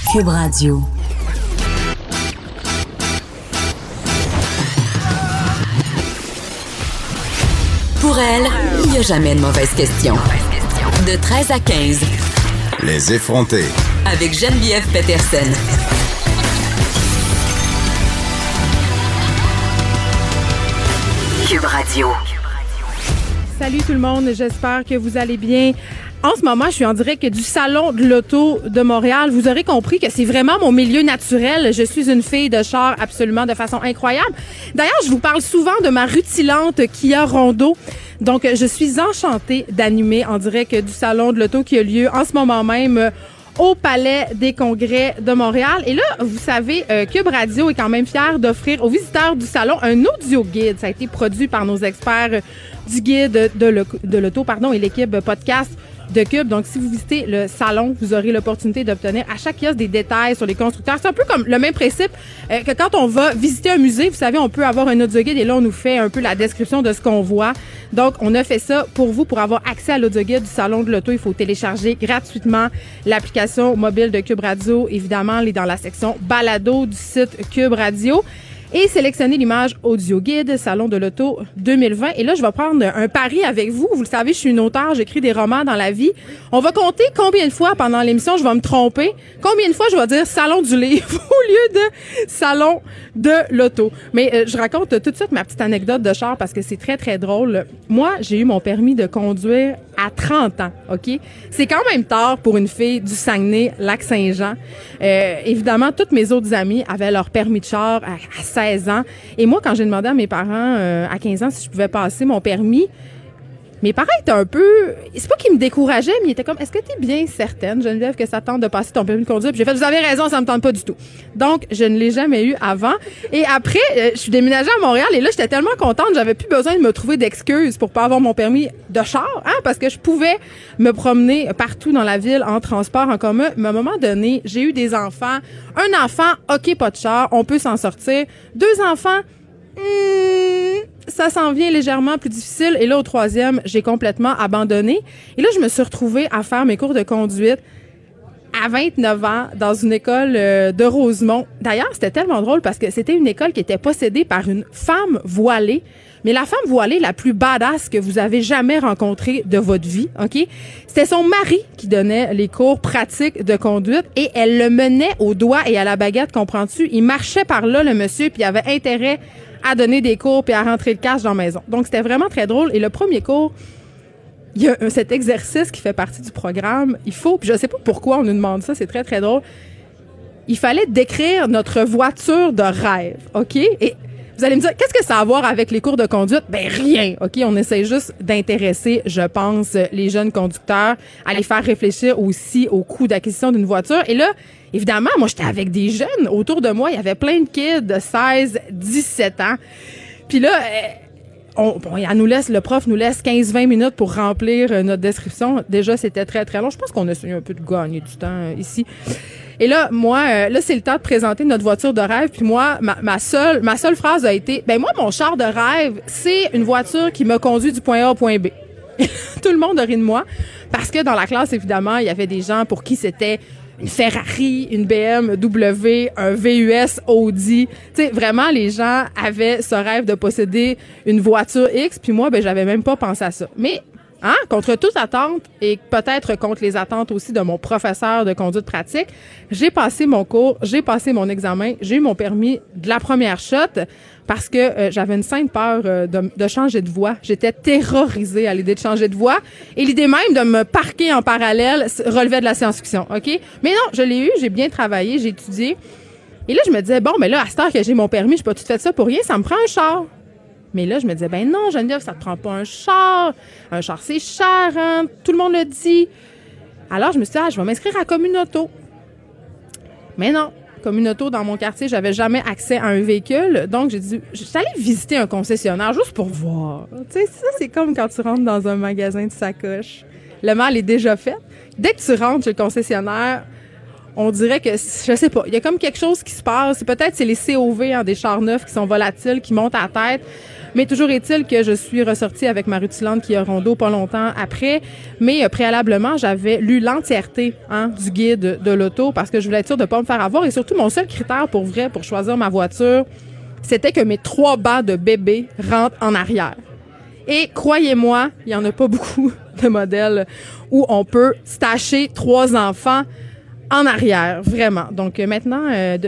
Cube Radio. Pour elle, il n'y a jamais de mauvaise question. De 13 à 15. Les effrontés. Avec Geneviève Peterson. Cube Radio. Salut tout le monde, j'espère que vous allez bien. En ce moment, je suis en direct du Salon de l'Auto de Montréal. Vous aurez compris que c'est vraiment mon milieu naturel. Je suis une fille de char absolument de façon incroyable. D'ailleurs, je vous parle souvent de ma rutilante Kia Rondo. Donc, je suis enchantée d'animer en direct du Salon de l'Auto qui a lieu en ce moment même au Palais des Congrès de Montréal. Et là, vous savez, Cube Radio est quand même fier d'offrir aux visiteurs du salon un audio guide. Ça a été produit par nos experts du guide de l'auto, et l'équipe podcast de Cube. Donc, si vous visitez le salon, vous aurez l'opportunité d'obtenir à chaque kiosque des détails sur les constructeurs. C'est un peu comme le même principe que quand on va visiter un musée. Vous savez, on peut avoir un audio guide et là, on nous fait un peu la description de ce qu'on voit. Donc, on a fait ça pour vous. Pour avoir accès à l'audio guide du Salon de l'Auto, il faut télécharger gratuitement l'application mobile de Cube Radio. Évidemment, elle est dans la section balado du site Cube Radio. Et sélectionner l'image audio guide Salon de l'Auto 2020. Et là, je vais prendre un pari avec vous. Vous le savez, je suis une auteure, j'écris des romans dans la vie. On va compter combien de fois pendant l'émission je vais me tromper. Combien de fois je vais dire Salon du livre au lieu de Salon de l'Auto. Mais je raconte tout de suite ma petite anecdote de char parce que c'est très, très drôle. Moi, j'ai eu mon permis de conduire à 30 ans, OK? C'est quand même tard pour une fille du Saguenay-Lac-Saint-Jean. Évidemment, toutes mes autres amies avaient leur permis de char à 16 ans. Et moi, quand j'ai demandé à mes parents à 15 ans si je pouvais passer mon permis, mes parents étaient un peu... C'est pas qu'ils me décourageaient, mais ils étaient comme, est-ce que t'es bien certaine, Geneviève, que ça tente de passer ton permis de conduire? Puis j'ai fait, vous avez raison, ça me tente pas du tout. Donc, je ne l'ai jamais eu avant. Et après, je suis déménagée à Montréal et là, j'étais tellement contente, j'avais plus besoin de me trouver d'excuses pour pas avoir mon permis de char, parce que je pouvais me promener partout dans la ville en transport en commun. Mais à un moment donné, j'ai eu des enfants. Un enfant, OK, pas de char, on peut s'en sortir. 2 enfants, ça s'en vient légèrement plus difficile. Et là, au 3e, j'ai complètement abandonné. Et là, je me suis retrouvée à faire mes cours de conduite à 29 ans dans une école de Rosemont. D'ailleurs, c'était tellement drôle parce que c'était une école qui était possédée par une femme voilée. Mais la femme voilée la plus badass que vous avez jamais rencontrée de votre vie, OK? C'était son mari qui donnait les cours pratiques de conduite et elle le menait au doigt et à la baguette, comprends-tu? Il marchait par là, le monsieur, puis il avait intérêt à donner des cours puis à rentrer le cash dans la maison. Donc, c'était vraiment très drôle. Et le premier cours, il y a cet exercice qui fait partie du programme. Il faut, puis je sais pas pourquoi on nous demande ça, c'est très, très drôle. Il fallait décrire notre voiture de rêve, OK? Et vous allez me dire, qu'est-ce que ça a à voir avec les cours de conduite? Ben, rien, OK? On essaie juste d'intéresser, je pense, les jeunes conducteurs, à les faire réfléchir aussi au coût d'acquisition d'une voiture. Et là, évidemment, moi, j'étais avec des jeunes. Autour de moi, il y avait plein de kids de 16, 17 ans. Puis là, le prof nous laisse 15-20 minutes pour remplir notre description. Déjà, c'était très, très long. Je pense qu'on a essayé un peu de gagner du temps ici. Et là, moi, c'est le temps de présenter notre voiture de rêve. Puis moi, ma seule phrase a été, ben moi, mon char de rêve, c'est une voiture qui me conduit du point A au point B. Tout le monde a ri de moi. Parce que dans la classe, évidemment, il y avait des gens pour qui c'était une Ferrari, une BMW, un VUS Audi. Tu sais, vraiment, les gens avaient ce rêve de posséder une voiture X. Puis moi, ben, j'avais même pas pensé à ça. Mais, contre toute attente et peut-être contre les attentes aussi de mon professeur de conduite pratique, j'ai passé mon cours, j'ai passé mon examen, j'ai eu mon permis de la première shot parce que j'avais une sainte peur de changer de voie. J'étais terrorisée à l'idée de changer de voie et l'idée même de me parquer en parallèle relevait de la science-fiction, OK? Mais non, je l'ai eu, j'ai bien travaillé, j'ai étudié. Et là, je me disais, bon, mais là, à cette heure que j'ai mon permis, j'ai pas tout fait ça pour rien, ça me prend un char. Mais là, je me disais, ben non, Geneviève, ça te prend pas un char. Un char, c'est cher, hein? Tout le monde le dit. Alors, je me suis dit, je vais m'inscrire à Communauto. Mais non, Communauto, dans mon quartier, j'avais jamais accès à un véhicule. Donc, j'ai dit, j'allais visiter un concessionnaire juste pour voir. Tu sais, ça, c'est comme quand tu rentres dans un magasin de sacoches. Le mal est déjà fait. Dès que tu rentres chez le concessionnaire, On dirait que, je sais pas, il y a comme quelque chose qui se passe. Peut-être c'est les COV des chars neufs qui sont volatiles, qui montent à la tête. Mais toujours est-il que je suis ressortie avec ma rutilante qui a Rondeau pas longtemps après. Mais préalablement, j'avais lu l'entièreté du guide de l'auto parce que je voulais être sûre de pas me faire avoir. Et surtout, mon seul critère pour choisir ma voiture, c'était que mes 3 bancs de bébé rentrent en arrière. Et croyez-moi, il y en a pas beaucoup de modèles où on peut stacher 3 enfants en arrière, vraiment. Donc maintenant,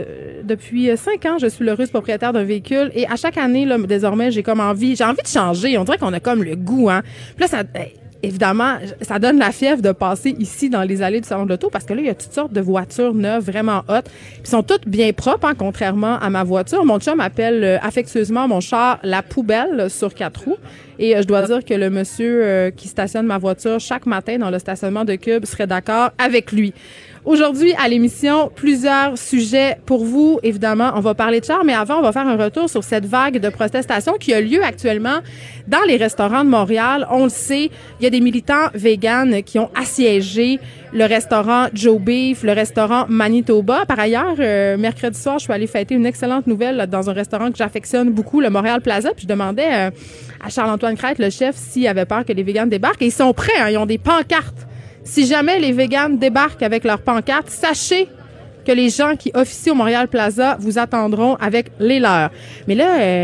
depuis 5 ans, je suis l'heureuse propriétaire d'un véhicule et à chaque année, là, désormais, j'ai envie de changer. On dirait qu'on a comme le goût, Puis là, ça, évidemment, ça donne la fièvre de passer ici dans les allées du salon de l'auto parce que là, il y a toutes sortes de voitures neuves vraiment hot. Puis sont toutes bien propres, contrairement à ma voiture. Mon chum appelle affectueusement mon char la poubelle sur 4 roues. Et je dois dire que le monsieur qui stationne ma voiture chaque matin dans le stationnement de Cube serait d'accord avec lui. Aujourd'hui, à l'émission, plusieurs sujets pour vous. Évidemment, on va parler de char, mais avant, on va faire un retour sur cette vague de protestation qui a lieu actuellement dans les restaurants de Montréal. On le sait, il y a des militants véganes qui ont assiégé le restaurant Joe Beef, le restaurant Manitoba. Par ailleurs, mercredi soir, je suis allée fêter une excellente nouvelle là, dans un restaurant que j'affectionne beaucoup, le Montréal Plaza. Puis je demandais à Charles-Antoine Crête, le chef, s'il avait peur que les véganes débarquent. Et ils sont prêts, ils ont des pancartes. Si jamais les véganes débarquent avec leurs pancartes, sachez que les gens qui officient au Montréal Plaza vous attendront avec les leurs. Mais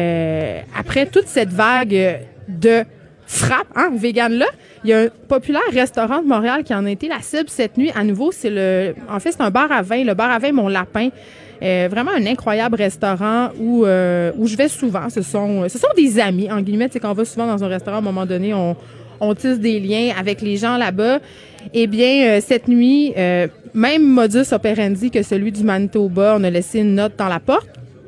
là, après toute cette vague de frappe, vegan-là, il y a un populaire restaurant de Montréal qui en a été la cible cette nuit. À nouveau, c'est c'est un bar à vin, le bar à vin Mon Lapin. Vraiment un incroyable restaurant où je vais souvent. Ce sont des amis, en guillemets. C'est quand on va souvent dans un restaurant, à un moment donné, on tisse des liens avec les gens là-bas. Eh bien, cette nuit, même modus operandi que celui du Manitoba, on a laissé une note dans la porte.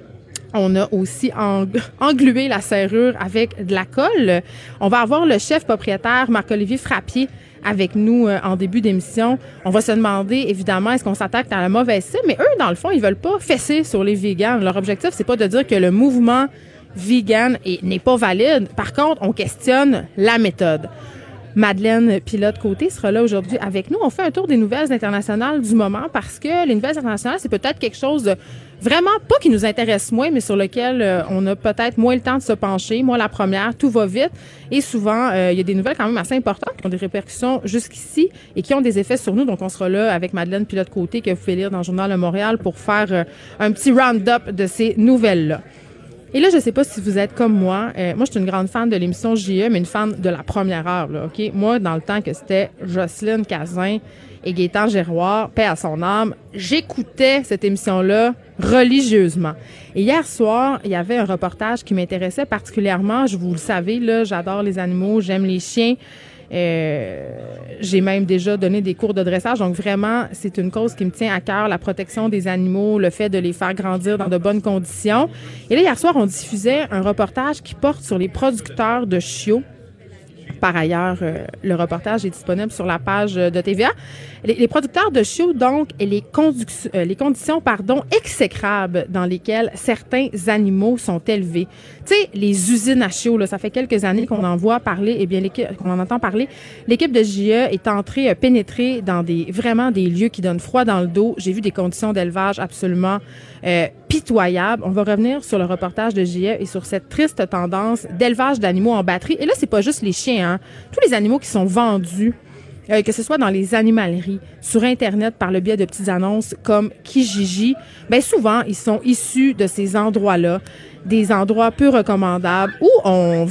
On a aussi englué la serrure avec de la colle. On va avoir le chef propriétaire, Marc-Olivier Frappier, avec nous en début d'émission. On va se demander, évidemment, est-ce qu'on s'attaque à la mauvaise cible? Mais eux, dans le fond, ils veulent pas fesser sur les végans. Leur objectif, c'est pas de dire que le mouvement vegan n'est pas valide. Par contre, on questionne la méthode. Madeleine Pilote-Côté sera là aujourd'hui avec nous. On fait un tour des nouvelles internationales du moment parce que les nouvelles internationales, c'est peut-être quelque chose de vraiment pas qui nous intéresse moins, mais sur lequel on a peut-être moins le temps de se pencher. Moi, la première, tout va vite. Et souvent, il y a des nouvelles quand même assez importantes qui ont des répercussions jusqu'ici et qui ont des effets sur nous. Donc, on sera là avec Madeleine Pilote-Côté que vous pouvez lire dans le Journal de Montréal pour faire un petit round-up de ces nouvelles-là. Et là, je sais pas si vous êtes comme moi. Moi, je suis une grande fan de l'émission JE, mais une fan de la première heure, là, OK? Moi, dans le temps que c'était Jocelyne Cazin et Gaétan Giroir, paix à son âme, j'écoutais cette émission-là religieusement. Et hier soir, il y avait un reportage qui m'intéressait particulièrement. Vous le savez, là, j'adore les animaux, j'aime les chiens. J'ai même déjà donné des cours de dressage. Donc vraiment, c'est une cause qui me tient à cœur, la protection des animaux, le fait de les faire grandir dans de bonnes conditions. Et là, hier soir, on diffusait un reportage qui porte sur les producteurs de chiots. Par ailleurs, le reportage est disponible sur la page de TVA. Les producteurs de chiots, donc, et les conditions, exécrables dans lesquelles certains animaux sont élevés. Tu sais, les usines à chiots, là, ça fait quelques années qu'on en voit parler, eh bien, qu'on en entend parler. L'équipe de JE est entrée, pénétrer dans vraiment des lieux qui donnent froid dans le dos. J'ai vu des conditions d'élevage absolument pitoyables. On va revenir sur le reportage de JE et sur cette triste tendance d'élevage d'animaux en batterie. Et là, c'est pas juste les chiens, tous les animaux qui sont vendus, que ce soit dans les animaleries, sur Internet, par le biais de petites annonces comme Kijiji, bien souvent, ils sont issus de ces endroits-là, des endroits peu recommandables où on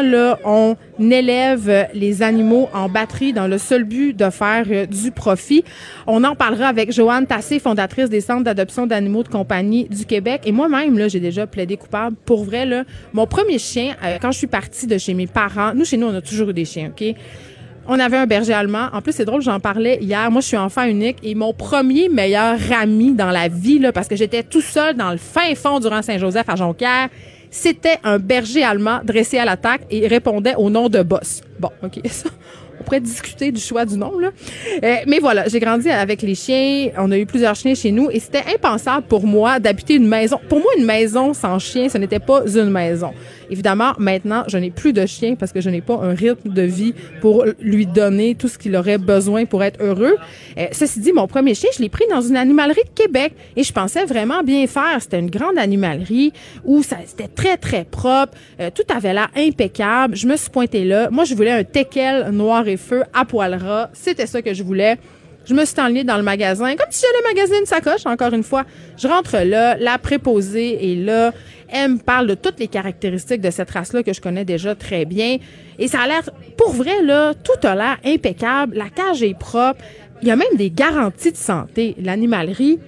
élève les animaux en batterie dans le seul but de faire du profit. On en parlera avec Joanne Tassé, fondatrice des centres d'adoption d'animaux de compagnie du Québec. Et moi-même, là, j'ai déjà plaidé coupable. Pour vrai, là, mon premier chien, quand je suis partie de chez mes parents, chez nous, on a toujours eu des chiens, OK? On avait un berger allemand. En plus, c'est drôle, j'en parlais hier. Moi, je suis enfant unique et mon premier meilleur ami dans la vie, là, parce que j'étais tout seul dans le fin fond du rang Saint-Joseph à Jonquière, c'était un berger allemand dressé à l'attaque et répondait au nom de Boss. Bon, OK, ça, on pourrait discuter du choix du nom, là. Mais voilà, j'ai grandi avec les chiens. On a eu plusieurs chiens chez nous et c'était impensable pour moi d'habiter une maison. Pour moi, une maison sans chien, ce n'était pas une maison. Évidemment, maintenant, je n'ai plus de chien parce que je n'ai pas un rythme de vie pour lui donner tout ce qu'il aurait besoin pour être heureux. Ceci dit, mon premier chien, je l'ai pris dans une animalerie de Québec et je pensais vraiment bien faire. C'était une grande animalerie où c'était très, très propre. Tout avait l'air impeccable. Je me suis pointée là. Moi, je voulais un teckel noir et feu à poil ras. C'était ça que je voulais. Je me suis enlignée dans le magasin, comme si j'allais magasiner une sacoche, encore une fois. Je rentre là, la préposée est là. Elle me parle de toutes les caractéristiques de cette race-là que je connais déjà très bien. Et ça a l'air, pour vrai, là, tout a l'air impeccable. La cage est propre. Il y a même des garanties de santé. L'animalerie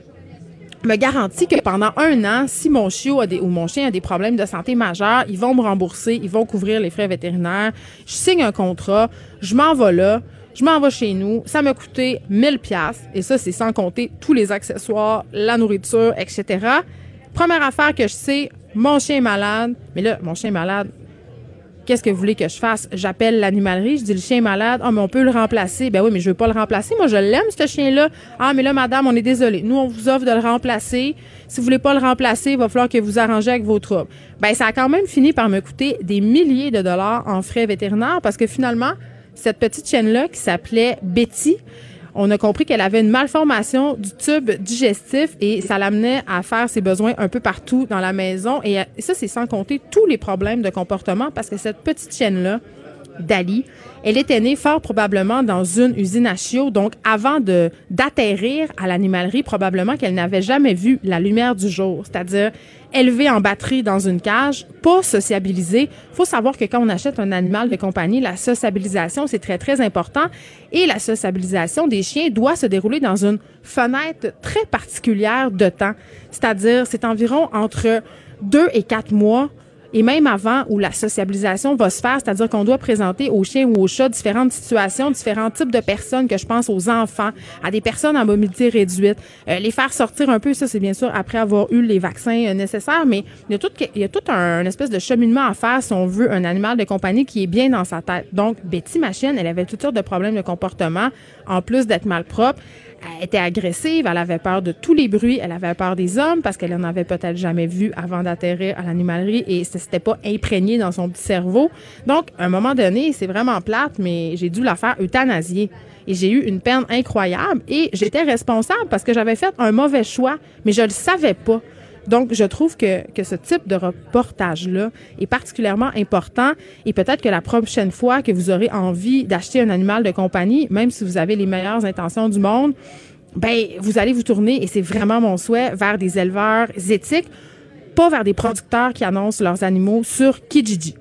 me garantit que pendant 1 an, si mon chiot ou mon chien a des problèmes de santé majeurs, ils vont me rembourser, ils vont couvrir les frais vétérinaires. Je signe un contrat, je m'en vais là. Je m'en vais chez nous. Ça m'a coûté 1000$. Et ça, c'est sans compter tous les accessoires, la nourriture, etc. Première affaire que je sais, mon chien est malade. Mais là, mon chien est malade. Qu'est-ce que vous voulez que je fasse? J'appelle l'animalerie, je dis le chien est malade. Ah, mais on peut le remplacer. Ben oui, mais je veux pas le remplacer. Moi, je l'aime, ce chien-là. Ah, mais là, madame, on est désolé. Nous, on vous offre de le remplacer. Si vous voulez pas le remplacer, il va falloir que vous arrangez avec vos troubles. Ben, ça a quand même fini par me coûter des milliers de dollars en frais vétérinaires parce que finalement, cette petite chienne-là qui s'appelait Betty, on a compris qu'elle avait une malformation du tube digestif et ça l'amenait à faire ses besoins un peu partout dans la maison. Et ça, c'est sans compter tous les problèmes de comportement parce que cette petite chienne-là, Dali, elle était née fort probablement dans une usine à chiots. Donc, avant d'atterrir à l'animalerie, probablement qu'elle n'avait jamais vu la lumière du jour. C'est-à-dire élevée en batterie dans une cage, pas sociabilisée. Il faut savoir que quand on achète un animal de compagnie, la sociabilisation, c'est très, très important. Et la sociabilisation des chiens doit se dérouler dans une fenêtre très particulière de temps. C'est-à-dire, c'est environ entre 2 et 4 mois. Et même avant où la sociabilisation va se faire, c'est-à-dire qu'on doit présenter aux chiens ou aux chats différentes situations, différents types de personnes, que je pense aux enfants, à des personnes en mobilité réduite, les faire sortir un peu, ça c'est bien sûr après avoir eu les vaccins nécessaires, mais il y a tout un espèce de cheminement à faire si on veut un animal de compagnie qui est bien dans sa tête. Donc, Betty, ma chienne, elle avait toutes sortes de problèmes de comportement, en plus d'être malpropre. Elle était agressive, elle avait peur de tous les bruits, elle avait peur des hommes parce qu'elle en avait peut-être jamais vu avant d'atterrir à l'animalerie et ça s'était pas imprégné dans son petit cerveau. Donc, à un moment donné, c'est vraiment plate, mais j'ai dû la faire euthanasier. Et j'ai eu une peine incroyable et j'étais responsable parce que j'avais fait un mauvais choix, mais je le savais pas. Donc, je trouve que ce type de reportage-là est particulièrement important et peut-être que la prochaine fois que vous aurez envie d'acheter un animal de compagnie, même si vous avez les meilleures intentions du monde, ben vous allez vous tourner, et c'est vraiment mon souhait, vers des éleveurs éthiques, pas vers des producteurs qui annoncent leurs animaux sur Kijiji.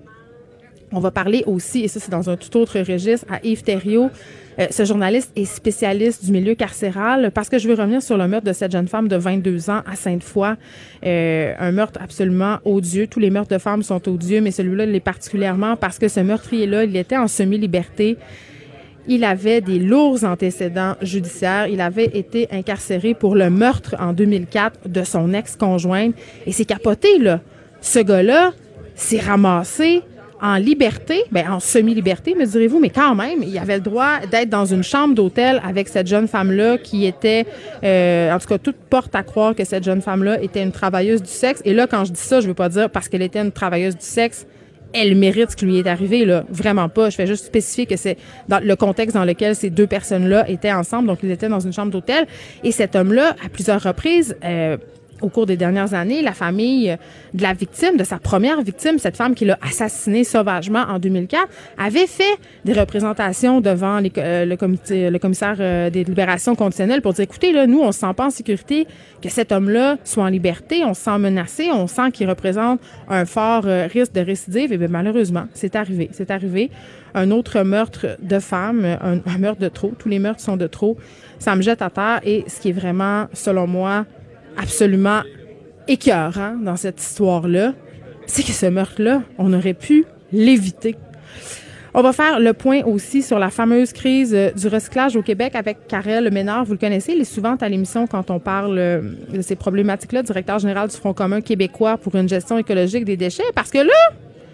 On va parler aussi, et ça c'est dans un tout autre registre, à Yves Thériault. Ce journaliste est spécialiste du milieu carcéral parce que je veux revenir sur le meurtre de cette jeune femme de 22 ans à Sainte-Foy. Un meurtre absolument odieux. Tous les meurtres de femmes sont odieux, mais celui-là l'est particulièrement parce que ce meurtrier-là, il était en semi-liberté. Il avait des lourds antécédents judiciaires. Il avait été incarcéré pour le meurtre en 2004 de son ex-conjointe. Et c'est capoté, là. Ce gars-là s'est ramassé en liberté, en semi-liberté, me direz-vous, mais quand même, il avait le droit d'être dans une chambre d'hôtel avec cette jeune femme-là qui était, en tout cas, toute porte à croire que cette jeune femme-là était une travailleuse du sexe. Et là, quand je dis ça, je veux pas dire parce qu'elle était une travailleuse du sexe, elle mérite ce qui lui est arrivé, là. Vraiment pas. Je fais juste spécifier que c'est dans le contexte dans lequel ces deux personnes-là étaient ensemble. Donc, ils étaient dans une chambre d'hôtel. Et cet homme-là, à plusieurs reprises, au cours des dernières années, la famille de la victime, de sa première victime, cette femme qui l'a assassinée sauvagement en 2004, avait fait des représentations devant le commissaire des libérations conditionnelles pour dire, écoutez, là, nous, on se sent pas en sécurité que cet homme-là soit en liberté, on se sent menacé, on sent qu'il représente un fort risque de récidive. Et bien, malheureusement, c'est arrivé. C'est arrivé. Un autre meurtre de femme, un meurtre de trop. Tous les meurtres sont de trop. Ça me jette à terre et ce qui est vraiment, selon moi, absolument écœurant dans cette histoire-là, c'est que ce meurtre-là, on aurait pu l'éviter. On va faire le point aussi sur la fameuse crise du recyclage au Québec avec Karel Ménard. Vous le connaissez, il est souvent à l'émission quand on parle de ces problématiques-là, directeur général du Front commun québécois pour une gestion écologique des déchets, parce que là,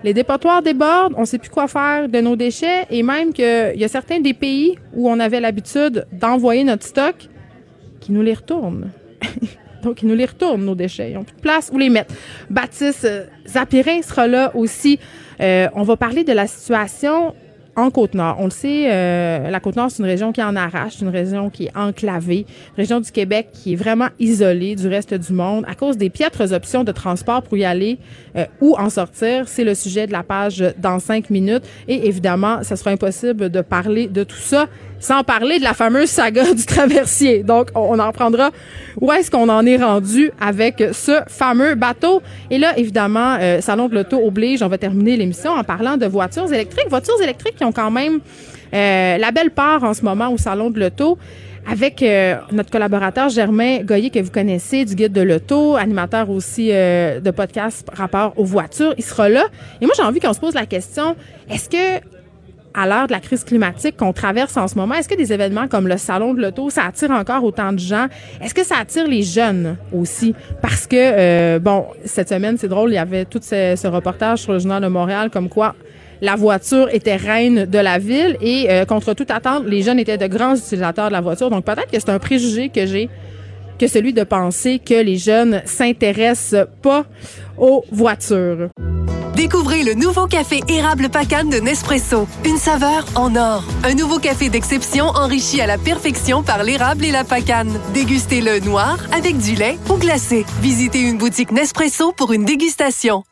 Les dépotoirs débordent, on ne sait plus quoi faire de nos déchets et même qu'il y a certains des pays où on avait l'habitude d'envoyer notre stock qui nous les retournent. Donc, ils nous les retournent, nos déchets. Ils n'ont plus de place où les mettre. Baptiste Zapirin sera là aussi. On va parler de la situation en Côte-Nord. On le sait, la Côte-Nord, c'est une région qui en arrache, c'est une région qui est enclavée, une région du Québec qui est vraiment isolée du reste du monde à cause des piètres options de transport pour y aller ou en sortir. C'est le sujet de la page dans 5 minutes. Et évidemment, ça sera impossible de parler de tout ça sans parler de la fameuse saga du traversier. Donc, on en reprendra où est-ce qu'on en est rendu avec ce fameux bateau. Et là, évidemment, Salon de l'auto oblige, on va terminer l'émission en parlant de voitures électriques. Voitures électriques qui ont quand même la belle part en ce moment au Salon de l'auto avec notre collaborateur Germain Goyer, que vous connaissez, du Guide de l'auto, animateur aussi de podcast rapport aux voitures. Il sera là. Et moi, j'ai envie qu'on se pose la question, est-ce que à l'heure de la crise climatique qu'on traverse en ce moment, est-ce que des événements comme le Salon de l'auto, ça attire encore autant de gens? Est-ce que ça attire les jeunes aussi? Parce que, cette semaine, c'est drôle, il y avait tout ce reportage sur le Journal de Montréal comme quoi la voiture était reine de la ville et contre toute attente, les jeunes étaient de grands utilisateurs de la voiture. Donc peut-être que c'est un préjugé que j'ai, que celui de penser que les jeunes s'intéressent pas aux voitures. Découvrez le nouveau café érable Pacane de Nespresso. Une saveur en or. Un nouveau café d'exception enrichi à la perfection par l'érable et la pacane. Dégustez-le noir, avec du lait ou glacé. Visitez une boutique Nespresso pour une dégustation.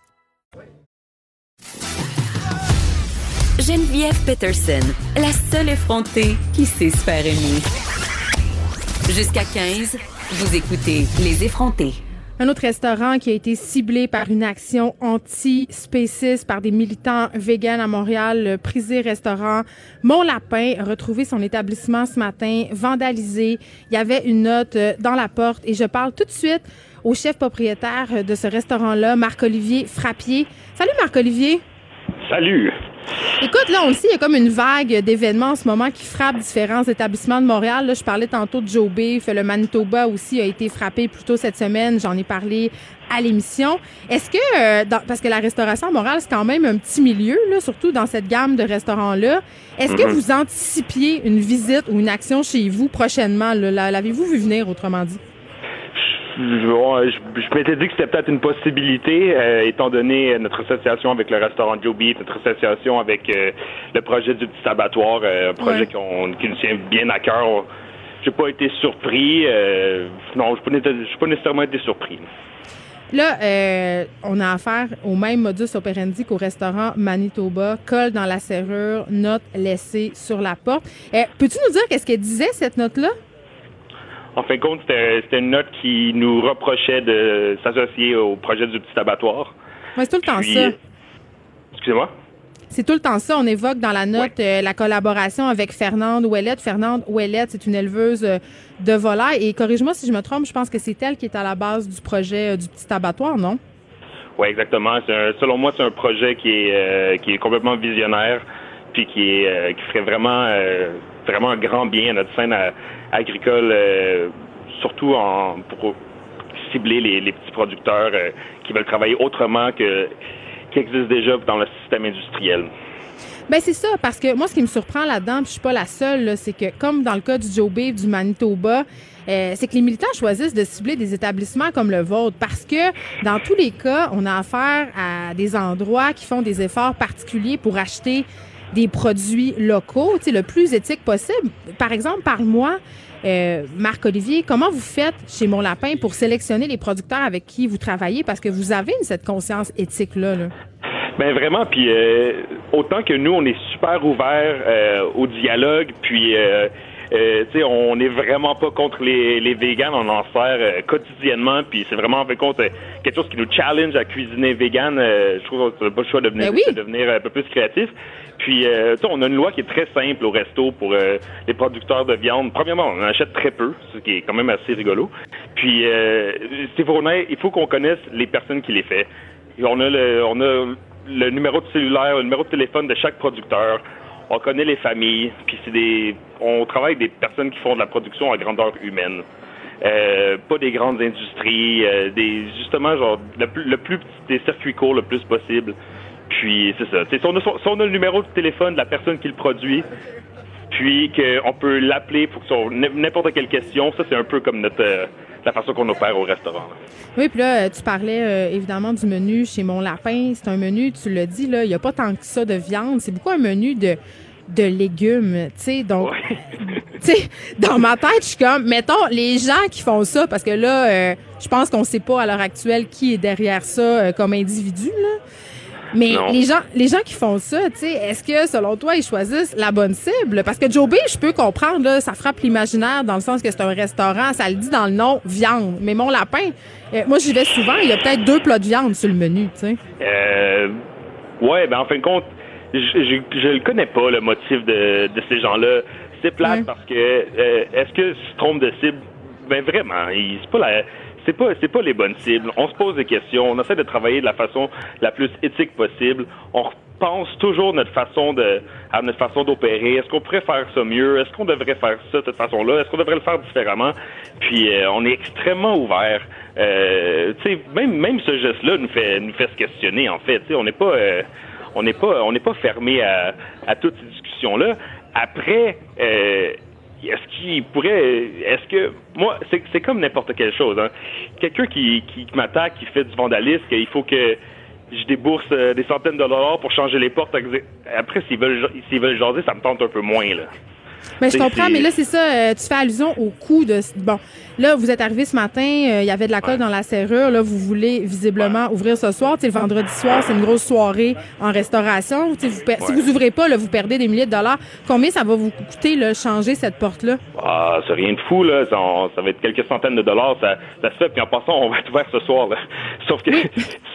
Geneviève Peterson, la seule effrontée qui sait se faire aimer. Jusqu'à 15, vous écoutez Les effrontés. Un autre restaurant qui a été ciblé par une action anti-spéciste par des militants véganes à Montréal, le Prisé Restaurant Mon Lapin, a retrouvé son établissement ce matin, vandalisé. Il y avait une note dans la porte et je parle tout de suite au chef propriétaire de ce restaurant-là, Marc-Olivier Frappier. Salut Marc-Olivier. Salut. Écoute, là, on le sait, il y a comme une vague d'événements en ce moment qui frappent différents établissements de Montréal. Là, je parlais tantôt de Joe Beef, le Manitoba aussi a été frappé plus tôt cette semaine. J'en ai parlé à l'émission. Est-ce que, parce que la restauration à Montréal, c'est quand même un petit milieu, là, surtout dans cette gamme de restaurants-là, est-ce que vous anticipiez une visite ou une action chez vous prochainement? L'avez-vous vu venir, autrement dit? Je m'étais dit que c'était peut-être une possibilité, étant donné notre association avec le restaurant Joe Beef, notre association avec le projet du petit abattoir, un projet qui nous tient bien à cœur. J'ai pas été surpris. Non, je n'ai pas nécessairement été surpris. Là, on a affaire au même modus operandi qu'au restaurant Manitoba. Colle dans la serrure, note laissée sur la porte. Peux-tu nous dire qu'est-ce qu'elle disait, cette note-là? En fin de compte, c'était une note qui nous reprochait de s'associer au projet du petit abattoir. Oui, c'est tout le temps ça. Excusez-moi? C'est tout le temps ça. On évoque dans la note la collaboration avec Fernande Ouellette. Fernande Ouellette, c'est une éleveuse de volailles. Et corrige-moi si je me trompe, je pense que c'est elle qui est à la base du projet du petit abattoir, non? Oui, exactement. Selon moi, c'est un projet qui est complètement visionnaire puis qui ferait vraiment un grand bien à notre scène agricole, surtout pour cibler les petits producteurs qui veulent travailler autrement qui existent déjà dans le système industriel. Ben c'est ça, parce que moi, ce qui me surprend là-dedans, puis je suis pas la seule, là, c'est que comme dans le cas du Joe Beef, du Manitoba, c'est que les militants choisissent de cibler des établissements comme le vôtre parce que dans tous les cas, on a affaire à des endroits qui font des efforts particuliers pour acheter des produits locaux, tu sais, le plus éthique possible. Par exemple, parle-moi, Marc-Olivier, comment vous faites chez Mon Lapin pour sélectionner les producteurs avec qui vous travaillez parce que vous avez cette conscience éthique-là, là? Ben vraiment, puis autant que nous, on est super ouverts au dialogue, puis tu sais, on n'est vraiment pas contre les véganes, on en sert quotidiennement, puis c'est vraiment en fait compte quelque chose qui nous challenge à cuisiner vegan. Je trouve qu'on n'a pas le choix de devenir un peu plus créatif. Puis, on a une loi qui est très simple au resto pour les producteurs de viande. Premièrement, on en achète très peu, ce qui est quand même assez rigolo. Puis, il faut qu'on connaisse les personnes qui les font. On a le numéro de cellulaire, le numéro de téléphone de chaque producteur. On connaît les familles. Puis, on travaille avec des personnes qui font de la production à grandeur humaine. Pas des grandes industries, justement, genre, le plus petit, des circuits courts le plus possible. Puis c'est ça. Si on a le numéro de téléphone de la personne qui le produit, puis qu'on peut l'appeler pour n'importe quelle question, ça c'est un peu comme la façon qu'on opère au restaurant. Là. Oui, puis là, tu parlais évidemment du menu chez Mon Lapin. C'est un menu, tu l'as dit, là, il n'y a pas tant que ça de viande. C'est beaucoup un menu de légumes, tu sais. Donc, tu sais, dans ma tête, je suis comme, mettons, les gens qui font ça, parce que là, je pense qu'on ne sait pas à l'heure actuelle qui est derrière ça comme individu, là. Mais les gens qui font ça, tu sais, est-ce que, selon toi, ils choisissent la bonne cible? Parce que Joe B, je peux comprendre, là, ça frappe l'imaginaire dans le sens que c'est un restaurant, ça le dit dans le nom, viande. Mais Mon Lapin, moi, j'y vais souvent, il y a peut-être 2 plats de viande sur le menu, tu sais. Ouais, ben en fin de compte, je le connais pas, le motif de ces gens-là. C'est plate parce que, est-ce que se trompe de cible? Ben vraiment, c'est pas les bonnes cibles. On se pose des questions, on essaie de travailler de la façon la plus éthique possible. On repense toujours notre façon d'opérer. Est-ce qu'on pourrait faire ça mieux? Est-ce qu'on devrait faire ça de cette façon-là? Est-ce qu'on devrait le faire différemment? Puis on est extrêmement ouvert. Tu sais, même ce geste-là nous fait se questionner en fait. Tu sais, on n'est pas fermé à toutes ces discussions-là. Après, est-ce que moi c'est comme n'importe quelle chose, hein. Quelqu'un qui m'attaque, qui fait du vandalisme, il faut que je débourse des centaines de dollars pour changer les portes. Après, s'ils veulent jaser, ça me tente un peu moins, là. Mais je comprends, mais là, c'est ça, tu fais allusion au coût de... Bon, là, vous êtes arrivé ce matin, il y avait de la colle dans la serrure, là, vous voulez visiblement ouvrir ce soir. Tu sais, le vendredi soir, c'est une grosse soirée en restauration. Tu sais, si vous ouvrez pas, là, vous perdez des milliers de dollars. Combien ça va vous coûter, là, changer cette porte-là? Ah, c'est rien de fou, là. Ça va être quelques centaines de dollars, ça se fait. Puis en passant, on va être ouvert ce soir, là. Sauf que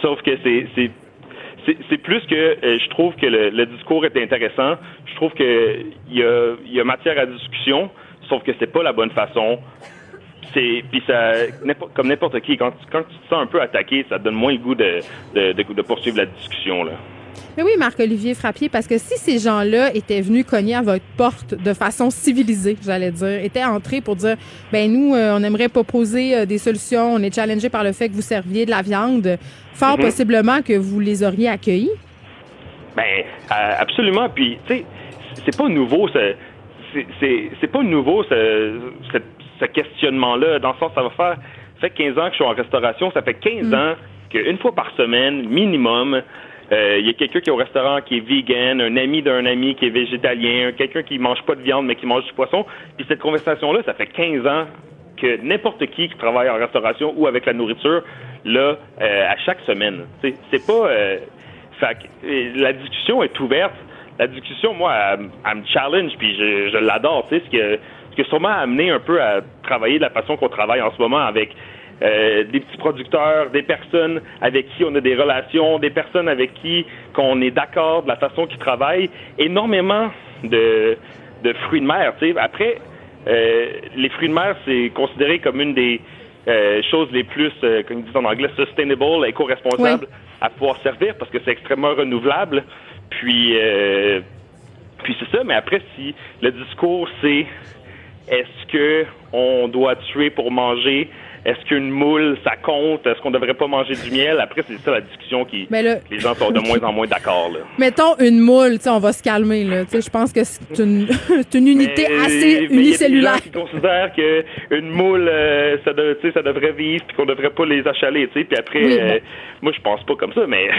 c'est plus que je trouve que le discours est intéressant. Je trouve que il y a matière à discussion, sauf que c'est pas la bonne façon. Puis ça, comme n'importe qui, quand tu te sens un peu attaqué, ça te donne moins le goût de poursuivre la discussion, là. Mais oui, Marc-Olivier Frappier, parce que si ces gens-là étaient venus cogner à votre porte de façon civilisée, j'allais dire, étaient entrés pour dire, ben nous, on aimerait proposer des solutions, on est challengé par le fait que vous serviez de la viande, fort possiblement que vous les auriez accueillis. Ben, absolument. Puis, tu sais, c'est pas nouveau, c'est pas nouveau ce questionnement-là. Dans le sens, ça fait 15 ans que je suis en restauration, ça fait 15 ans qu'une fois par semaine, minimum, il y a quelqu'un qui est au restaurant qui est vegan, un ami d'un ami qui est végétalien, quelqu'un qui mange pas de viande mais qui mange du poisson. Puis cette conversation-là, ça fait 15 ans que n'importe qui travaille en restauration ou avec la nourriture, là, à chaque semaine. C'est pas... la discussion est ouverte. La discussion, moi, elle me challenge, puis je l'adore. Tu sais, ce qui a sûrement amené un peu à travailler de la façon qu'on travaille en ce moment avec des petits producteurs, des personnes avec qui on a des relations, des personnes avec qui qu'on est d'accord de la façon qu'ils travaillent, énormément de fruits de mer. Tu sais. Après, les fruits de mer, c'est considéré comme une des choses les plus, comme ils disent en anglais, sustainable, éco-responsable à pouvoir servir parce que c'est extrêmement renouvelable. Puis c'est ça, mais après, si le discours, c'est est-ce que on doit tuer pour manger? Est-ce qu'une moule, ça compte? Est-ce qu'on devrait pas manger du miel? Après, c'est ça la discussion les gens sont de moins en moins d'accord, là. Mettons une moule, tu sais, on va se calmer, là. Tu sais, je pense que c'est une unité assez unicellulaire. Il y a des gens qui considèrent qu'une moule, ça devrait vivre puis qu'on devrait pas les achaler, tu sais. Puis après, moi, je pense pas comme ça, mais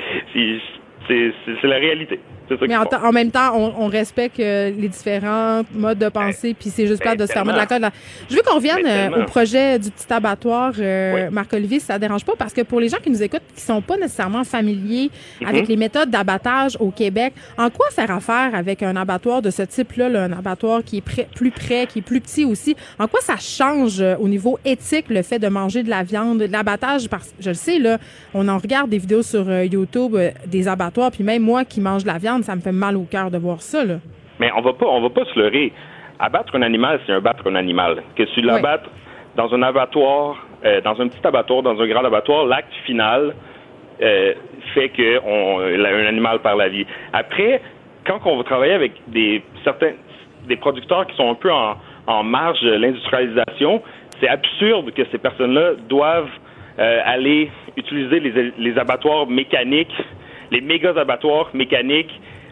c'est la réalité. C'est ça. Mais en même temps, on respecte les différents modes de pensée, puis c'est juste plate de se fermer de la colle. Je veux qu'on revienne au projet du petit abattoir, Marc-Olivier, si ça ne dérange pas, parce que pour les gens qui nous écoutent, qui sont pas nécessairement familiers avec les méthodes d'abattage au Québec, en quoi faire affaire avec un abattoir de ce type-là, là, un abattoir qui est plus près, qui est plus petit aussi? En quoi ça change au niveau éthique le fait de manger de la viande, de l'abattage? Parce que je le sais, là, on en regarde des vidéos sur YouTube des abattoirs, puis même moi qui mange de la viande, ça me fait mal au cœur de voir ça, là. Mais on va pas se leurrer. Abattre un animal, c'est battre un animal. Que tu l'abattes dans un abattoir, dans un petit abattoir, dans un grand abattoir, l'acte final fait que un animal perd la vie. Après, quand on va travailler avec des producteurs qui sont un peu en marge de l'industrialisation, c'est absurde que ces personnes-là doivent aller utiliser les abattoirs mécaniques les méga abattoirs mécaniques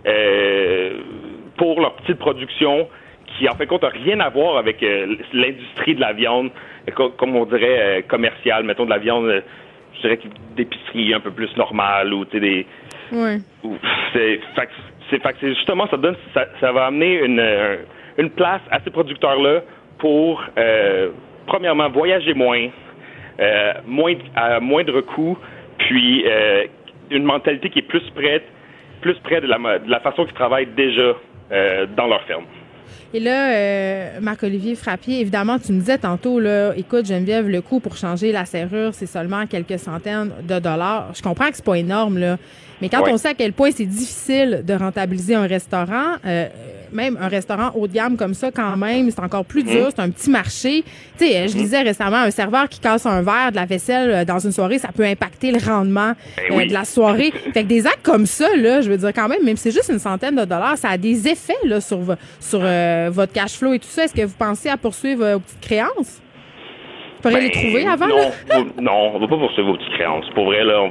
pour leur petite production qui, en fait, compte, n'a rien à voir avec l'industrie de la viande, comme on dirait commerciale, mettons de la viande, je dirais d'épicerie un peu plus normale ou, tu sais, des... Oui. C'est justement, ça va amener une place à ces producteurs-là pour, premièrement, voyager moins, à moindre coût, puis une mentalité qui est plus près de la façon qu'ils travaillent déjà dans leur ferme. Et là, Marc-Olivier Frappier, évidemment, tu me disais tantôt, là, écoute, Geneviève, le coût pour changer la serrure, c'est seulement quelques centaines de dollars. Je comprends que c'est pas énorme, là. Mais quand on sait à quel point c'est difficile de rentabiliser un restaurant, même un restaurant haut de gamme comme ça, quand même, c'est encore plus dur, c'est un petit marché. Tu sais, je lisais récemment, un serveur qui casse un verre de la vaisselle dans une soirée, ça peut impacter le rendement de la soirée. Fait que des actes comme ça, là, je veux dire quand même si c'est juste une centaine de dollars, ça a des effets là sur votre cash flow et tout ça. Est-ce que vous pensez à poursuivre vos petites créances? Vous pourriez les trouver avant? Non, on va pas poursuivre vos petites créances. Pour vrai, là,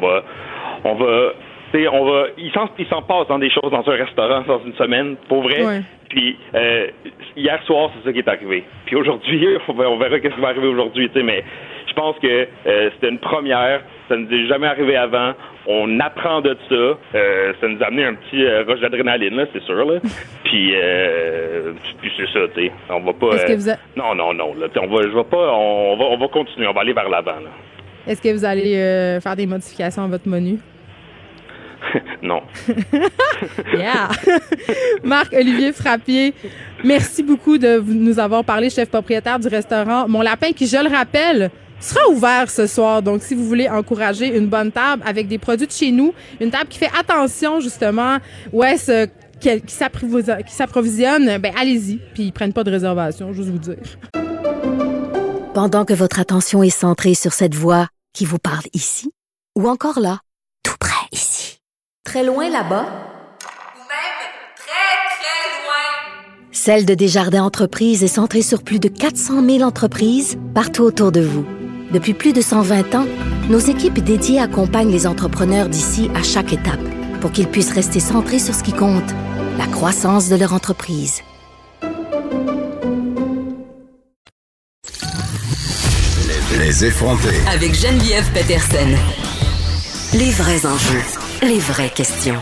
il s'en passe dans des choses dans un restaurant dans une semaine, pour vrai. Ouais. Puis hier soir, c'est ça qui est arrivé. Puis aujourd'hui, on verra qu'est-ce qui va arriver aujourd'hui, tu sais, mais je pense que c'était une première, ça ne nous est jamais arrivé avant. On apprend de ça. Ça nous a amené un petit rush d'adrénaline, là, c'est sûr, là. Puis c'est ça, tu sais. On va pas. Non, là, on va continuer, on va aller vers l'avant, là. Est-ce que vous allez faire des modifications à votre menu? Non. Yeah! Marc-Olivier Frappier, merci beaucoup de nous avoir parlé, chef propriétaire du restaurant Mon Lapin, qui, je le rappelle, sera ouvert ce soir. Donc, si vous voulez encourager une bonne table avec des produits de chez nous, une table qui fait attention, justement, qui s'approvisionne, ben allez-y. Puis, ils prennent pas de réservation, juste vous dire. Pendant que votre attention est centrée sur cette voix qui vous parle ici, ou encore là, tout près ici, très loin là-bas, ou même très, très loin. Celle de Desjardins Entreprises est centrée sur plus de 400 000 entreprises partout autour de vous. Depuis plus de 120 ans, nos équipes dédiées accompagnent les entrepreneurs d'ici à chaque étape pour qu'ils puissent rester centrés sur ce qui compte, la croissance de leur entreprise. Les effrontés. Avec Geneviève Peterson. Les vrais enjeux, les vraies questions.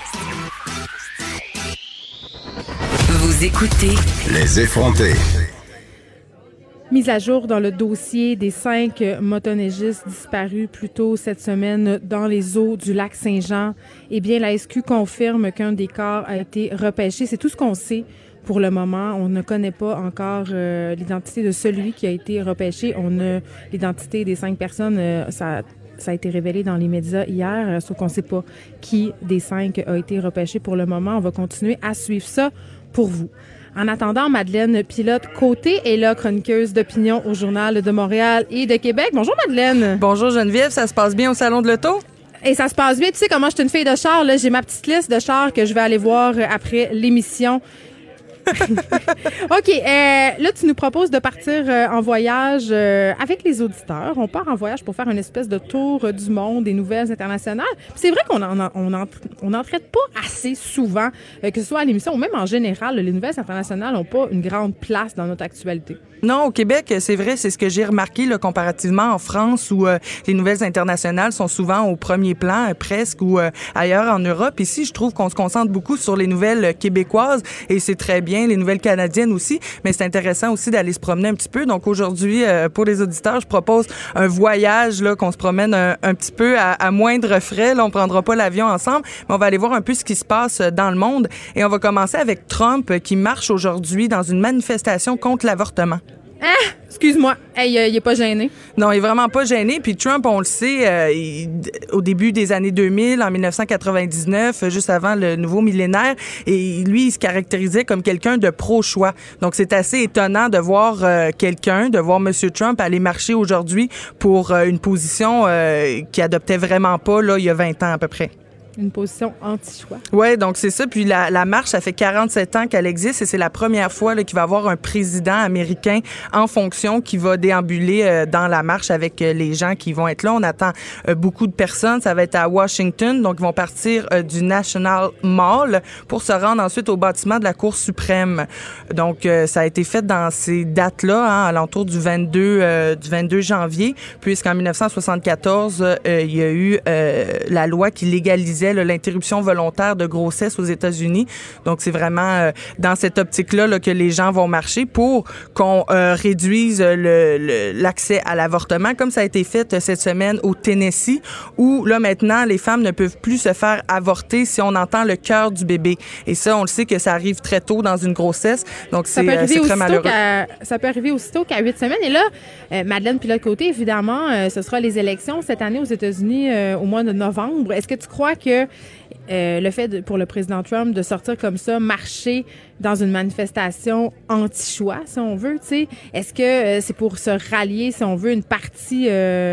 Vous écoutez Les effrontés. Mise à jour dans le dossier des 5 motoneigistes disparus plus tôt cette semaine dans les eaux du lac Saint-Jean. Eh bien, la SQ confirme qu'un des corps a été repêché. C'est tout ce qu'on sait pour le moment. On ne connaît pas encore l'identité de celui qui a été repêché. On a l'identité des 5 personnes. Ça a été révélé dans les médias hier, sauf qu'on ne sait pas qui des 5 a été repêché pour le moment. On va continuer à suivre ça pour vous. En attendant, Madeleine Pilote-Côté est là, chroniqueuse d'opinion au Journal de Montréal et de Québec. Bonjour, Madeleine. Bonjour, Geneviève. Ça se passe bien au Salon de l'Auto? Et ça se passe bien. Tu sais comment je suis une fille de char, là. J'ai ma petite liste de chars que je vais aller voir après l'émission. OK. Là, tu nous proposes de partir en voyage avec les auditeurs. On part en voyage pour faire une espèce de tour du monde des nouvelles internationales. Puis c'est vrai qu'on en traite pas assez souvent, que ce soit à l'émission ou même en général. Les nouvelles internationales n'ont pas une grande place dans notre actualité. Non, au Québec, c'est vrai, c'est ce que j'ai remarqué là, comparativement en France où les nouvelles internationales sont souvent au premier plan, presque, ou ailleurs en Europe. Ici, je trouve qu'on se concentre beaucoup sur les nouvelles québécoises et c'est très bien, les nouvelles canadiennes aussi, mais c'est intéressant aussi d'aller se promener un petit peu. Donc aujourd'hui, pour les auditeurs, je propose un voyage, là, qu'on se promène un petit peu à moindre frais. Là, on prendra pas l'avion ensemble, mais on va aller voir un peu ce qui se passe dans le monde. Et on va commencer avec Trump qui marche aujourd'hui dans une manifestation contre l'avortement. Ah! Excuse-moi. Hey, il est pas gêné. Non, il est vraiment pas gêné. Puis Trump, on le sait, au début des années 2000, en 1999, juste avant le nouveau millénaire, et lui, il se caractérisait comme quelqu'un de pro-choix. Donc, c'est assez étonnant de voir de voir M. Trump aller marcher aujourd'hui pour une position qu'il adoptait vraiment pas, là, il y a 20 ans à peu près. Une position anti-choix. Oui, donc c'est ça. Puis la marche, ça fait 47 ans qu'elle existe et c'est la première fois là, qu'il va y avoir un président américain en fonction qui va déambuler dans la marche avec les gens qui vont être là. On attend beaucoup de personnes. Ça va être à Washington. Donc, ils vont partir du National Mall pour se rendre ensuite au bâtiment de la Cour suprême. Donc, ça a été fait dans ces dates-là, hein, à l'entour du 22 janvier, puisqu'en 1974, il y a eu la loi qui légalisait l'interruption volontaire de grossesse aux États-Unis. Donc, c'est vraiment dans cette optique-là là, que les gens vont marcher pour qu'on réduise l'accès à l'avortement, comme ça a été fait cette semaine au Tennessee, où là, maintenant, les femmes ne peuvent plus se faire avorter si on entend le cœur du bébé. Et ça, on le sait que ça arrive très tôt dans une grossesse. Donc, c'est très malheureux. Ça peut arriver aussitôt qu'à 8 semaines. Et là, Madeleine Pilote-Côté, évidemment, ce sera les élections cette année aux États-Unis au mois de novembre. Est-ce que tu crois que le fait pour le président Trump de sortir comme ça, marcher dans une manifestation anti-choix, si on veut, tu sais, est-ce que c'est pour se rallier, si on veut, une partie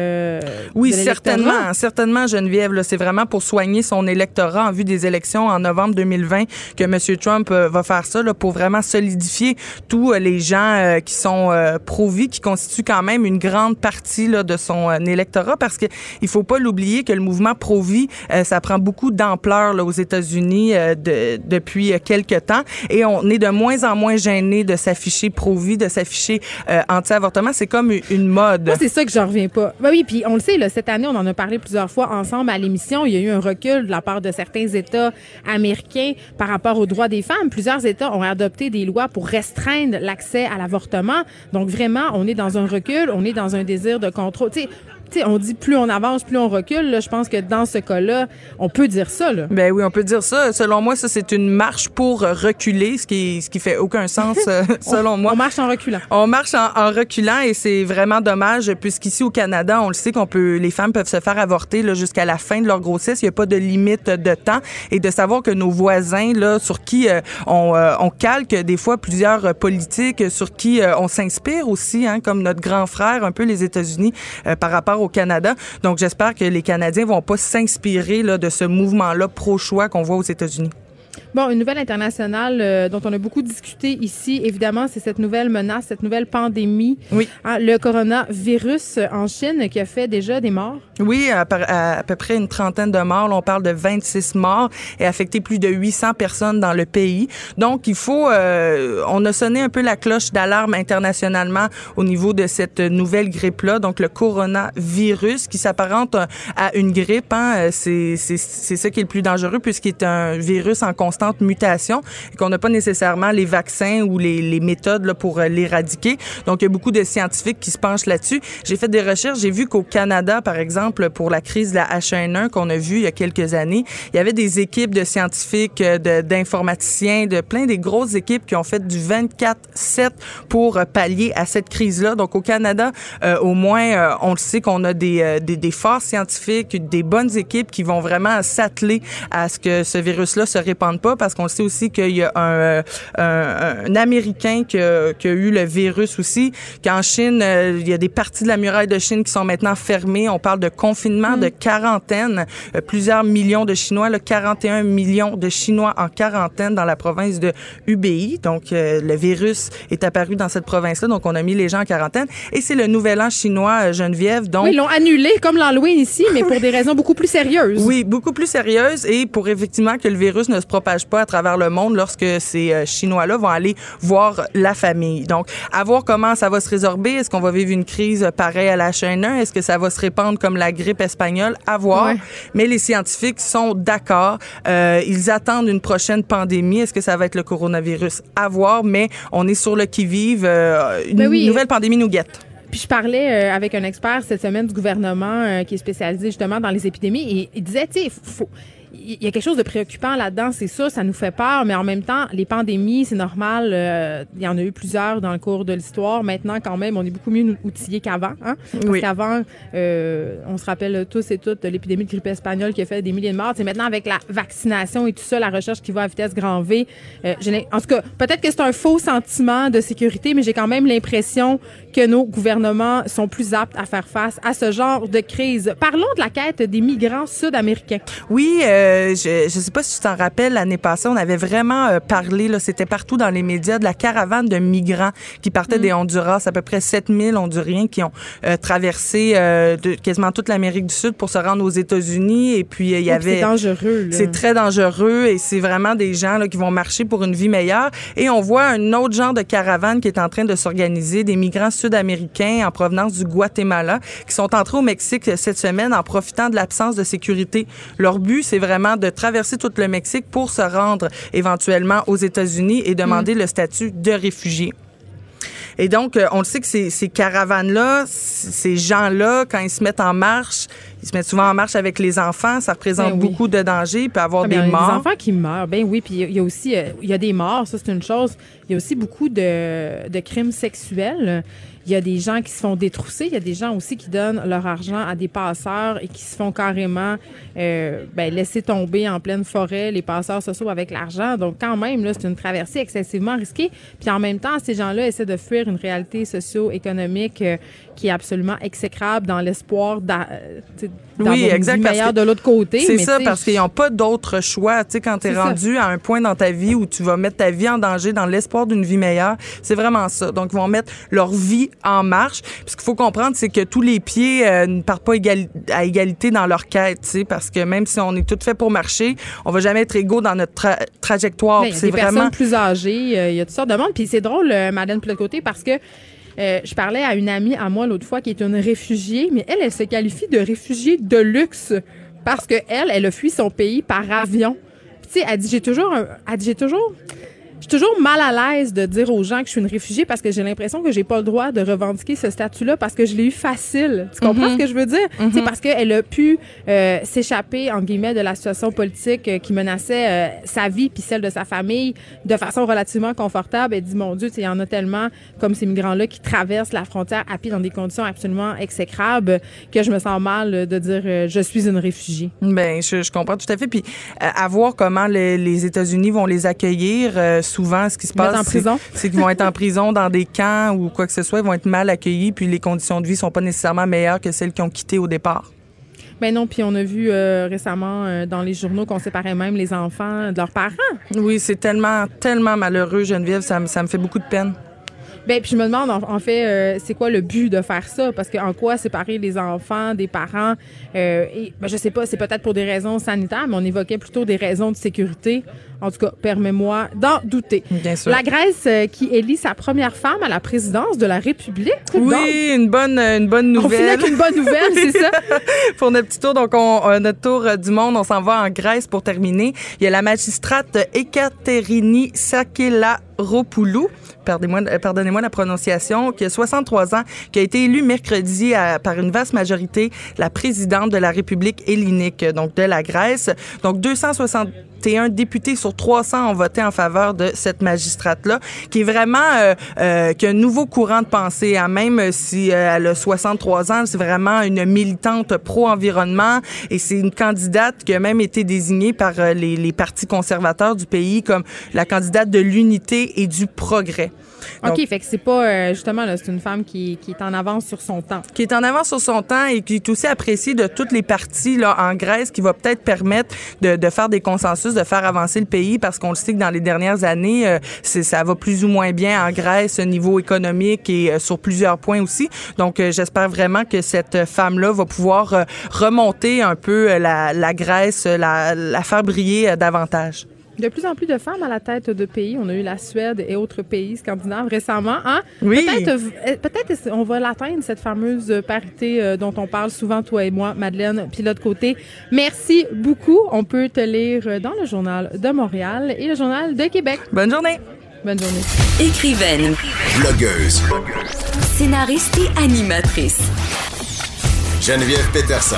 oui, certainement, Geneviève. Là, c'est vraiment pour soigner son électorat en vue des élections en novembre 2020 que M. Trump va faire ça, là, pour vraiment solidifier tous les gens qui sont pro-vie, qui constituent quand même une grande partie là, de son électorat, parce que il faut pas l'oublier que le mouvement pro-vie, ça prend beaucoup d'ampleur là, aux États-Unis depuis quelques temps, et on est de moins en moins gêné de s'afficher pro-vie, de s'afficher anti-avortement. C'est comme une mode. Moi, c'est ça que j'en reviens pas. Ben oui, puis on le sait, là, cette année, on en a parlé plusieurs fois ensemble à l'émission. Il y a eu un recul de la part de certains États américains par rapport aux droits des femmes. Plusieurs États ont adopté des lois pour restreindre l'accès à l'avortement. Donc, vraiment, on est dans un recul, on est dans un désir de contrôle. Tu sais, on dit plus on avance, plus on recule. Là, je pense que dans ce cas-là, on peut dire ça. Là. Ben oui, on peut dire ça. Selon moi, ça, c'est une marche pour reculer, ce qui fait aucun sens, selon moi. On marche en reculant. On marche en reculant et c'est vraiment dommage puisqu'ici au Canada, on le sait les femmes peuvent se faire avorter là, jusqu'à la fin de leur grossesse. Il n'y a pas de limite de temps. Et de savoir que nos voisins, là, sur qui on calque des fois plusieurs politiques, sur qui on s'inspire aussi, hein, comme notre grand frère, un peu les États-Unis, par rapport au Canada. Donc, j'espère que les Canadiens vont pas s'inspirer là, de ce mouvement-là pro-choix qu'on voit aux États-Unis. Bon, une nouvelle internationale dont on a beaucoup discuté ici, évidemment, c'est cette nouvelle menace, cette nouvelle pandémie. Oui. Hein, le coronavirus en Chine qui a fait déjà des morts. Oui, à peu près une trentaine de morts. Là, on parle de 26 morts et affecté plus de 800 personnes dans le pays. Donc, il faut... on a sonné un peu la cloche d'alarme internationalement au niveau de cette nouvelle grippe-là, donc le coronavirus qui s'apparente à une grippe. Hein, c'est ça qui est le plus dangereux puisqu'il est un virus en constante mutation et qu'on n'a pas nécessairement les vaccins ou les méthodes là, pour l'éradiquer. Donc, il y a beaucoup de scientifiques qui se penchent là-dessus. J'ai fait des recherches. J'ai vu qu'au Canada, par exemple, pour la crise de la H1N1 qu'on a vue il y a quelques années, il y avait des équipes de scientifiques, d'informaticiens, de plein des grosses équipes qui ont fait du 24/7 pour pallier à cette crise-là. Donc, au Canada, au moins, on le sait qu'on a des forces scientifiques, des bonnes équipes qui vont vraiment s'atteler à ce que ce virus-là se répande pas, parce qu'on sait aussi qu'il y a un Américain qui a eu le virus aussi, qu'en Chine, il y a des parties de la muraille de Chine qui sont maintenant fermées. On parle de confinement, de quarantaine. Plusieurs millions de Chinois, là, 41 millions de Chinois en quarantaine dans la province de Hubei. Donc, le virus est apparu dans cette province-là, donc on a mis les gens en quarantaine. Et c'est le nouvel an chinois, Geneviève. Donc, oui, ils l'ont annulé comme l'Halloween ici, mais pour des raisons beaucoup plus sérieuses. Oui, beaucoup plus sérieuses et pour effectivement que le virus ne se propage pas à travers le monde lorsque ces Chinois-là vont aller voir la famille. Donc, à voir comment ça va se résorber. Est-ce qu'on va vivre une crise pareille à la H1N1? Est-ce que ça va se répandre comme la grippe espagnole? À voir. Ouais. Mais les scientifiques sont d'accord. Ils attendent une prochaine pandémie. Est-ce que ça va être le coronavirus? À voir, mais on est sur le qui-vive. Une nouvelle pandémie nous guette. Puis je parlais avec un expert cette semaine du gouvernement qui est spécialisé justement dans les épidémies et il disait, tu sais, il y a quelque chose de préoccupant là-dedans, c'est ça nous fait peur, mais en même temps, les pandémies, c'est normal, il y en a eu plusieurs dans le cours de l'histoire. Maintenant, quand même, on est beaucoup mieux outillés qu'avant. Hein? Parce qu'avant, on se rappelle tous et toutes de l'épidémie de grippe espagnole qui a fait des milliers de morts. C'est maintenant avec la vaccination et tout ça, la recherche qui va à vitesse grand V. En tout cas, peut-être que c'est un faux sentiment de sécurité, mais j'ai quand même l'impression que nos gouvernements sont plus aptes à faire face à ce genre de crise. Parlons de la quête des migrants sud-américains. Oui, je sais pas si tu t'en rappelles, l'année passée, on avait vraiment parlé, là, c'était partout dans les médias, de la caravane de migrants qui partaient des Honduras, à peu près 7000 Honduriens qui ont traversé quasiment toute l'Amérique du Sud pour se rendre aux États-Unis. Et puis, il y avait... C'est dangereux, là. C'est très dangereux et c'est vraiment des gens là, qui vont marcher pour une vie meilleure. Et on voit un autre genre de caravane qui est en train de s'organiser, des migrants sud-américains en provenance du Guatemala qui sont entrés au Mexique cette semaine en profitant de l'absence de sécurité. Leur but, c'est vraiment de traverser tout le Mexique pour se rendre éventuellement aux États-Unis et demander le statut de réfugié. Et donc, on le sait que ces caravanes-là, ces gens-là, quand ils se mettent en marche, ils se mettent souvent en marche avec les enfants. Ça représente beaucoup de dangers. Il peut y avoir des morts. Des enfants qui meurent, ben oui. Puis il y a aussi, il y a des morts, ça c'est une chose. Il y a aussi beaucoup de crimes sexuels. Il y a des gens qui se font détrousser. Il y a des gens aussi qui donnent leur argent à des passeurs et qui se font carrément laisser tomber en pleine forêt. Les passeurs se sauvent avec l'argent. Donc, quand même, là, c'est une traversée excessivement risquée. Puis en même temps, ces gens-là essaient de fuir une réalité socio-économique qui est absolument exécrable dans l'espoir d'avoir une vie meilleure de l'autre côté. C'est ça, parce qu'ils n'ont pas d'autre choix. Tu sais, quand tu es rendu à un point dans ta vie où tu vas mettre ta vie en danger dans l'espoir d'une vie meilleure, c'est vraiment ça. Donc, ils vont mettre leur vie en marche. Puis ce qu'il faut comprendre, c'est que tous les pieds ne partent pas à égalité dans leur quête, tu sais, parce que même si on est tout fait pour marcher, on va jamais être égaux dans notre trajectoire. Il y a des personnes plus âgées, il y a toutes sortes de monde. Puis c'est drôle, Madeleine, de l'autre côté, parce que je parlais à une amie à moi l'autre fois qui est une réfugiée, mais elle se qualifie de réfugiée de luxe parce que elle a fui son pays par avion. Puis tu sais, elle dit je suis toujours mal à l'aise de dire aux gens que je suis une réfugiée parce que j'ai l'impression que j'ai pas le droit de revendiquer ce statut-là parce que je l'ai eu facile. Tu comprends ce que je veux dire? C'est parce qu'elle a pu s'échapper, en guillemets, de la situation politique qui menaçait sa vie puis celle de sa famille de façon relativement confortable. Elle dit, mon Dieu, il y en a tellement comme ces migrants-là qui traversent la frontière à pied dans des conditions absolument exécrables que je me sens mal de dire je suis une réfugiée. Ben, je comprends tout à fait. Puis à voir comment les États-Unis vont les accueillir. Souvent, ce qui se passe, c'est qu'ils vont être en prison dans des camps ou quoi que ce soit. Ils vont être mal accueillis, puis les conditions de vie sont pas nécessairement meilleures que celles qu'ils ont quittées au départ. Ben non, puis on a vu récemment dans les journaux qu'on séparait même les enfants de leurs parents. Oui, c'est tellement, tellement malheureux, Geneviève. Ça me fait beaucoup de peine. Ben puis je me demande en fait c'est quoi le but de faire ça parce que en quoi séparer les enfants des parents et je sais pas, c'est peut-être pour des raisons sanitaires mais on évoquait plutôt des raisons de sécurité. En tout cas, permets-moi d'en douter. Bien sûr. La Grèce qui élit sa première femme à la présidence de la République. Oui, une bonne nouvelle. On finit avec une bonne nouvelle, c'est ça. Pour notre petit tour, donc notre tour du monde, on s'en va en Grèce pour terminer. Il y a la magistrate Ekaterini Sakelaropoulou. Pardonnez-moi la prononciation, qui a 63 ans, qui a été élue mercredi par une vaste majorité la présidente de la République hellénique, donc de la Grèce. Donc 261 députés sur 300 ont voté en faveur de cette magistrate-là, qui est vraiment qui a un nouveau courant de pensée. Hein, même si elle a 63 ans, c'est vraiment une militante pro-environnement et c'est une candidate qui a même été désignée par les partis conservateurs du pays comme la candidate de l'unité et du progrès. Donc, OK, fait que c'est pas justement là, c'est une femme qui est en avance sur son temps. Qui est en avance sur son temps et qui est aussi appréciée de toutes les partis là en Grèce, qui va peut-être permettre de faire des consensus, de faire avancer le pays, parce qu'on le sait que dans les dernières années, ça va plus ou moins bien en Grèce au niveau économique et sur plusieurs points aussi. Donc j'espère vraiment que cette femme-là va pouvoir remonter un peu la Grèce, la faire briller davantage. De plus en plus de femmes à la tête de pays. On a eu la Suède et autres pays scandinaves récemment. Hein? Oui. Peut-être on va l'atteindre, cette fameuse parité dont on parle souvent, toi et moi, Madeleine, puis l'autre côté. Merci beaucoup. On peut te lire dans le Journal de Montréal et le Journal de Québec. Bonne journée. Bonne journée. Écrivaine. Blogueuse. Scénariste et animatrice. Geneviève Peterson.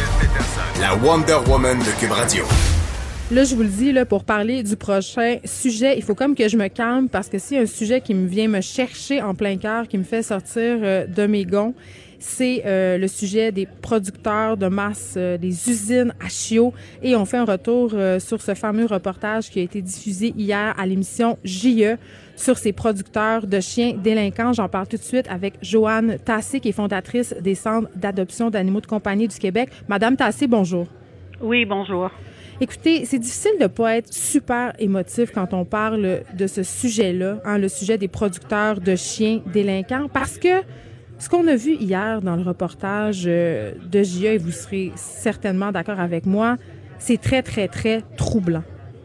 La Wonder Woman de Cube Radio. Là, je vous le dis, là, pour parler du prochain sujet, il faut comme que je me calme parce que s'il y a un sujet qui me vient me chercher en plein cœur, qui me fait sortir de mes gonds, c'est le sujet des producteurs de masse, des usines à chiots. Et on fait un retour sur ce fameux reportage qui a été diffusé hier à l'émission JE sur ces producteurs de chiens délinquants. J'en parle tout de suite avec Joanne Tassé, qui est fondatrice des centres d'adoption d'animaux de compagnie du Québec. Madame Tassé, bonjour. Oui, bonjour. Écoutez, c'est difficile de pas être super émotif quand on parle de ce sujet-là, hein, le sujet des producteurs de chiens délinquants, parce que ce qu'on a vu hier dans le reportage de JA, et vous serez certainement d'accord avec moi, c'est très, très, très troublant.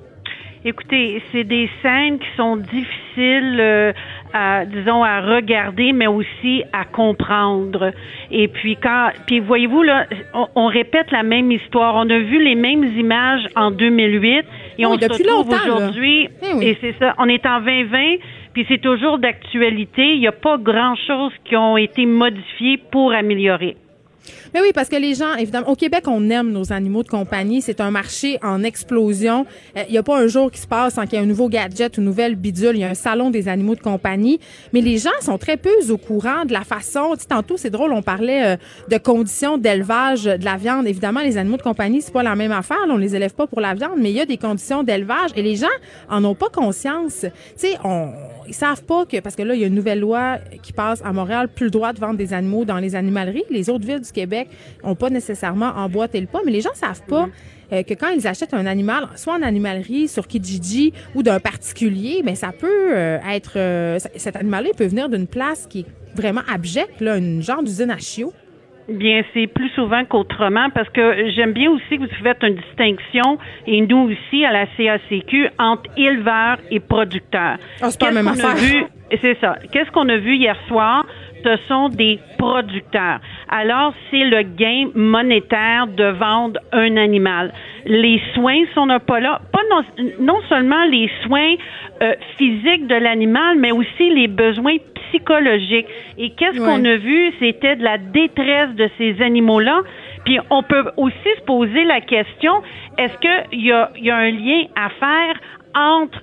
Écoutez, c'est des scènes qui sont difficiles à regarder, mais aussi à comprendre. Et puis voyez-vous, là, on répète la même histoire. On a vu les mêmes images en 2008 et on se retrouve aujourd'hui. Et c'est ça, on est en 2020. Puis c'est toujours d'actualité. Il n'y a pas grand-chose qui ont été modifiées pour améliorer. Mais oui, parce que les gens, évidemment, au Québec, on aime nos animaux de compagnie. C'est un marché en explosion. Il n'y a pas un jour qui se passe sans qu'il y ait un nouveau gadget ou une nouvelle bidule. Il y a un salon des animaux de compagnie. Mais les gens sont très peu au courant de la façon. Tu sais, tantôt, c'est drôle, on parlait de conditions d'élevage de la viande. Évidemment, les animaux de compagnie, c'est pas la même affaire. Là, on les élève pas pour la viande, mais il y a des conditions d'élevage et les gens en ont pas conscience. Tu sais, ils savent pas que, parce que là, il y a une nouvelle loi qui passe à Montréal, plus le droit de vendre des animaux dans les animaleries. Les autres villes du Québec n'ont pas nécessairement emboîté le pas, mais les gens savent pas que quand ils achètent un animal, soit en animalerie, sur Kijiji ou d'un particulier, ben ça peut être... cet animal-là peut venir d'une place qui est vraiment abjecte, là, une genre d'usine à chiots. Bien, c'est plus souvent qu'autrement parce que j'aime bien aussi que vous faites une distinction, et nous aussi à la CACQ, entre éleveurs et producteurs. Oh, c'est pas la même affaire. C'est ça. Qu'est-ce qu'on a vu hier soir? Ce sont des producteurs. Alors, c'est le gain monétaire de vendre un animal. Les soins sont pas là. Pas non seulement les soins physiques de l'animal, mais aussi les besoins psychologiques. Et qu'est-ce qu'on a vu? C'était de la détresse de ces animaux-là. Puis on peut aussi se poser la question, est-ce qu'il y a un lien à faire entre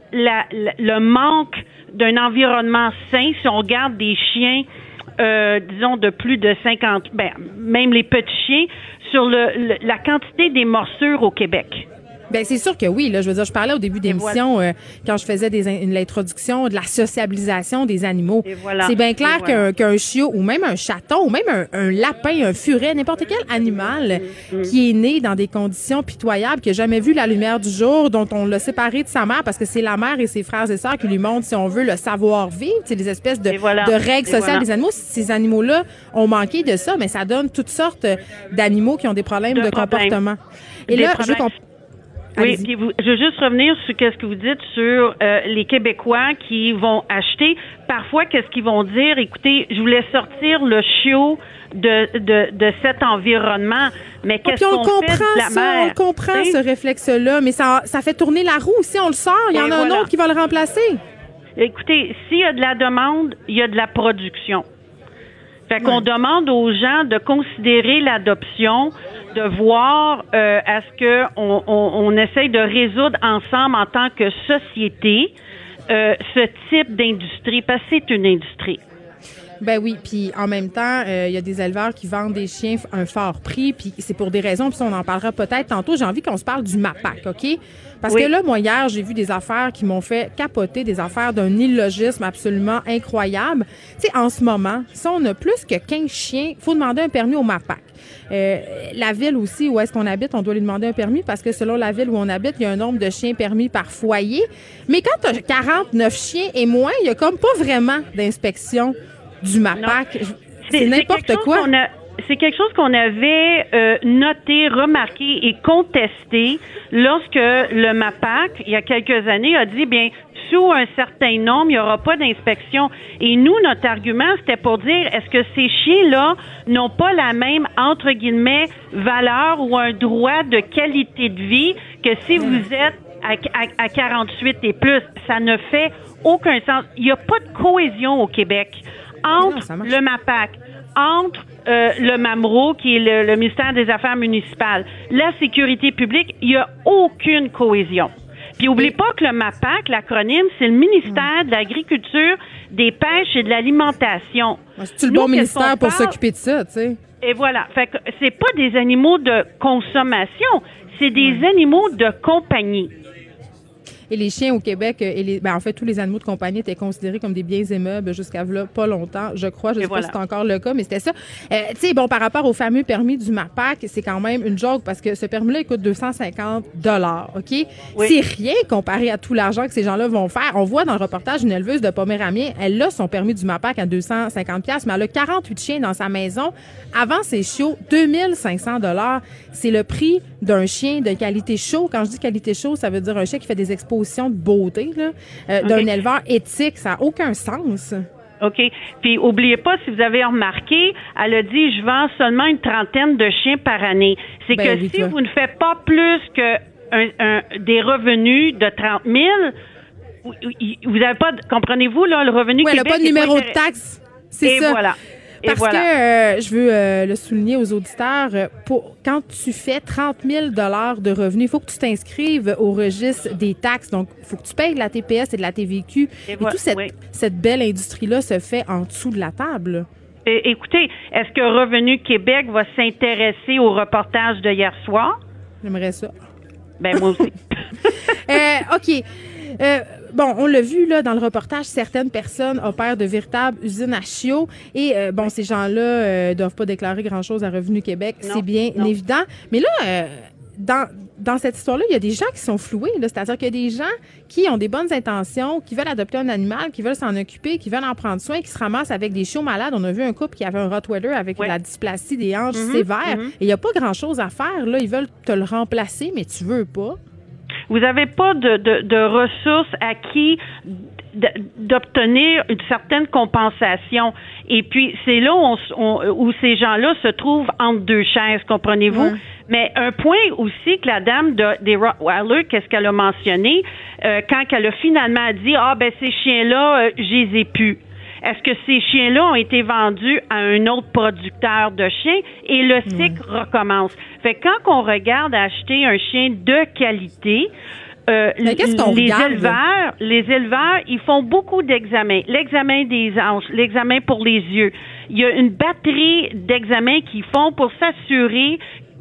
le manque d'un environnement sain, si on regarde des chiens disons de plus de 50, même les petits chiens, sur la quantité des morsures au Québec? Bien, c'est sûr que oui. Là, je veux dire, je parlais au début d'émission quand je faisais l'introduction de la sociabilisation des animaux. C'est bien clair qu'un chiot ou même un chaton ou même un lapin, un furet, n'importe quel animal qui est né dans des conditions pitoyables, qui n'a jamais vu la lumière du jour, dont on l'a séparé de sa mère parce que c'est la mère et ses frères et sœurs qui lui montrent, si on veut, le savoir-vivre, c'est des espèces de règles sociales des animaux. Ces animaux-là ont manqué de ça, mais ça donne toutes sortes d'animaux qui ont des problèmes de comportement. Et là, oui, puis je veux juste revenir sur ce que vous dites sur les Québécois qui vont acheter. Parfois, qu'est-ce qu'ils vont dire? Écoutez, je voulais sortir le chiot de cet environnement, mais qu'est-ce qu'on fait de la mère? On comprend ce réflexe-là, mais ça fait tourner la roue aussi, on le sort. Il y en a un autre qui va le remplacer. Écoutez, s'il y a de la demande, il y a de la production. Fait qu'on demande aux gens de considérer l'adoption, de voir à ce que on essaye de résoudre ensemble en tant que société ce type d'industrie, parce que c'est une industrie. Ben oui, puis en même temps, il y a des éleveurs qui vendent des chiens à un fort prix, puis c'est pour des raisons, puis on en parlera peut-être tantôt. J'ai envie qu'on se parle du MAPAC, OK? Parce que là, moi, hier, j'ai vu des affaires qui m'ont fait capoter, des affaires d'un illogisme absolument incroyable. Tu sais, en ce moment, si on a plus que 15 chiens, il faut demander un permis au MAPAC. La ville aussi où est-ce qu'on habite, on doit lui demander un permis parce que selon la ville où on habite, il y a un nombre de chiens permis par foyer. Mais quand tu as 49 chiens et moins, il y a comme pas vraiment d'inspection du MAPAC. C'est n'importe quoi. C'est quelque chose qu'on avait noté, remarqué et contesté lorsque le MAPAC, il y a quelques années, a dit, bien, sous un certain nombre, il n'y aura pas d'inspection. Et nous, notre argument, c'était pour dire, est-ce que ces chiens-là n'ont pas la même, entre guillemets, valeur ou un droit de qualité de vie que si vous êtes à 48 et plus? Ça ne fait aucun sens. Il n'y a pas de cohésion au Québec entre le MAPAC, entre le MAMRO, qui est le ministère des Affaires municipales, la sécurité publique, il n'y a aucune cohésion. Puis n'oubliez pas que le MAPAC, l'acronyme, c'est le ministère de l'Agriculture, des Pêches et de l'Alimentation. C'est le bon ministère pour s'occuper de ça, tu sais. Et voilà. Fait que c'est pas des animaux de consommation, c'est des animaux de compagnie. Et les chiens au Québec, en fait, tous les animaux de compagnie étaient considérés comme des biens immeubles jusqu'à là, pas longtemps, je crois. Je sais pas si c'est encore le cas, mais c'était ça. Tu sais, bon, par rapport au fameux permis du MAPAC, c'est quand même une joke parce que ce permis-là, il coûte 250 $, OK? Oui. C'est rien comparé à tout l'argent que ces gens-là vont faire. On voit dans le reportage une éleveuse de Poméranie, elle a son permis du MAPAC à 250 $, mais elle a 48 chiens dans sa maison. Avant ses chiots, 2500 $. C'est le prix d'un chien de qualité show. Quand je dis qualité show, ça veut dire un chien qui fait des expositions de beauté, là, d'un éleveur éthique. Ça n'a aucun sens. OK. Puis, oubliez pas, si vous avez remarqué, elle a dit, je vends seulement une trentaine de chiens par année. C'est que si vous ne faites pas plus que des revenus de 30 000, vous n'avez pas, comprenez-vous, là, le revenu Québec... Oui, elle n'a pas de numéro de taxe. C'est ça. Voilà. Parce que, je veux le souligner aux auditeurs, quand tu fais 30 000 $ de revenus, il faut que tu t'inscrives au registre des taxes. Donc, il faut que tu payes de la TPS et de la TVQ. Et toute cette belle industrie-là se fait en dessous de la table. Écoutez, est-ce que Revenu Québec va s'intéresser au reportage de hier soir? J'aimerais ça. Ben moi aussi. OK. Bon, on l'a vu là dans le reportage, certaines personnes opèrent de véritables usines à chiots et ces gens-là doivent pas déclarer grand-chose à Revenu Québec, c'est bien évident. Mais là, dans cette histoire-là, il y a des gens qui sont floués. Là, c'est-à-dire qu'il y a des gens qui ont des bonnes intentions, qui veulent adopter un animal, qui veulent s'en occuper, qui veulent en prendre soin, qui se ramassent avec des chiots malades. On a vu un couple qui avait un Rottweiler avec la dysplasie des hanches sévère. Et il n'y a pas grand-chose à faire. Là, ils veulent te le remplacer, mais tu veux pas. Vous n'avez pas de ressources acquis d'obtenir une certaine compensation. Et puis, c'est là où ces gens-là se trouvent entre deux chaises, comprenez-vous? Ouais. Mais un point aussi que la dame des Rottweiler, qu'est-ce qu'elle a mentionné, quand elle a finalement dit « ces chiens-là, je les ai plus ». Est-ce que ces chiens-là ont été vendus à un autre producteur de chiens et le cycle recommence? Fait que quand on regarde acheter un chien de qualité, les éleveurs, ils font beaucoup d'examens. L'examen des hanches, l'examen pour les yeux. Il y a une batterie d'examens qu'ils font pour s'assurer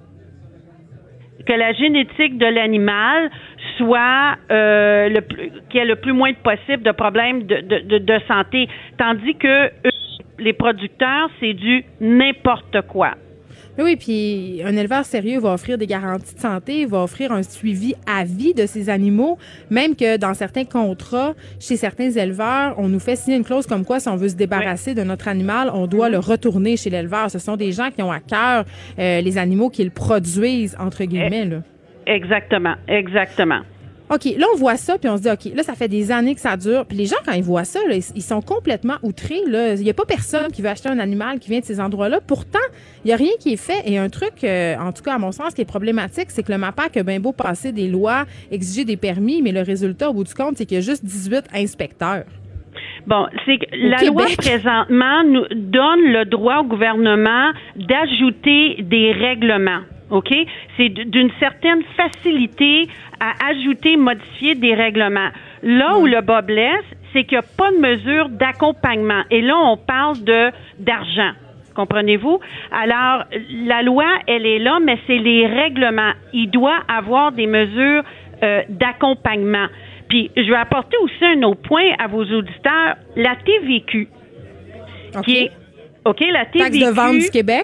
que la génétique de l'animal soit qu'il y ait le plus moins possible de problèmes de santé, tandis que les producteurs, c'est du n'importe quoi. Oui, puis un éleveur sérieux va offrir des garanties de santé, va offrir un suivi à vie de ses animaux, même que dans certains contrats, chez certains éleveurs, on nous fait signer une clause comme quoi si on veut se débarrasser de notre animal, on doit le retourner chez l'éleveur. Ce sont des gens qui ont à cœur les animaux qu'ils produisent, entre guillemets. Là. Exactement. OK, là, on voit ça, puis on se dit, OK, là, ça fait des années que ça dure. Puis les gens, quand ils voient ça, là, ils sont complètement outrés. Là. Il n'y a pas personne qui veut acheter un animal qui vient de ces endroits-là. Pourtant, il n'y a rien qui est fait. Et un truc, en tout cas, à mon sens, qui est problématique, c'est que le MAPAC a bien beau passer des lois, exiger des permis, mais le résultat, au bout du compte, c'est qu'il y a juste 18 inspecteurs. Bon, c'est que la loi présentement nous donne le droit au gouvernement d'ajouter des règlements. OK? C'est d'une certaine facilité à ajouter, modifier des règlements. Là où le bas blesse, c'est qu'il n'y a pas de mesure d'accompagnement. Et là, on parle d'argent. Comprenez-vous? Alors, la loi, elle est là, mais c'est les règlements. Il doit avoir des mesures d'accompagnement. Puis, je vais apporter aussi un autre point à vos auditeurs. La TVQ. OK. Qui est, OK, la TVQ. Taxe de vente du Québec.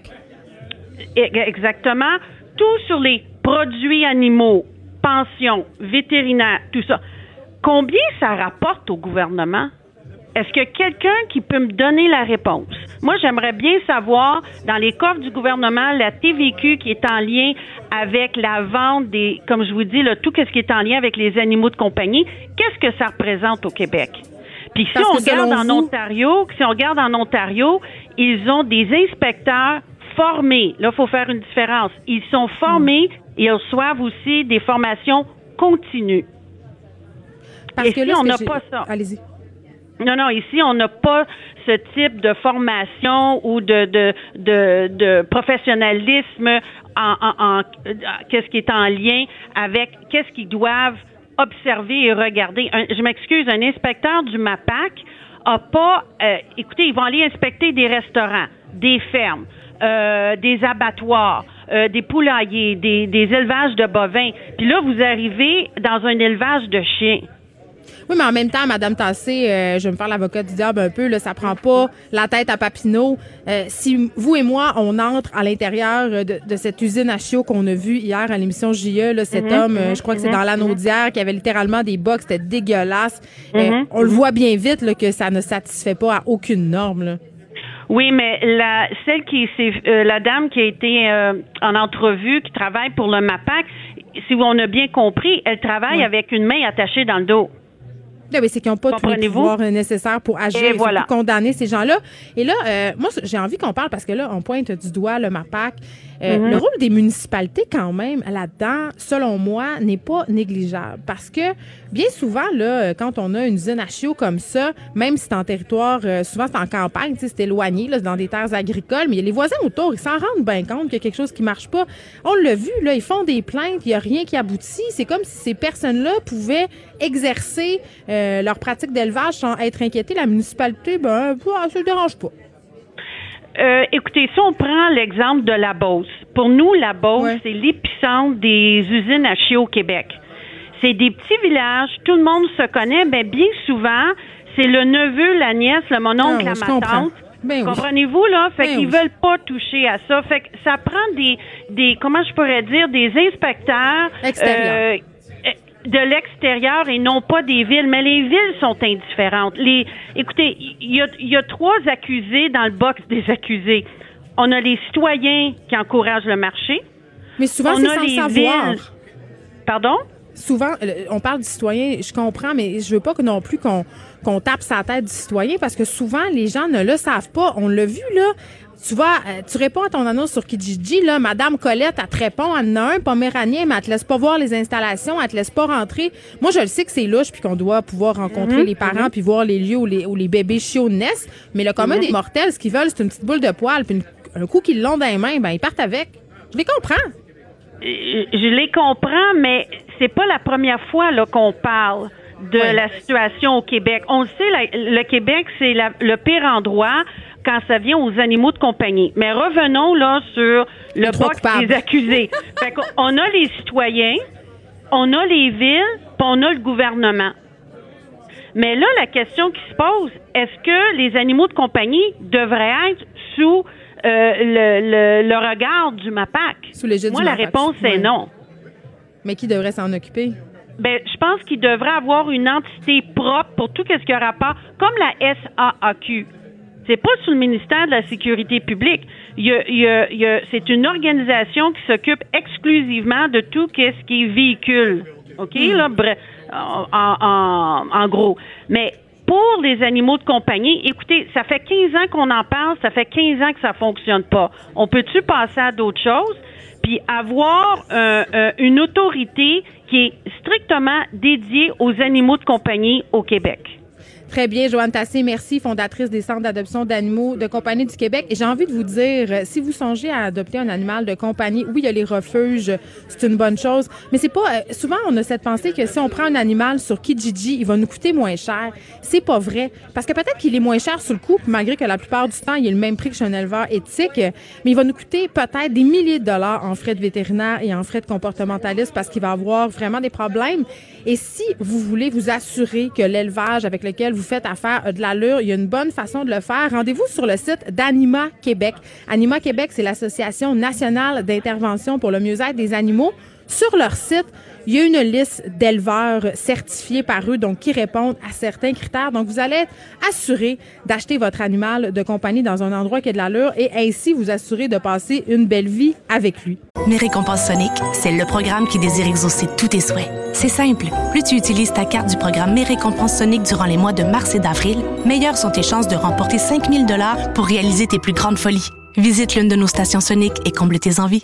Exactement. Tout sur les produits animaux, pensions, vétérinaires, tout ça. Combien ça rapporte au gouvernement? Est-ce qu'il y a quelqu'un qui peut me donner la réponse? Moi, j'aimerais bien savoir, dans les coffres du gouvernement, la TVQ qui est en lien avec la vente des, comme je vous dis, là, tout ce qui est en lien avec les animaux de compagnie, qu'est-ce que ça représente au Québec? Puis si on regarde en Ontario, ils ont des inspecteurs formés. Là, il faut faire une différence. Ils sont formés et ils reçoivent aussi des formations continues. Parce que là, on n'a pas ça. Allez-y. Non, ici, on n'a pas ce type de formation ou de professionnalisme en qu'est-ce qui est en lien avec qu'est-ce qu'ils doivent observer et regarder. Je m'excuse, un inspecteur du MAPAC a pas... écoutez, ils vont aller inspecter des restaurants, des fermes, des abattoirs, des poulaillers, des élevages de bovins. Puis là, vous arrivez dans un élevage de chiens. Oui, mais en même temps, Mme Tassé, je vais me faire l'avocat du diable un peu, là, ça prend pas la tête à Papineau. Si vous et moi, on entre à l'intérieur de cette usine à chiots qu'on a vue hier à l'émission JE, là, cet homme, je crois que c'est dans l'Anaudière, qui avait littéralement des box, c'était dégueulasse. On le voit bien vite là, que ça ne satisfait pas à aucune norme, là. Oui, mais la dame qui a été en entrevue, qui travaille pour le MAPAC, si on a bien compris, elle travaille avec une main attachée dans le dos. Là, c'est qu'ils n'ont pas tous les pouvoirs nécessaires pour agir et voilà. Condamner ces gens-là. Et là, moi, j'ai envie qu'on parle parce que là, on pointe du doigt le MAPAC. Le rôle des municipalités, quand même, là-dedans, selon moi, n'est pas négligeable. Parce que, bien souvent, là, quand on a une usine à chiots comme ça, même si c'est en territoire, souvent c'est en campagne, c'est éloigné, là, c'est dans des terres agricoles, mais les voisins autour, ils s'en rendent bien compte qu'il y a quelque chose qui marche pas. On l'a vu, là, ils font des plaintes, il n'y a rien qui aboutit. C'est comme si ces personnes-là pouvaient exercer leur pratique d'élevage sans être inquiétées. La municipalité, ça ne dérange pas. Écoutez, si on prend l'exemple de la Beauce, pour nous, la Beauce, c'est l'épicentre des usines à chiots au Québec. C'est des petits villages, tout le monde se connaît, bien souvent, c'est le neveu, la nièce, le mononcle, la tante. Comprenez-vous, là? Fait qu'ils veulent pas toucher à ça. Fait que ça prend des comment je pourrais dire, des inspecteurs extérieurs. De l'extérieur et non pas des villes. Mais les villes sont indifférentes. Écoutez, il y a 3 accusés dans le box des accusés. On a les citoyens qui encouragent le marché. Mais souvent, c'est sans savoir. Villes. Pardon? Souvent, on parle du citoyen, je comprends, mais je veux pas non plus qu'on tape sa tête du citoyen parce que souvent, les gens ne le savent pas. On l'a vu, là. Tu vois, tu réponds à ton annonce sur Kijiji, là, Madame Colette, elle te répond, elle en a un poméranien, mais elle te laisse pas voir les installations, elle te laisse pas rentrer. Moi, je le sais que c'est louche puis qu'on doit pouvoir rencontrer les parents puis voir les lieux où les bébés chiots naissent, mais le commun des mortels, ce qu'ils veulent, c'est une petite boule de poil puis un coup qu'ils l'ont dans les mains, ils partent avec. Je les comprends. Je les comprends, mais c'est pas la première fois là qu'on parle de la situation au Québec. On le sait, le Québec, c'est le pire endroit quand ça vient aux animaux de compagnie. Mais revenons là sur le box des accusés. Fait qu'on a les citoyens, on a les villes, puis on a le gouvernement. Mais là, la question qui se pose, est-ce que les animaux de compagnie devraient être sous le regard du MAPAC? Sous l'égide Moi, du la MAPAC. réponse est non. Mais qui devrait s'en occuper? Je pense qu'il devrait avoir une entité propre pour tout ce qui a rapport, comme la SAAQ. C'est pas sous le ministère de la Sécurité publique. C'est une organisation qui s'occupe exclusivement de tout ce qui est véhicule. OK? Là, en gros. Mais pour les animaux de compagnie, écoutez, ça fait 15 ans qu'on en parle, ça fait 15 ans que ça fonctionne pas. On peut-tu passer à d'autres choses? Puis avoir une autorité qui est strictement dédiée aux animaux de compagnie au Québec. Très bien, Joanne Tassé, merci, fondatrice des centres d'adoption d'animaux de compagnie du Québec. Et j'ai envie de vous dire, si vous songez à adopter un animal de compagnie, oui, il y a les refuges, c'est une bonne chose, mais c'est pas... souvent, on a cette pensée que si on prend un animal sur Kijiji, il va nous coûter moins cher. C'est pas vrai, parce que peut-être qu'il est moins cher sur le coup, malgré que la plupart du temps, il est le même prix que chez un éleveur éthique, mais il va nous coûter peut-être des milliers de dollars en frais de vétérinaire et en frais de comportementaliste parce qu'il va avoir vraiment des problèmes. Et si vous voulez vous assurer que l'élevage avec lequel vous faites affaire a de l'allure, il y a une bonne façon de le faire. Rendez-vous sur le site d'Anima Québec. Anima Québec, c'est l'Association nationale d'intervention pour le mieux-être des animaux. Sur leur site, il y a une liste d'éleveurs certifiés par eux, donc qui répondent à certains critères. Donc, vous allez être assuré d'acheter votre animal de compagnie dans un endroit qui a de l'allure et ainsi vous assurer de passer une belle vie avec lui. Mes récompenses Sonic, c'est le programme qui désire exaucer tous tes souhaits. C'est simple. Plus tu utilises ta carte du programme Mes récompenses Sonic durant les mois de mars et d'avril, meilleures sont tes chances de remporter 5 000 $ pour réaliser tes plus grandes folies. Visite l'une de nos stations Sonic et comble tes envies.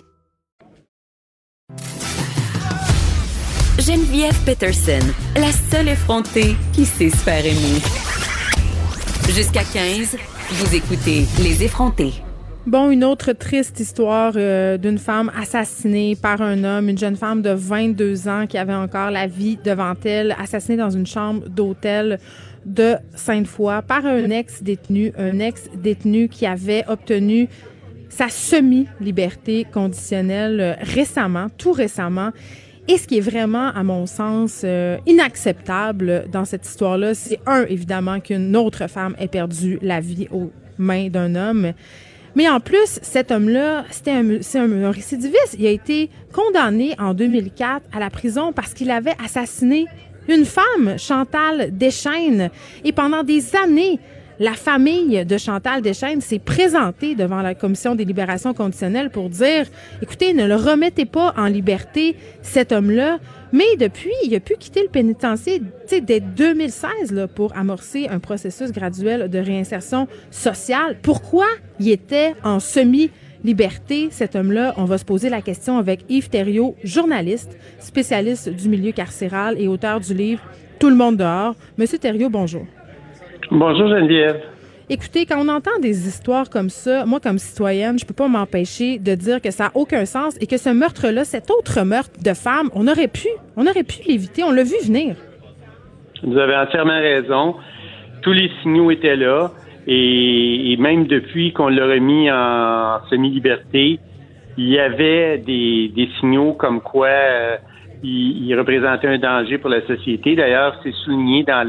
Geneviève Peterson, la seule effrontée qui sait se faire aimer. Jusqu'à 15, vous écoutez Les effrontés. Bon, une autre triste histoire d'une femme assassinée par un homme, une jeune femme de 22 ans qui avait encore la vie devant elle, assassinée dans une chambre d'hôtel de Sainte-Foy par un ex-détenu qui avait obtenu sa semi-liberté conditionnelle récemment, tout récemment. Et ce qui est vraiment, à mon sens, inacceptable dans cette histoire-là, c'est évidemment, qu'une autre femme ait perdu la vie aux mains d'un homme. Mais en plus, cet homme-là, c'est un récidiviste. Il a été condamné en 2004 à la prison parce qu'il avait assassiné une femme, Chantal Deschênes. Et pendant des années, la famille de Chantal Deschênes s'est présentée devant la Commission des libérations conditionnelles pour dire, écoutez, ne le remettez pas en liberté, cet homme-là. Mais depuis, il a pu quitter le pénitencier dès 2016 là, pour amorcer un processus graduel de réinsertion sociale. Pourquoi il était en semi-liberté, cet homme-là? On va se poser la question avec Yves Thériault, journaliste, spécialiste du milieu carcéral et auteur du livre « Tout le monde dehors ». Monsieur Thériault, bonjour. Bonjour Geneviève. Écoutez, quand on entend des histoires comme ça, moi, comme citoyenne, je peux pas m'empêcher de dire que ça n'a aucun sens et que ce meurtre-là, cet autre meurtre de femme, on aurait pu l'éviter. On l'a vu venir. Vous avez entièrement raison. Tous les signaux étaient là et même depuis qu'on l'a remis en semi-liberté, il y avait des signaux comme quoi il représentait un danger pour la société. D'ailleurs, c'est souligné dans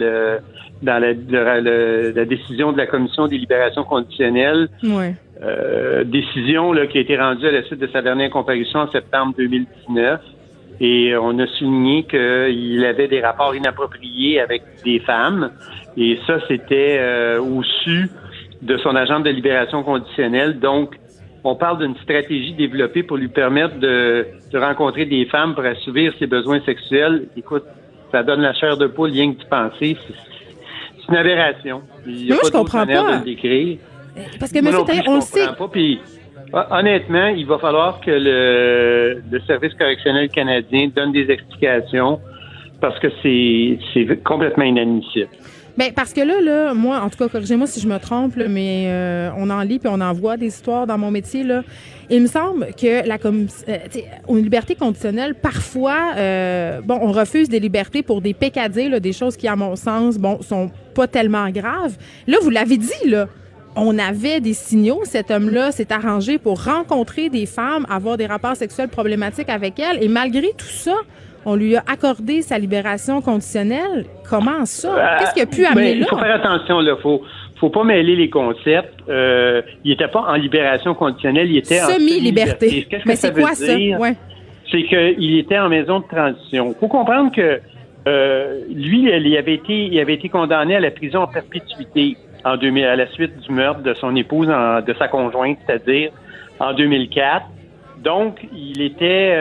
la décision de la Commission des libérations conditionnelles. Ouais. Décision là, qui a été rendue à la suite de sa dernière comparution en septembre 2019. Et on a souligné qu'il avait des rapports inappropriés avec des femmes. Et ça, c'était au su de son agent de libération conditionnelle. Donc, on parle d'une stratégie développée pour lui permettre de rencontrer des femmes pour assouvir ses besoins sexuels. Écoute, ça donne la chair de poule, rien que d'y penser. C'est une aberration. Il n'y a pas d'autre manière de le décrire. Parce que, M. Thériault, on le sait. Puis, honnêtement, il va falloir que le Service correctionnel canadien donne des explications parce que c'est complètement inadmissible. Ben parce que là, moi, en tout cas, corrigez-moi si je me trompe, là, mais on en lit puis on en voit des histoires dans mon métier, là. Il me semble que une liberté conditionnelle, parfois, on refuse des libertés pour des peccadilles, là, des choses qui, à mon sens, sont pas tellement graves. Là, vous l'avez dit, là. On avait des signaux. Cet homme-là s'est arrangé pour rencontrer des femmes, avoir des rapports sexuels problématiques avec elles. Et malgré tout ça, on lui a accordé sa libération conditionnelle. Comment ça? Qu'est-ce qui a pu amener là? Il faut faire attention, là. Faut pas mêler les concepts. Il était pas en libération conditionnelle, il était en semi-liberté. Qu'est-ce que ça veut dire? Ouais. C'est qu'il était en maison de transition. Faut comprendre que lui, il avait été condamné à la prison en perpétuité à la suite du meurtre de son épouse, de sa conjointe, c'est-à-dire en 2004. Donc, il était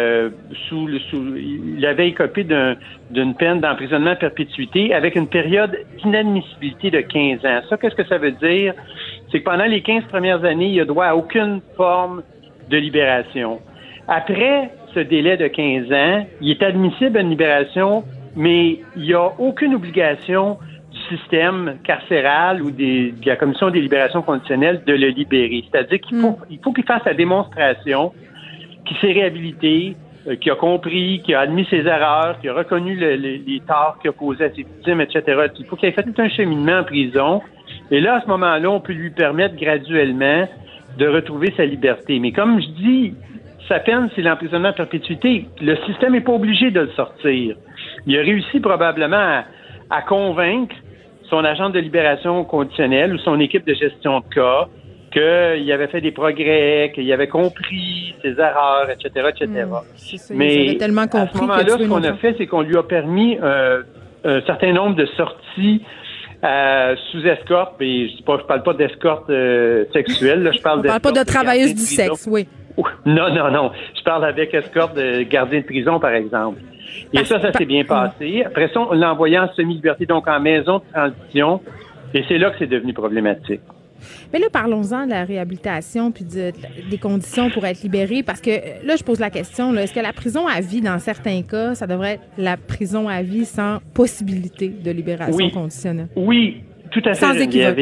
il avait écopé d'une peine d'emprisonnement à perpétuité avec une période d'inadmissibilité de 15 ans. Ça, qu'est-ce que ça veut dire? C'est que pendant les 15 premières années, il a droit à aucune forme de libération. Après ce délai de 15 ans, il est admissible à une libération, mais il n'y a aucune obligation du système carcéral ou de la Commission des libérations conditionnelles de le libérer. C'est-à-dire qu'il faut qu'il fasse la démonstration qu'il s'est réhabilité, qu'il a compris, qu'il a admis ses erreurs, qu'il a reconnu les torts qu'il a causés à ses victimes, etc. Il faut qu'il ait fait tout un cheminement en prison. Et là, à ce moment-là, on peut lui permettre graduellement de retrouver sa liberté. Mais comme je dis, sa peine, c'est l'emprisonnement à perpétuité. Le système n'est pas obligé de le sortir. Il a réussi probablement à convaincre son agent de libération conditionnelle ou son équipe de gestion de cas qu'il avait fait des progrès, qu'il avait compris ses erreurs, etc., etc. Ça, mais tellement compris à ce moment-là, ce qu'on a fait, c'est qu'on lui a permis un certain nombre de sorties sous escorte. Et je parle pas d'escorte sexuelle. Là, je parle pas de travailleuse du sexe, oui. Non. Je parle avec escorte de gardien de prison, par exemple. Et ça s'est bien passé. Après ça, on l'a envoyé en semi-liberté, donc en maison de transition. Et c'est là que c'est devenu problématique. Mais là, parlons-en de la réhabilitation puis des conditions pour être libéré. Parce que là, je pose la question, là, est-ce que la prison à vie, dans certains cas, ça devrait être la prison à vie sans possibilité de libération conditionnelle? Oui, tout à fait. Sans équivoque.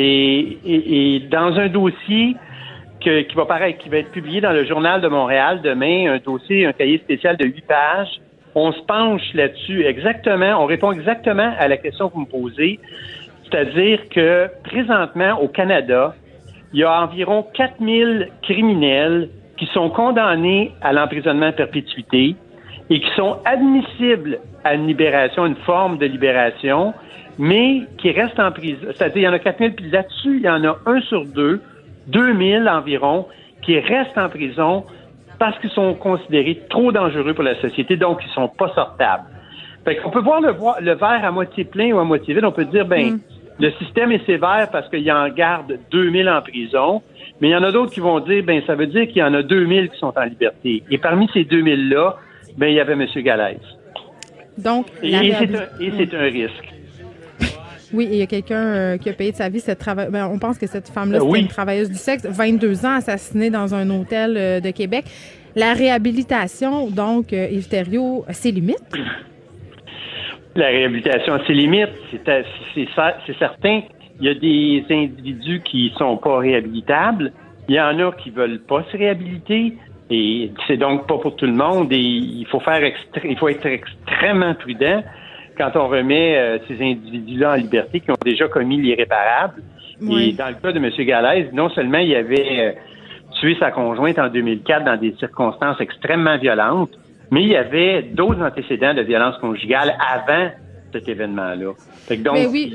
Et dans un dossier qui va être publié dans le Journal de Montréal demain, un cahier spécial de 8 pages, on se penche là-dessus exactement, on répond exactement à la question que vous me posez, c'est-à-dire que présentement au Canada, il y a environ 4000 criminels qui sont condamnés à l'emprisonnement à perpétuité et qui sont admissibles à une libération, une forme de libération, mais qui restent en prison. C'est-à-dire, il y en a 4000, puis là-dessus, il y en a 1 sur 2, 2000 environ, qui restent en prison parce qu'ils sont considérés trop dangereux pour la société, donc ils sont pas sortables. Fait qu'on peut voir le verre à moitié plein ou à moitié vide. On peut dire, le système est sévère parce qu'il en garde 2000 en prison, mais il y en a d'autres qui vont dire, ça veut dire qu'il y en a 2000 qui sont en liberté. Et parmi ces 2000-là, il y avait M. Galaise. Donc, c'est un risque. Oui, et il y a quelqu'un qui a payé de sa vie on pense que cette femme-là, c'était une travailleuse du sexe, 22 ans, assassinée dans un hôtel de Québec. La réhabilitation, donc, Yves Thériault, ses limites? La réhabilitation a ses limites, c'est certain. Il y a des individus qui sont pas réhabilitables. Il y en a qui veulent pas se réhabiliter. Et c'est donc pas pour tout le monde. Et il faut être extrêmement prudent quand on remet ces individus-là en liberté qui ont déjà commis l'irréparable. Oui. Et dans le cas de M. Galaise, non seulement il avait tué sa conjointe en 2004 dans des circonstances extrêmement violentes, mais il y avait d'autres antécédents de violence conjugale avant cet événement-là. Fait que donc,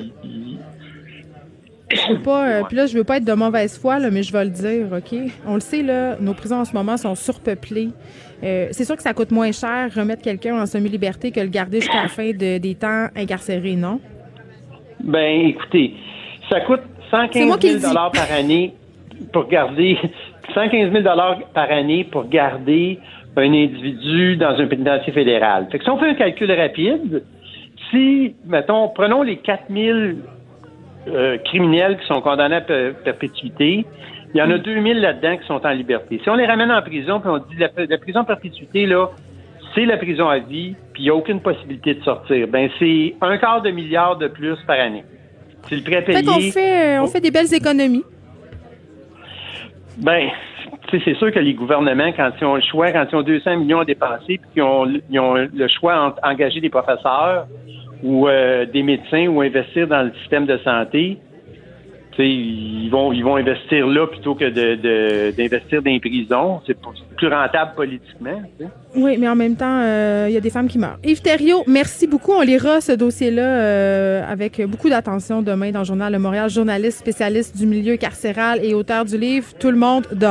je veux pas, puis là, je veux pas être de mauvaise foi, là, mais je vais le dire, OK? On le sait, là, nos prisons en ce moment sont surpeuplées. C'est sûr que ça coûte moins cher remettre quelqu'un en semi-liberté que le garder jusqu'à la fin des temps incarcéré, non? Écoutez, ça coûte 115 000 $ par année pour garder 115 000 $ par année pour garder un individu dans un pénitencier fédéral. Fait que si on fait un calcul rapide, si, mettons, prenons les 4000 criminels qui sont condamnés à perpétuité, il y en a 2000 là-dedans qui sont en liberté. Si on les ramène en prison, puis on dit la prison à perpétuité, là, c'est la prison à vie, puis il n'y a aucune possibilité de sortir. C'est $250 million de plus par année. C'est le prêt payé. On fait des belles économies. C'est sûr que les gouvernements, quand ils ont le choix, quand ils ont 200 millions à dépenser, puis qu'ils ont le choix d'engager des professeurs ou des médecins ou investir dans le système de santé, ils vont investir là plutôt que d'investir dans les prisons. C'est plus rentable politiquement. T'sais. Oui, mais en même temps, il y a des femmes qui meurent. Yves Thériault, merci beaucoup. On lira ce dossier-là avec beaucoup d'attention demain dans le Journal de Montréal. Journaliste spécialiste du milieu carcéral et auteur du livre « Tout le monde dehors ».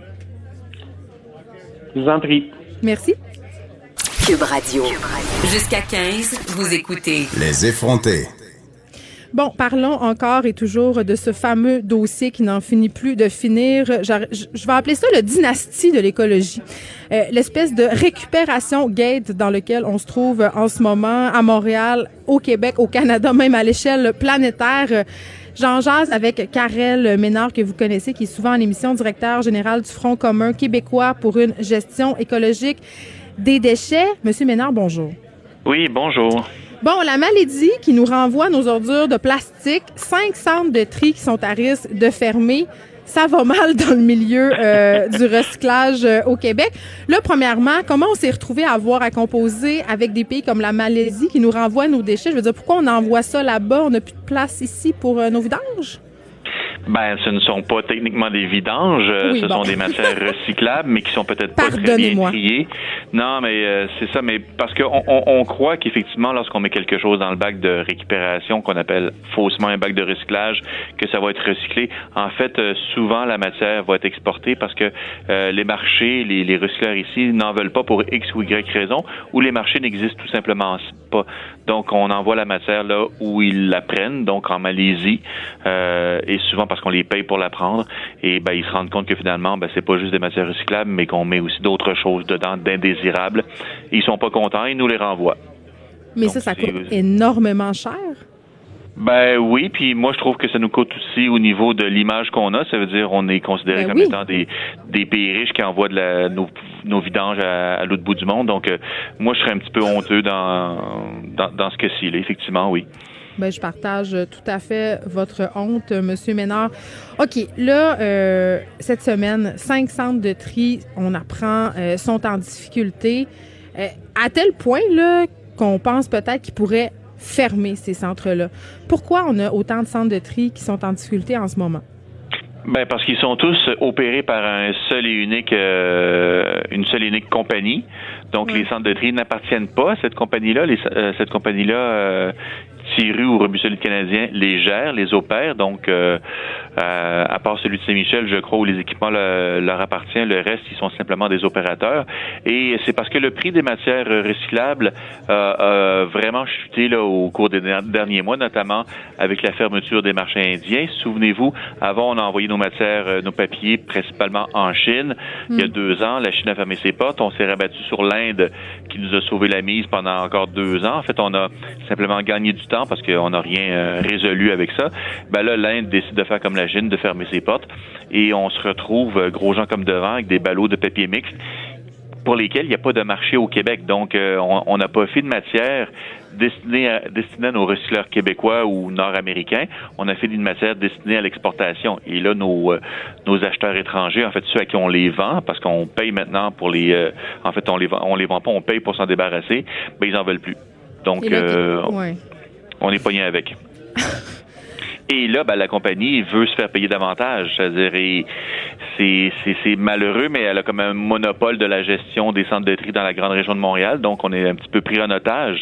Je vous en prie. Merci. Cube Radio. Jusqu'à 15, vous écoutez Les effrontés. Bon, parlons encore et toujours de ce fameux dossier qui n'en finit plus de finir. Je vais appeler ça le dynastie de l'écologie. L'espèce de récupération gate dans lequel on se trouve en ce moment à Montréal, au Québec, au Canada, même à l'échelle planétaire. J'en jase avec Karel Ménard, que vous connaissez, qui est souvent en émission, directeur général du Front commun québécois pour une gestion écologique des déchets. Monsieur Ménard, bonjour. Oui, bonjour. Bon, la maladie qui nous renvoie nos ordures de plastique, 5 centres de tri qui sont à risque de fermer. Ça va mal dans le milieu du recyclage au Québec. Là, premièrement, comment on s'est retrouvé à avoir à composer avec des pays comme la Malaisie qui nous renvoient nos déchets? Je veux dire, pourquoi on envoie ça là-bas? On n'a plus de place ici pour nos vidanges? Ce ne sont pas techniquement des vidanges, sont des matières recyclables, mais qui sont peut-être pas très bien triées. Non, mais c'est ça, mais parce qu'on croit qu'effectivement, lorsqu'on met quelque chose dans le bac de récupération, qu'on appelle faussement un bac de recyclage, que ça va être recyclé. En fait, souvent, la matière va être exportée parce que les marchés, les recycleurs ici n'en veulent pas pour X ou Y raison, ou les marchés n'existent tout simplement pas. Donc, on envoie la matière là où ils la prennent, donc en Malaisie, et souvent parce qu'on les paye pour la prendre, et ils se rendent compte que finalement, c'est pas juste des matières recyclables, mais qu'on met aussi d'autres choses dedans, d'indésirables. Ils sont pas contents, ils nous les renvoient. Mais donc, ça coûte énormément cher? Oui, puis moi je trouve que ça nous coûte aussi au niveau de l'image qu'on a. Ça veut dire on est considéré comme étant des pays riches qui envoient nos vidanges à l'autre bout du monde. Donc moi je serais un petit peu honteux dans ce cas-ci, là, effectivement, oui. Je partage tout à fait votre honte, Monsieur Ménard. OK, là, cette semaine, 5 centres de tri, on apprend, sont en difficulté. À tel point là qu'on pense peut-être qu'ils pourraient fermer ces centres-là. Pourquoi on a autant de centres de tri qui sont en difficulté en ce moment? Parce qu'ils sont tous opérés par un seul et unique une seule et unique compagnie. Donc, les centres de tri n'appartiennent pas à cette compagnie-là. Cette compagnie-là, Tiru ou Rebut Solide Canadien les gère, les opère. Donc, à part celui de Saint-Michel, je crois, où les équipements leur appartiennent, le reste, ils sont simplement des opérateurs. Et c'est parce que le prix des matières recyclables a vraiment chuté là au cours des derniers mois, notamment avec la fermeture des marchés indiens. Souvenez-vous, avant, on a envoyé nos matières, nos papiers, principalement en Chine. Il y a 2 ans, la Chine a fermé ses portes. On s'est rabattu sur l'Inde, qui nous a sauvé la mise pendant encore 2 ans. En fait, on a simplement gagné du temps parce qu'on n'a rien résolu avec ça. Ben là, l'Inde décide de faire comme la Chine, de fermer ses portes, et on se retrouve gros gens comme devant avec des ballots de papier mixte pour lesquels il n'y a pas de marché au Québec. Donc, on n'a pas fait de matière destinée à nos recycleurs québécois ou nord-américains. On a fait une matière destinée à l'exportation. Et là, nos acheteurs étrangers, en fait, ceux à qui on les vend, parce qu'on paye maintenant pour les... en fait, on les vend pas, on paye pour s'en débarrasser, ben ils en veulent plus. Donc, on est pogné avec. Et là, ben, la compagnie veut se faire payer davantage. C'est-à-dire, c'est malheureux, mais elle a comme un monopole de la gestion des centres de tri dans la grande région de Montréal. Donc, on est un petit peu pris en otage.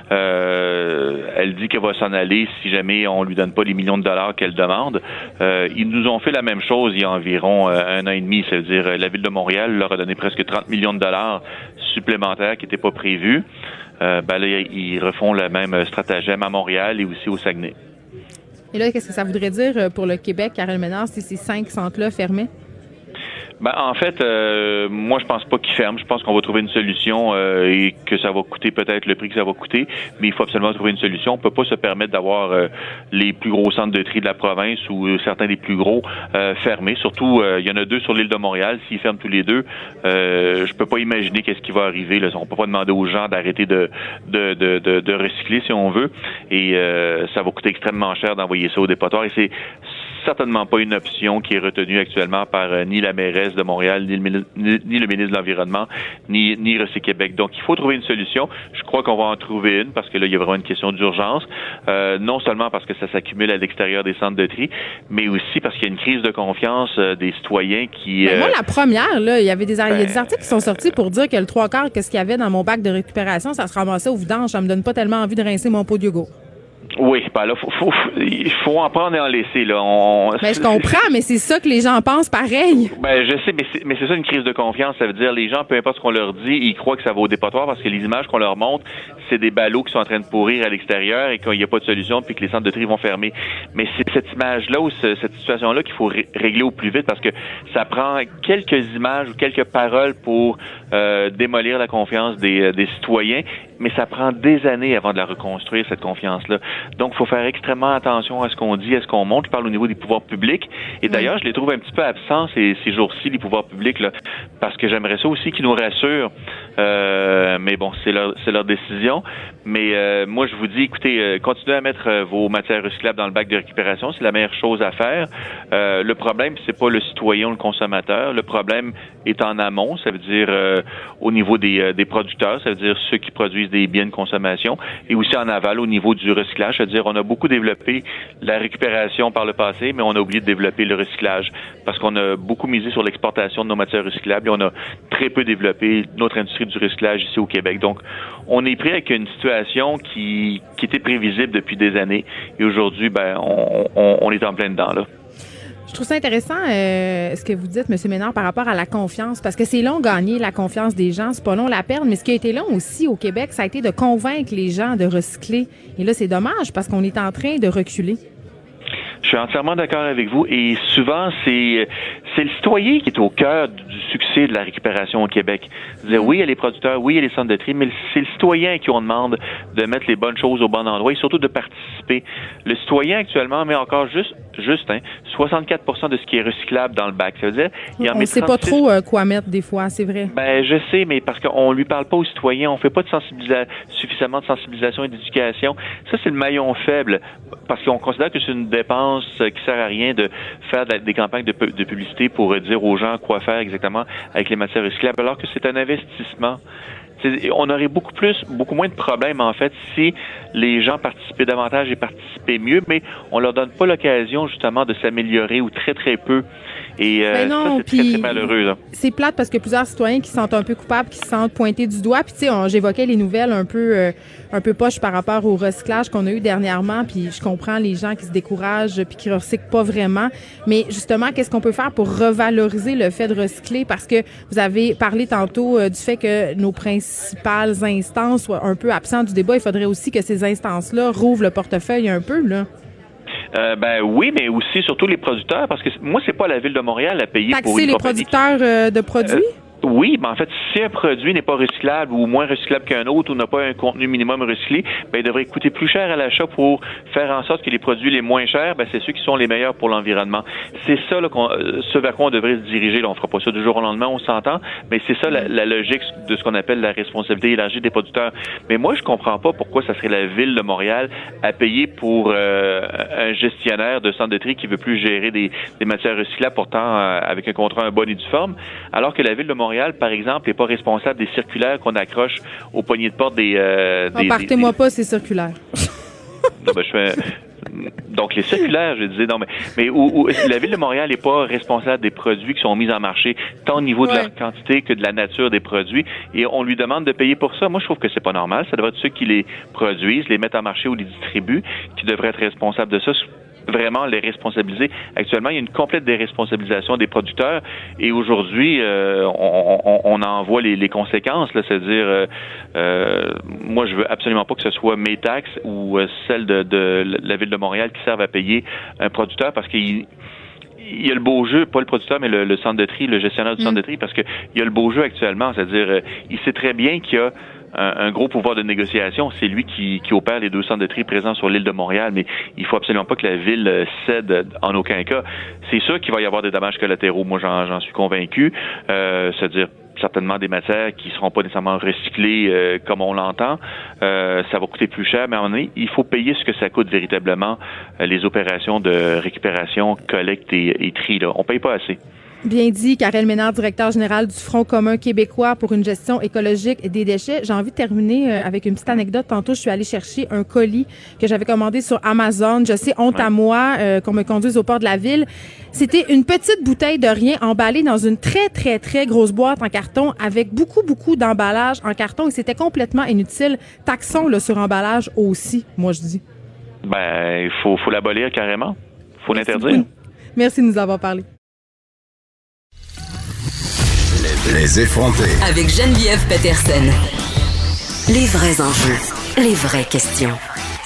Elle dit qu'elle va s'en aller si jamais on lui donne pas les millions de dollars qu'elle demande. Ils nous ont fait la même chose il y a environ 1 an et demi. C'est-à-dire, la Ville de Montréal leur a donné presque 30 millions de dollars supplémentaires qui n'étaient pas prévus. Ben là, ils refont le même stratagème à Montréal et aussi au Saguenay. Et là, qu'est-ce que ça voudrait dire pour le Québec, Karel Ménard, si ces 5 centres-là fermaient? Ben, en fait, moi, je pense pas qu'ils ferment. Je pense qu'on va trouver une solution et que ça va coûter peut-être le prix que ça va coûter, mais il faut absolument trouver une solution. On peut pas se permettre d'avoir les plus gros centres de tri de la province ou certains des plus gros fermés. Surtout, il y en a 2 sur l'île de Montréal. S'ils ferment tous les 2, je peux pas imaginer qu'est-ce qui va arriver. Là. On peut pas demander aux gens d'arrêter de recycler si on veut, et ça va coûter extrêmement cher d'envoyer ça au dépotoir. Et c'est certainement pas une option qui est retenue actuellement par ni la mairesse de Montréal, ni le ministre de l'Environnement, ni Recyc Québec. Donc, il faut trouver une solution. Je crois qu'on va en trouver une parce que là, il y a vraiment une question d'urgence. Non seulement parce que ça s'accumule à l'extérieur des centres de tri, mais aussi parce qu'il y a une crise de confiance des citoyens qui... moi, la première, là, il y a des articles qui sont sortis pour dire que le 3/4 que ce qu'il y avait dans mon bac de récupération, ça se ramassait au vidange. Ça me donne pas tellement envie de rincer mon pot de yogourt. Oui, ben là, il faut en prendre et en laisser, là. Ben, je comprends, mais c'est ça que les gens pensent pareil. Ben, je sais, mais c'est ça une crise de confiance. Ça veut dire, les gens, peu importe ce qu'on leur dit, ils croient que ça va au dépotoir parce que les images qu'on leur montre, c'est des ballots qui sont en train de pourrir à l'extérieur et qu'il n'y a pas de solution puis que les centres de tri vont fermer. Mais c'est cette image-là ou cette situation-là qu'il faut régler au plus vite parce que ça prend quelques images ou quelques paroles pour démolir la confiance des citoyens, mais ça prend des années avant de la reconstruire, cette confiance-là. Donc, il faut faire extrêmement attention à ce qu'on dit, à ce qu'on montre. Je parle au niveau des pouvoirs publics. Et d'ailleurs, je les trouve un petit peu absents ces jours-ci, les pouvoirs publics, là, parce que j'aimerais ça aussi qu'ils nous rassurent. Mais bon, c'est leur décision. Mais moi, je vous dis, écoutez, continuez à mettre vos matières recyclables dans le bac de récupération. C'est la meilleure chose à faire. Le problème, c'est pas le citoyen ou le consommateur. Le problème est en amont. Ça veut dire au niveau des producteurs. Ça veut dire ceux qui produisent des biens de consommation. Et aussi en aval, au niveau du recyclage. C'est-à-dire, on a beaucoup développé la récupération par le passé, mais on a oublié de développer le recyclage parce qu'on a beaucoup misé sur l'exportation de nos matières recyclables et on a très peu développé notre industrie du recyclage ici au Québec. Donc, on est pris avec une situation qui était prévisible depuis des années et aujourd'hui, ben, on est en plein dedans, là. Je trouve ça intéressant ce que vous dites, M. Ménard, par rapport à la confiance, parce que c'est long gagner la confiance des gens, c'est pas long la perdre, mais ce qui a été long aussi au Québec, ça a été de convaincre les gens de recycler. Et là, c'est dommage parce qu'on est en train de reculer. Je suis entièrement d'accord avec vous et souvent, c'est le citoyen qui est au cœur du succès de la récupération au Québec. Oui, il y a les producteurs, oui, il y a les centres de tri, mais c'est le citoyen qui on demande de mettre les bonnes choses au bon endroit et surtout de participer. Le citoyen actuellement met encore juste 64% de ce qui est recyclable dans le bac. Ça veut dire, il en met 36... sait pas trop quoi mettre des fois, c'est vrai. Ben, je sais, mais parce qu'on lui parle pas aux citoyens, on fait pas de suffisamment de sensibilisation et d'éducation. Ça, c'est le maillon faible parce qu'on considère que c'est une dépense qui sert à rien de faire des campagnes de publicité pour dire aux gens quoi faire exactement avec les matières recyclables, alors que c'est un investissement. On aurait beaucoup moins de problèmes, en fait, si les gens participaient davantage et participaient mieux, mais on leur donne pas l'occasion, justement, de s'améliorer ou très, très peu. Et ça, c'est très, très malheureux. Là. C'est plate parce que plusieurs citoyens qui se sentent un peu coupables, qui se sentent pointés du doigt. Puis, tu sais, j'évoquais les nouvelles un peu poches par rapport au recyclage qu'on a eu dernièrement. Puis, je comprends les gens qui se découragent puis qui recyclent pas vraiment. Mais justement, qu'est-ce qu'on peut faire pour revaloriser le fait de recycler? Parce que vous avez parlé tantôt du fait que nos principales instances soient un peu absentes du débat. Il faudrait aussi que ces instances-là rouvrent le portefeuille un peu, là. Oui, mais aussi surtout les producteurs, parce que moi, c'est pas la Ville de Montréal à payer pour une les producteurs de produits? Oui, mais en fait, si un produit n'est pas recyclable ou moins recyclable qu'un autre ou n'a pas un contenu minimum recyclé, il devrait coûter plus cher à l'achat pour faire en sorte que les produits les moins chers, c'est ceux qui sont les meilleurs pour l'environnement. C'est ça là, ce vers quoi on devrait se diriger. Là, on fera pas ça du jour au lendemain, on s'entend, mais c'est ça la logique de ce qu'on appelle la responsabilité élargie des producteurs. Mais moi, je comprends pas pourquoi ça serait la Ville de Montréal à payer pour un gestionnaire de centre de tri qui veut plus gérer des matières recyclables, pourtant avec un contrat en bonne et due forme, alors que la Ville de Montréal, par exemple, n'est pas responsable des circulaires qu'on accroche aux poignées de porte des... partez-moi pas ces circulaires. Non, donc, les circulaires, je disais, non, mais où la Ville de Montréal n'est pas responsable des produits qui sont mis en marché, tant au niveau de leur quantité que de la nature des produits, et on lui demande de payer pour ça. Moi, je trouve que c'est pas normal. Ça devrait être ceux qui les produisent, les mettent en marché ou les distribuent, qui devraient être responsables de ça. Vraiment les responsabiliser. Actuellement, il y a une complète déresponsabilisation des producteurs et aujourd'hui, on en voit les conséquences. Là, c'est-à-dire, moi, je veux absolument pas que ce soit mes taxes ou celles de la Ville de Montréal qui servent à payer un producteur parce qu'il y a le beau jeu, pas le producteur, mais le centre de tri, le gestionnaire du centre de tri, parce que il y a le beau jeu actuellement. C'est-à-dire, il sait très bien qu'il y a un gros pouvoir de négociation. C'est lui qui opère les 2 centres de tri présents sur l'île de Montréal, mais il faut absolument pas que la ville cède en aucun cas. C'est sûr qu'il va y avoir des dommages collatéraux. Moi, j'en suis convaincu. C'est-à-dire certainement des matières qui seront pas nécessairement recyclées comme on l'entend. Ça va coûter plus cher, mais à un moment donné, il faut payer ce que ça coûte véritablement les opérations de récupération, collecte et tri. Là. On paye pas assez. Bien dit, Karel Ménard, directeur général du Front commun québécois pour une gestion écologique des déchets. J'ai envie de terminer avec une petite anecdote. Tantôt, je suis allée chercher un colis que j'avais commandé sur Amazon. Je sais, honte à moi qu'on me conduise au port de la ville. C'était une petite bouteille de rien emballée dans une très, très, très grosse boîte en carton avec beaucoup, beaucoup d'emballage en carton et c'était complètement inutile. Taxons le suremballage aussi, moi je dis. Il faut l'abolir carrément. Il faut l'interdire. Merci de nous avoir parlé. Les effrontés. Avec Geneviève Peterson. Les vrais enjeux, les vraies questions.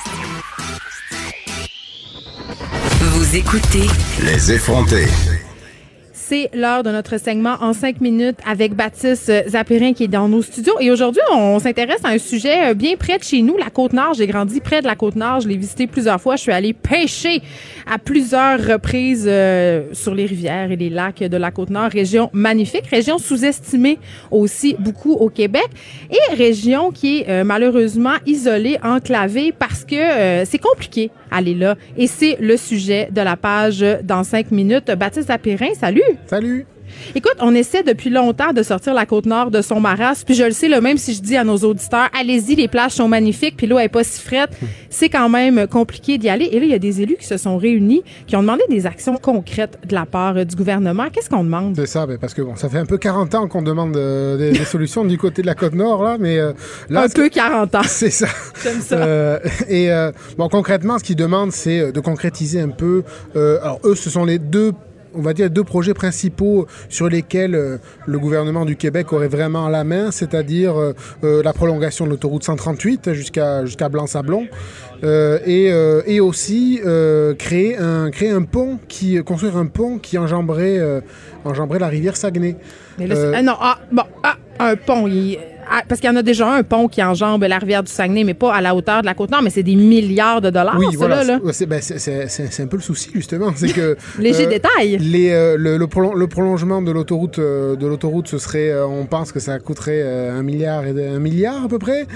Vous écoutez Les effrontés. C'est l'heure de notre segment en 5 minutes avec Baptiste Zapirin qui est dans nos studios. Et aujourd'hui, on s'intéresse à un sujet bien près de chez nous, la Côte-Nord. J'ai grandi près de la Côte-Nord. Je l'ai visité plusieurs fois. Je suis allée pêcher à plusieurs reprises sur les rivières et les lacs de la Côte-Nord. Région magnifique, région sous-estimée aussi beaucoup au Québec. Et région qui est malheureusement isolée, enclavée parce que c'est compliqué aller là. Et c'est le sujet de la page dans 5 minutes. Baptiste Zapirin, salut! Salut! Écoute, on essaie depuis longtemps de sortir la Côte-Nord de son marasme, puis je le sais, là, même si je dis à nos auditeurs, allez-y, les plages sont magnifiques, puis l'eau est pas si frette, c'est quand même compliqué d'y aller. Et là, il y a des élus qui se sont réunis, qui ont demandé des actions concrètes de la part du gouvernement. Qu'est-ce qu'on demande? C'est ça, parce que ça fait un peu 40 ans qu'on demande des solutions du côté de la Côte-Nord, là, mais là... Un peu 40 ans. C'est ça. J'aime ça. Concrètement, ce qu'ils demandent, c'est de concrétiser un peu... alors, eux, ce sont les deux projets principaux sur lesquels le gouvernement du Québec aurait vraiment la main, c'est-à-dire la prolongation de l'autoroute 138 jusqu'à Blanc-Sablon et aussi construire un pont qui enjamberait la rivière Saguenay. Mais là, un pont, parce qu'il y en a déjà un pont qui enjambe la rivière du Saguenay, mais pas à la hauteur de la Côte-Nord, mais c'est des milliards de dollars, oui, voilà, là. C'est un peu le souci, justement. C'est que léger détail. Le prolongement de l'autoroute, ce serait, on pense que ça coûterait 1 milliard à peu près.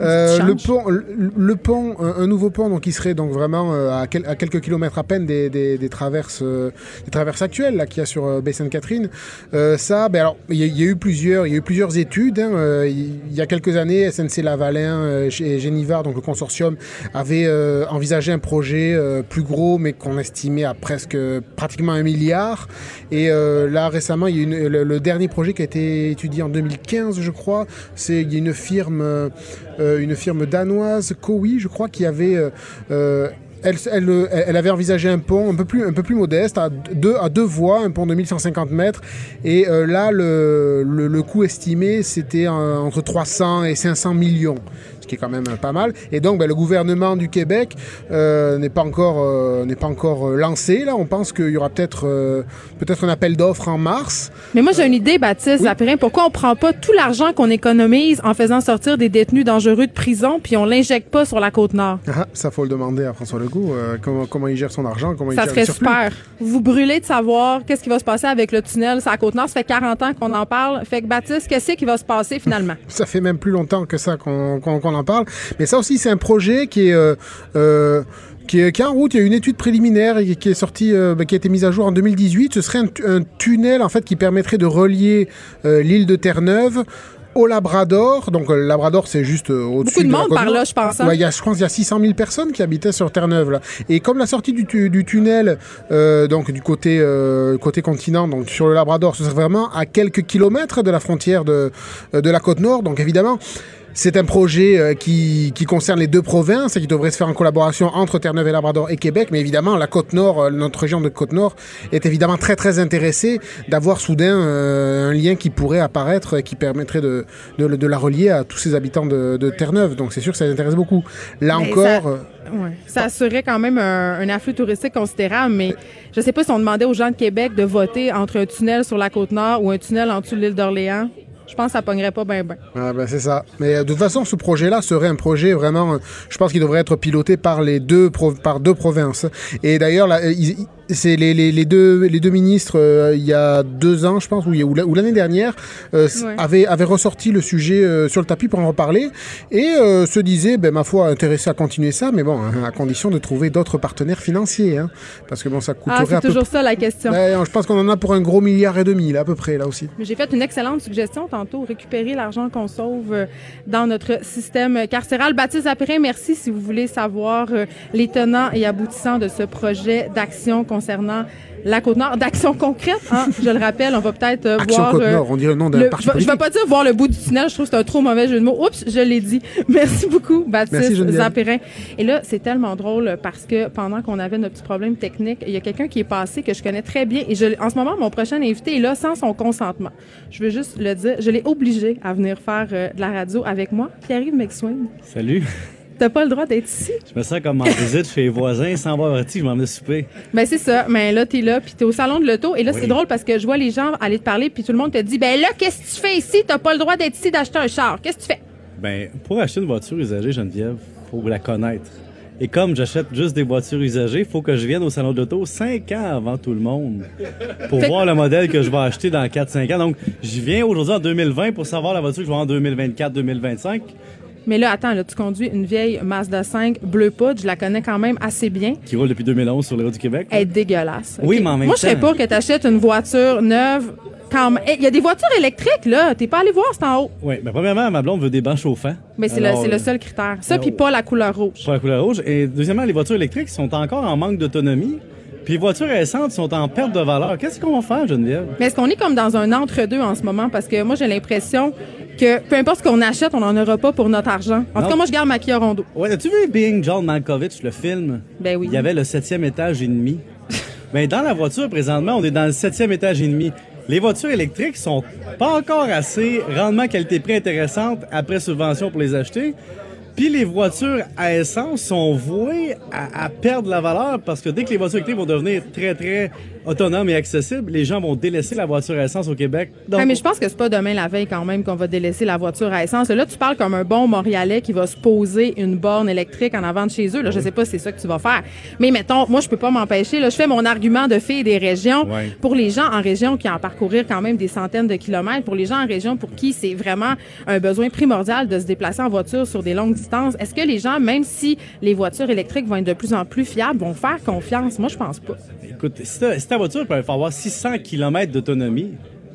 Le pont, un nouveau pont, donc, qui serait donc vraiment à quelques kilomètres à peine des traverses actuelles là qu'il y a sur Baie-Sainte-Catherine. Alors, il y a eu plusieurs études. il y a quelques années, SNC-Lavalin et Génivard, donc le consortium, avait envisagé un projet plus gros, mais qu'on estimait à pratiquement 1 milliard. Et là, récemment, il y a le dernier projet qui a été étudié en 2015, je crois. Il y a une firme danoise, Cowi, je crois, qui avait... Elle avait envisagé un pont un peu plus modeste, à deux voies, un pont de 1150 mètres. Et là, le coût estimé, c'était entre 300 et 500 millions, ce qui est quand même pas mal. Et donc, le gouvernement du Québec n'est pas encore lancé. Là, on pense qu'il y aura peut-être un appel d'offres en mars. Mais moi, j'ai une idée, Baptiste Zapirin. Pourquoi on prend pas tout l'argent qu'on économise en faisant sortir des détenus dangereux de prison, puis on l'injecte pas sur la Côte-Nord? Ça, faut le demander à François Legault. Comment il gère son argent, comment il gère le surplus. Ça serait super. Vous brûlez de savoir qu'est-ce qui va se passer avec le tunnel sur la Côte-Nord. Ça fait 40 ans qu'on en parle. Fait que, Baptiste, qu'est-ce qui va se passer finalement? Ça fait même plus longtemps que ça qu'on en parle. Mais ça aussi, c'est un projet qui est en route. Il y a une étude préliminaire qui est sortie, qui a été mise à jour en 2018. Ce serait un tunnel, en fait, qui permettrait de relier l'île de Terre-Neuve au Labrador. Donc, le Labrador, c'est juste au-dessus de la côte. Beaucoup de monde par là, je pense. Hein? Ouais, je pense qu'il y a 600 000 personnes qui habitaient sur Terre-Neuve, là. Et comme la sortie du tunnel, donc du côté continent, donc sur le Labrador, ce serait vraiment à quelques kilomètres de la frontière de la Côte-Nord. Donc, évidemment, c'est un projet qui concerne les deux provinces et qui devrait se faire en collaboration entre Terre-Neuve et Labrador et Québec. Mais évidemment, la Côte-Nord, notre région de Côte-Nord, est évidemment très, très intéressée d'avoir soudain un lien qui pourrait apparaître et qui permettrait de la relier à tous ces habitants de Terre-Neuve. Donc, c'est sûr que ça les intéresse beaucoup. Là encore... Ça assurerait quand même un afflux touristique considérable, mais je ne sais pas si on demandait aux gens de Québec de voter entre un tunnel sur la Côte-Nord ou un tunnel en dessous de l'île d'Orléans. Je pense que ça pognerait pas bien. Ah c'est ça. Mais de toute façon, ce projet-là serait un projet vraiment, je pense qu'il devrait être piloté par par deux provinces. Et d'ailleurs, là, c'est les deux ministres, il y a 2 ans, je pense, ou l'année dernière, avaient ressorti le sujet sur le tapis pour en reparler et se disaient, ma foi, intéressés à continuer ça, mais bon, à condition de trouver d'autres partenaires financiers, hein, parce que bon, ça coûterait c'est toujours ça la question. Je pense qu'on en a pour un gros 1,5 milliard, là, à peu près, là aussi. Mais j'ai fait une excellente suggestion tantôt, récupérer l'argent qu'on sauve dans notre système carcéral. Baptiste Zapirin, merci. Si vous voulez savoir les tenants et aboutissants de ce projet d'action concernant la Côte-Nord, d'action concrète, hein, je le rappelle, on va peut-être Action voir... Côte-Nord, on dirait le nom d'un parti politique. Je ne vais pas dire voir le bout du tunnel, je trouve que c'est un trop mauvais jeu de mots. Oups, je l'ai dit. Merci beaucoup, Baptiste Zapirin. Et là, c'est tellement drôle parce que pendant qu'on avait notre petit problème technique, il y a quelqu'un qui est passé que je connais très bien et en ce moment, mon prochain invité est là sans son consentement. Je veux juste le dire, je l'ai obligé à venir faire de la radio avec moi. Pierre-Yves McSween. Salut. T'as pas le droit d'être ici. Je me sens comme en visite chez les voisins, sans avoir averti, je m'en vais souper. C'est ça. Mais là, t'es là, puis t'es au salon de l'auto. Et là, c'est drôle parce que je vois les gens aller te parler, puis tout le monde te dit, là, qu'est-ce que tu fais ici? T'as pas le droit d'être ici, d'acheter un char. Qu'est-ce que tu fais? Pour acheter une voiture usagée, Geneviève, faut la connaître. Et comme j'achète juste des voitures usagées, il faut que je vienne au salon de l'auto 5 ans avant tout le monde pour voir le modèle que je vais acheter dans 4-5 ans. Donc, je viens aujourd'hui en 2020 pour savoir la voiture que je vais avoir en 2024-2025. Mais là, attends, tu conduis une vieille Mazda 5 bleu poudre, je la connais quand même assez bien. Qui roule depuis 2011 sur les routes du Québec. Elle est dégueulasse. Oui, mais en même temps... Moi, je serais pour que tu achètes une voiture neuve. Il y a des voitures électriques, là. T'es pas allé voir, c'est en haut. Oui, mais premièrement, ma blonde veut des bancs chauffants. Mais c'est le seul critère. Ça, puis pas la couleur rouge. Pas la couleur rouge. Et deuxièmement, les voitures électriques sont encore en manque d'autonomie. Puis les voitures récentes sont en perte de valeur. Qu'est-ce qu'on va faire, Geneviève? Mais est-ce qu'on est comme dans un entre-deux en ce moment? Parce que moi, j'ai l'impression que peu importe ce qu'on achète, on n'en aura pas pour notre argent. En tout cas, moi, je garde ma Kia Rondo. Ouais, as-tu vu Being John Malkovich, le film? Ben oui. Il y avait le 7e étage et demi. Dans la voiture, présentement, on est dans le 7e étage et demi. Les voitures électriques sont pas encore assez rendement qualité-prix intéressante après subvention pour les acheter. Puis les voitures à essence sont vouées à perdre la valeur parce que dès que les voitures électriques vont devenir très, très autonomes et accessibles, les gens vont délaisser la voiture à essence au Québec. Donc... mais je pense que c'est pas demain la veille quand même qu'on va délaisser la voiture à essence. Là, tu parles comme un bon Montréalais qui va se poser une borne électrique en avant de chez eux. Là, je sais pas si c'est ça que tu vas faire. Mais mettons, moi, je peux pas m'empêcher. Là, je fais mon argument de fille des régions. Ouais. Pour les gens en région qui en parcourir quand même des centaines de kilomètres, pour les gens en région pour qui c'est vraiment un besoin primordial de se déplacer en voiture sur des longues distances, est-ce que les gens, même si les voitures électriques vont être de plus en plus fiables, vont faire confiance? Moi, je pense pas. Écoute, si ta voiture peut avoir 600 km d'autonomie,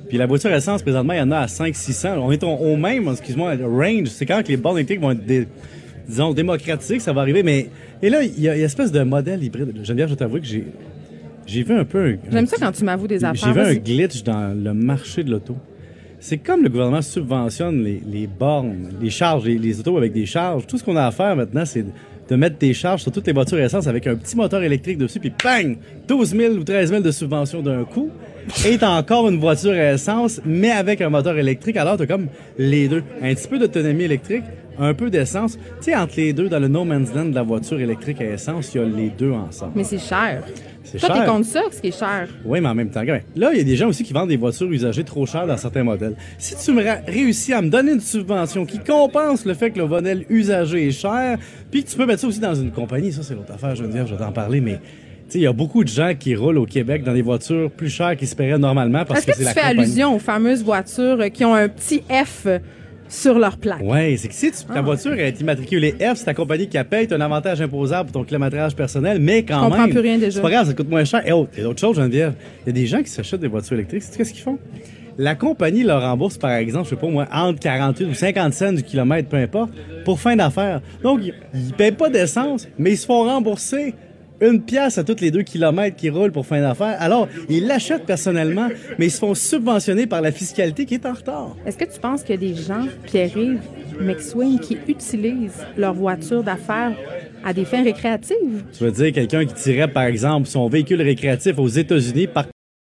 Puis la voiture essence, présentement, il y en a à 500-600. On est au même, excuse-moi, range. C'est quand que les bornes électriques vont être, disons, démocratiques, ça va arriver. Mais et là, il y a une espèce de modèle hybride. Geneviève, je t'avoue que j'ai vu un peu... J'aime ça quand tu m'avoues des affaires. J'ai vu un glitch dans le marché de l'auto. C'est comme le gouvernement subventionne les bornes, les charges, les autos avec des charges. Tout ce qu'on a à faire maintenant, c'est de mettre des charges sur toutes les voitures essence avec un petit moteur électrique dessus, puis bang! 12 000 ou 13 000 de subvention d'un coup. Et t'as encore une voiture à essence, mais avec un moteur électrique. Alors, t'as comme les deux. Un petit peu d'autonomie électrique, un peu d'essence. Tu sais, entre les deux, dans le no man's land de la voiture électrique à essence, il y a les deux ensemble. Mais c'est cher. C'est Toi, cher. t'es contre ça, ce qui est cher. Oui, mais en même temps, là, il y a des gens aussi qui vendent des voitures usagées trop chères dans certains modèles. Si tu me réussis à me donner une subvention qui compense le fait que le modèle usagé est cher, puis que tu peux mettre ça aussi dans une compagnie, ça, c'est l'autre affaire, je vais t'en parler, mais... Il y a beaucoup de gens qui roulent au Québec dans des voitures plus chères qu'ils se paieraient normalement parce que c'est la compagnie. Est-ce que tu fais allusion aux fameuses voitures qui ont un petit F sur leur plaque? Oui, c'est que si ta voiture est immatriculée F, c'est ta compagnie qui la paye, tu as un avantage imposable pour ton kilométrage personnel, mais quand même... Je comprends plus rien déjà. C'est pas grave, ça coûte moins cher. Et autre chose, Geneviève, il y a des gens qui s'achètent des voitures électriques. C'est qu'est-ce qu'ils font? La compagnie leur rembourse, par exemple, je sais pas moi, entre 48 ou 50 cents du kilomètre, peu importe, pour fin d'affaires. Donc, ils payent pas d'essence, mais ils se font rembourser 1 pièce à tous les 2 kilomètres qui roulent pour fin d'affaires. Alors, ils l'achètent personnellement, mais ils se font subventionner par la fiscalité qui est en retard. Est-ce que tu penses qu'il y a des gens, Pierre-Yves McSween, qui utilisent leur voiture d'affaires à des fins récréatives? Tu veux dire quelqu'un qui tirait, par exemple, son véhicule récréatif aux États-Unis par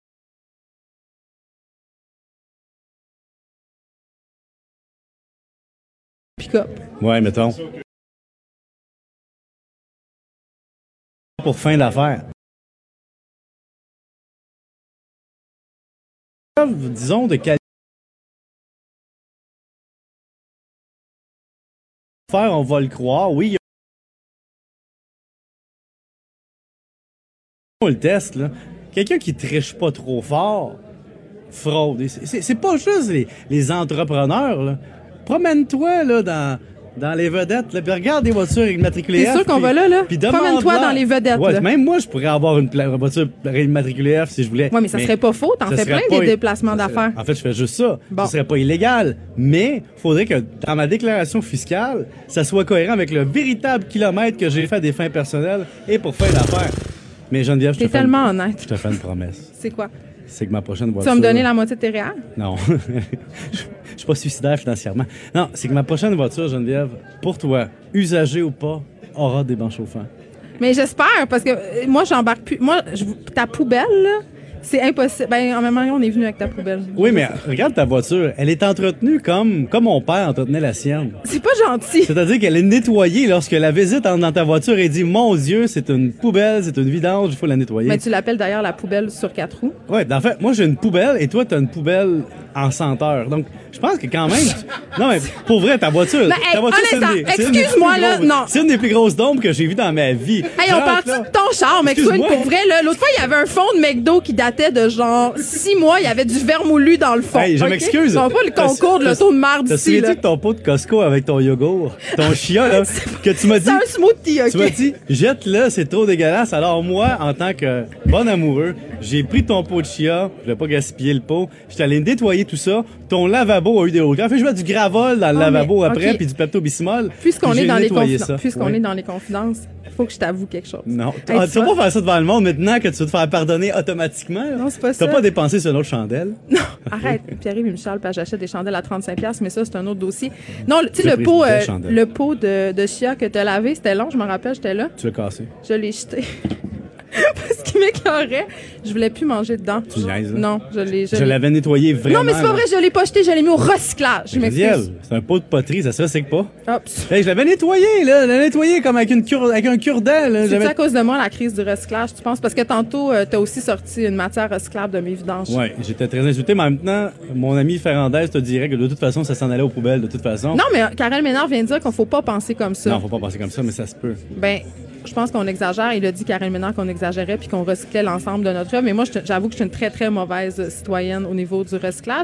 pick-up. Ouais, mettons. Pour fin d'affaires. Disons de qualité. On va le croire, oui. On le teste, là. Quelqu'un qui triche pas trop fort, fraude. C'est pas juste les entrepreneurs, là. Promène-toi, là, dans les vedettes, là, puis regarde des voitures immatriculées F. C'est sûr qu'on va là. Promène-toi dans les vedettes, ouais, là. Même moi, je pourrais avoir une voiture immatriculée F si je voulais. Oui, mais ça serait pas faux. T'en fais plein des déplacements d'affaires. En fait, je fais juste ça. Bon. Ce serait pas illégal. Mais faudrait que dans ma déclaration fiscale, ça soit cohérent avec le véritable kilomètre que j'ai fait à des fins personnelles et pour fin d'affaires. Mais Geneviève, t'es tellement honnête. Je te fais une promesse. C'est quoi? C'est que ma prochaine voiture... Tu vas me donner la moitié de tes réels? Non. Je suis pas suicidaire financièrement. Non, c'est que ma prochaine voiture, Geneviève, pour toi, usagée ou pas, aura des bancs chauffants. Mais j'espère, parce que moi, j'embarque plus. Moi, ta poubelle, là, c'est impossible. Ben, en même temps, on est venu avec ta poubelle. Oui, mais regarde ta voiture. Elle est entretenue comme mon père entretenait la sienne. C'est pas gentil. C'est-à-dire qu'elle est nettoyée lorsque la visite entre dans ta voiture et dit « Mon Dieu, c'est une poubelle, c'est une vidange, il faut la nettoyer. » Mais tu l'appelles d'ailleurs la poubelle sur 4 roues. Oui, en fait, moi, j'ai une poubelle et toi, t'as une poubelle en senteur. Donc, je pense que quand même... Non, mais pour vrai, ta voiture... Mais, hey, excuse-moi, là, non. C'est une des plus grosses dombes que j'ai vues dans ma vie. Hey, on parle-tu de ton char, McSween, pour vrai, là? L'autre fois, il y avait un fond de McDo qui datait de genre 6 mois. Il y avait du vermoulu dans le fond. Hey, je m'excuse. On va pas le concours de l'auto de marde ici, là. Tu ton pot de Costco avec ton yogourt, ton chia, là, que tu m'as dit... C'est un smoothie, OK? Tu m'as dit, jette-le, c'est trop dégueulasse. Alors moi, en tant que bon amoureux, j'ai pris ton pot de chia, je voulais pas gaspiller le pot, j'étais allé nettoyer tout ça. Ton lavabo a eu des hauts. En fait, je mets du Gravol dans le lavabo après, puis du Pepto-Bismol. Puisqu'on est dans les confidences, faut que je t'avoue quelque chose. Non. Tu vas pas faire ça devant le monde maintenant que tu vas te faire pardonner automatiquement. Non, c'est pas ça. T'as pas dépensé sur une autre chandelle. Non, arrête. Pierre-Yves et Michel, j'achète des chandelles à 35$, mais ça, c'est un autre dossier. Non, tu sais, le pot de chia que t'as lavé, c'était long, je me rappelle, j'étais là. Tu l'as cassé. Je l'ai jeté. Parce qu'il m'écœurait. Je voulais plus manger dedans. Tu niaises, hein? Non, je l'avais nettoyé vraiment. Non, mais c'est pas vrai, je l'ai pas jeté, je l'ai mis au recyclage. Je m'excuse. C'est un pot de poterie, ça se recycle pas. Oups. Hey, je l'avais nettoyé, là. Je l'avais nettoyé comme avec un cure-dent, là. C'est à cause de moi, la crise du recyclage, tu penses? Parce que tantôt, t'as aussi sorti une matière recyclable de mes vidanges. Oui, j'étais très insulté, mais maintenant, mon ami Ferrandez te dirait que de toute façon, ça s'en allait aux poubelles, de toute façon. Non, mais Karel Ménard vient de dire qu'on faut pas penser comme ça. Non, faut pas penser comme ça, mais ça se peut. Ben, je pense qu'on exagère. Il a dit, Karel Ménard, qu'on exagérait puis qu'on recyclait l'ensemble de notre œuvre. Mais moi, j'avoue que je suis une très, très mauvaise citoyenne au niveau du recyclage.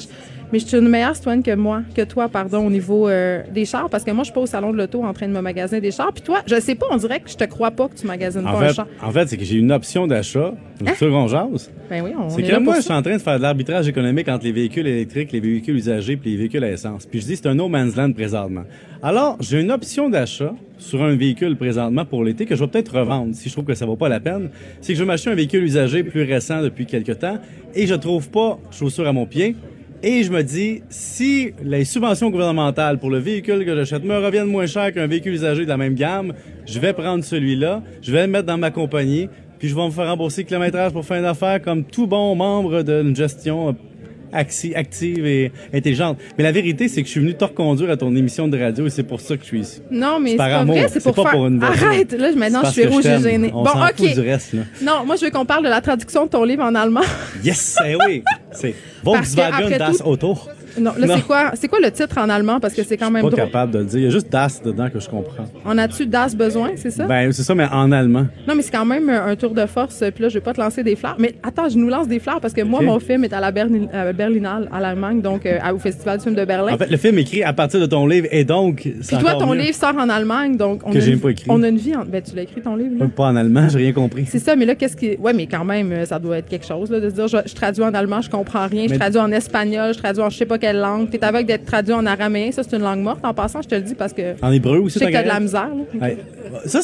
Mais je suis une meilleure citoyenne que toi, au niveau des chars, parce que moi, je suis pas au salon de l'auto en train de me magasiner des chars. Puis toi, je sais pas, on dirait que je te crois pas que tu magasines pas un char. En fait, c'est que j'ai une option d'achat. Sur qu'on jase. Ben oui, c'est que moi, je suis en train de faire de l'arbitrage économique entre les véhicules électriques, les véhicules usagés puis les véhicules à essence. Puis je dis, c'est un no man's land présentement. Alors, j'ai une option d'achat sur un véhicule présentement pour l'été que je vais peut-être revendre si je trouve que ça vaut pas la peine. C'est que je vais m'acheter un véhicule usagé plus récent depuis quelque temps et je trouve pas chaussures à mon pied. Et je me dis, si les subventions gouvernementales pour le véhicule que j'achète me reviennent moins cher qu'un véhicule usagé de la même gamme, je vais prendre celui-là, je vais le mettre dans ma compagnie, puis je vais me faire rembourser kilométrage pour fin d'affaires comme tout bon membre d'une gestion active et intelligente. Mais la vérité, c'est que je suis venu te reconduire à ton émission de radio et c'est pour ça que je suis ici. Non, mais c'est par pas amour. vrai, c'est pour pas faire... pour une voiture. Arrête, là, maintenant, je suis rouge et gênée. On s'en fout du reste, là. Non, moi, je veux qu'on parle de la traduction de ton livre en allemand. Yes, oui. C'est Volkswagen das Auto. Non, là, c'est quoi le titre en allemand? Parce que c'est quand même drôle. Je suis pas capable de le dire. Il y a juste Das dedans que je comprends. On a-tu Das besoin, c'est ça? Ben, c'est ça, mais en allemand. Non, mais c'est quand même un tour de force. Puis là, je vais pas te lancer des fleurs. Mais attends, je nous lance des fleurs parce que moi, mon film est à la Berlinale, à l'Allemagne, donc au Festival du film de Berlin. En fait, le film est écrit à partir de ton livre et donc... Puis toi, ton livre sort en Allemagne, donc... On a une vie... Ben, tu l'as écrit, ton livre, là? Pas en allemand, j'ai rien compris. C'est ça, mais là, qu'est-ce qui... Ouais, mais quand même, ça doit être quelque chose, là, de se dire, je traduis en allemand, je comprends rien, je traduis en espagnol, je traduis en je sais pas quelle langue. T'es avec d'être traduit en araméen, ça, c'est une langue morte. En passant, je te le dis parce que... En hébreu aussi, je sais que t'as de la misère, là. Ouais. Ça,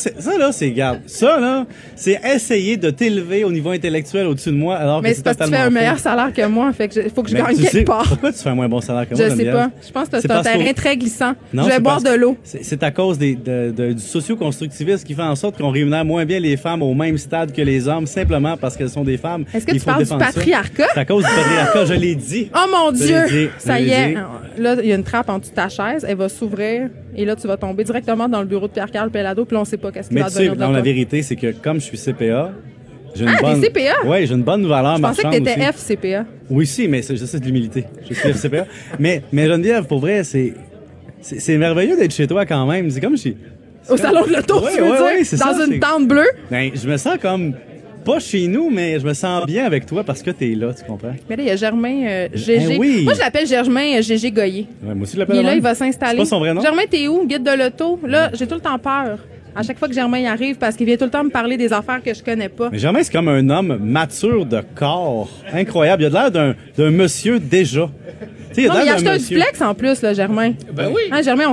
c'est essayer de t'élever au niveau intellectuel au-dessus de moi, alors mais que c'est parce que tu fais un meilleur salaire que moi, fait que faut que je gagne quelque part. Pourquoi tu fais un moins bon salaire que moi, Je sais pas. Je pense que c'est un terrain très glissant. Non, je vais boire de l'eau. C'est à cause du socio-constructivisme qui fait en sorte qu'on rémunère moins bien les femmes au même stade que les hommes, simplement parce qu'elles sont des femmes. Est-ce que tu parles du patriarcat? C'est à cause du patriarcat, je l'ai dit. Oh mon Dieu! Ça y est. Là, il y a une trappe en dessous de ta chaise, elle va s'ouvrir et là, tu vas tomber directement dans le bureau de Pierre-Carl Pelado, puis là, on sait pas qu'est-ce qui va devenir de toi. Mais la vérité, c'est que comme je suis CPA, j'ai une bonne... t'es CPA? Oui, j'ai une bonne valeur marchande aussi. Je pensais que t'étais FCPA. Oui, si, mais c'est de l'humilité. Je suis FCPA. mais Geneviève, pour vrai, c'est merveilleux d'être chez toi quand même. C'est comme au salon de l'auto, tu veux dire? Dans une tente bleue? Ben, je me sens comme... Pas chez nous, mais je me sens bien avec toi parce que t'es là, tu comprends? Mais là, il y a Germain Gégé. Oui. Moi, je l'appelle Germain Gégé Goyer. Ouais, moi aussi, je l'appelle. Et là, il va s'installer. C'est pas son vrai nom? Germain, t'es où? Guide de l'auto. Là, j'ai tout le temps peur. À chaque fois que Germain y arrive, parce qu'il vient tout le temps me parler des affaires que je connais pas. Mais Germain, c'est comme un homme mature de corps. Incroyable. Il a l'air d'un monsieur déjà. Non, mais il a acheté un duplex en plus, là, Germain. Ben oui. Hein, Germain,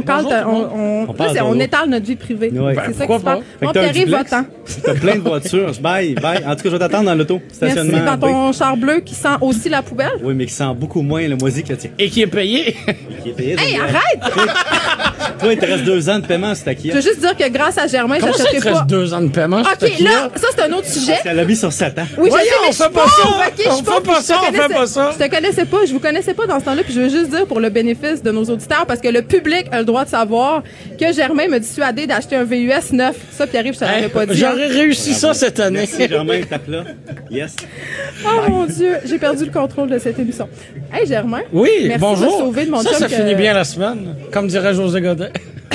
on étale notre vie privée. Ouais. C'est ça qui se passe. Bon, Pierre-Yves, va-t'en. T'as plein de voitures. Bye. En tout cas, je vais t'attendre dans l'auto. Stationnement. Merci. Dans ton char bleu qui sent aussi la poubelle. Oui, mais qui sent beaucoup moins le moisi que le tien. Et qui est payé. Hey, arrête! Toi, il te reste 2 ans de paiement sur ta Kia. Je veux juste dire que grâce à Germain, j'achèterai pas... Comment ça, il te reste 2 ans de paiement sur ta OK, Kia? là, ça, c'est un autre sujet. Elle l'a mis sur 7 ans. Oui, voyons, on fait pas ça. On fait pas ça. Je te connaissais pas. Je vous connaissais pas dans ce temps-là. Puis je veux juste dire pour le bénéfice de nos auditeurs, parce que le public a le droit de savoir que Germain m'a dissuadé d'acheter un VUS 9. Ça, Pierre-Yves, je te l'avais pas dit. J'aurais réussi ça cette année. Merci, Germain, tape là. Yes. Oh mon Dieu, j'ai perdu le contrôle de cette émission. Hey, Germain. Oui, merci bonjour. de me sauver de mon ça finit bien la semaine, comme dirait José Godet.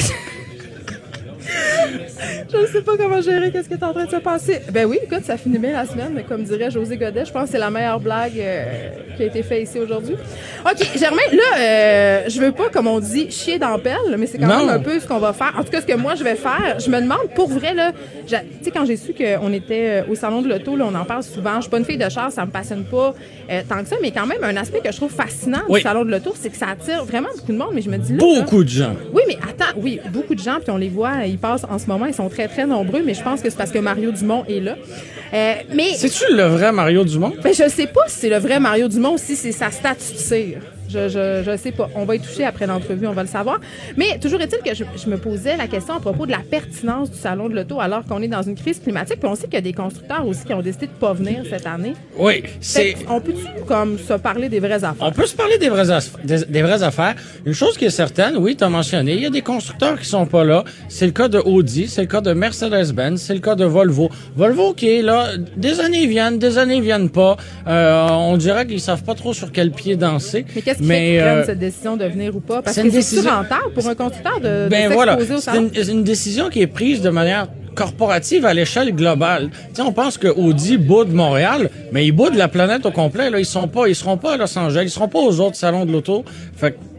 Je ne sais pas comment gérer qu'est-ce qui est en train de se passer. Ben oui, écoute, ça finit bien la semaine, mais comme dirait José Godet, je pense que c'est la meilleure blague qui a été faite ici aujourd'hui. OK, Germain, là, je veux pas, comme on dit, chier dans pelle, mais c'est quand même un peu ce qu'on va faire. En tout cas, ce que moi, je vais faire, je me demande, pour vrai, là, tu sais, quand j'ai su qu'on était au salon de l'auto, là, on en parle souvent. Je suis pas une fille de char, ça me passionne pas tant que ça, mais quand même, un aspect que je trouve fascinant du salon de l'auto, c'est que ça attire vraiment beaucoup de monde, mais je me dis là... Beaucoup de gens. Oui, mais attends, oui, beaucoup de gens, puis on les voit, ils passent en ce moment, ils sont très, très nombreux, mais je pense que c'est parce que Mario Dumont est là. Mais c'est-tu le vrai Mario Dumont? Ben, je sais pas si c'est le vrai Mario Dumont ou si c'est sa statue de cire. Je sais pas. On va y toucher après l'entrevue, on va le savoir. Mais toujours est-il que je me posais la question à propos de la pertinence du salon de l'auto alors qu'on est dans une crise climatique. Puis on sait qu'il y a des constructeurs aussi qui ont décidé de pas venir cette année. Oui. On peut-tu comme se parler des vraies affaires? On peut se parler des vraies affaires. Une chose qui est certaine, oui, tu as mentionné, il y a des constructeurs qui sont pas là. C'est le cas de Audi, c'est le cas de Mercedes-Benz, c'est le cas de Volvo. Volvo qui est là, des années ils viennent pas. On dirait qu'ils savent pas trop sur quel pied danser. Mais qu'est-ce qui fait qu'ils prennent cette décision de venir ou pas? Parce que c'est rentable pour un constructeur de s'exposer au salon. C'est une décision qui est prise de manière corporative à l'échelle globale. T'sais, on pense que Audi boude Montréal, mais ils boudent la planète au complet. Là, ils seront pas à Los Angeles, ils seront pas aux autres salons de l'auto. Fait que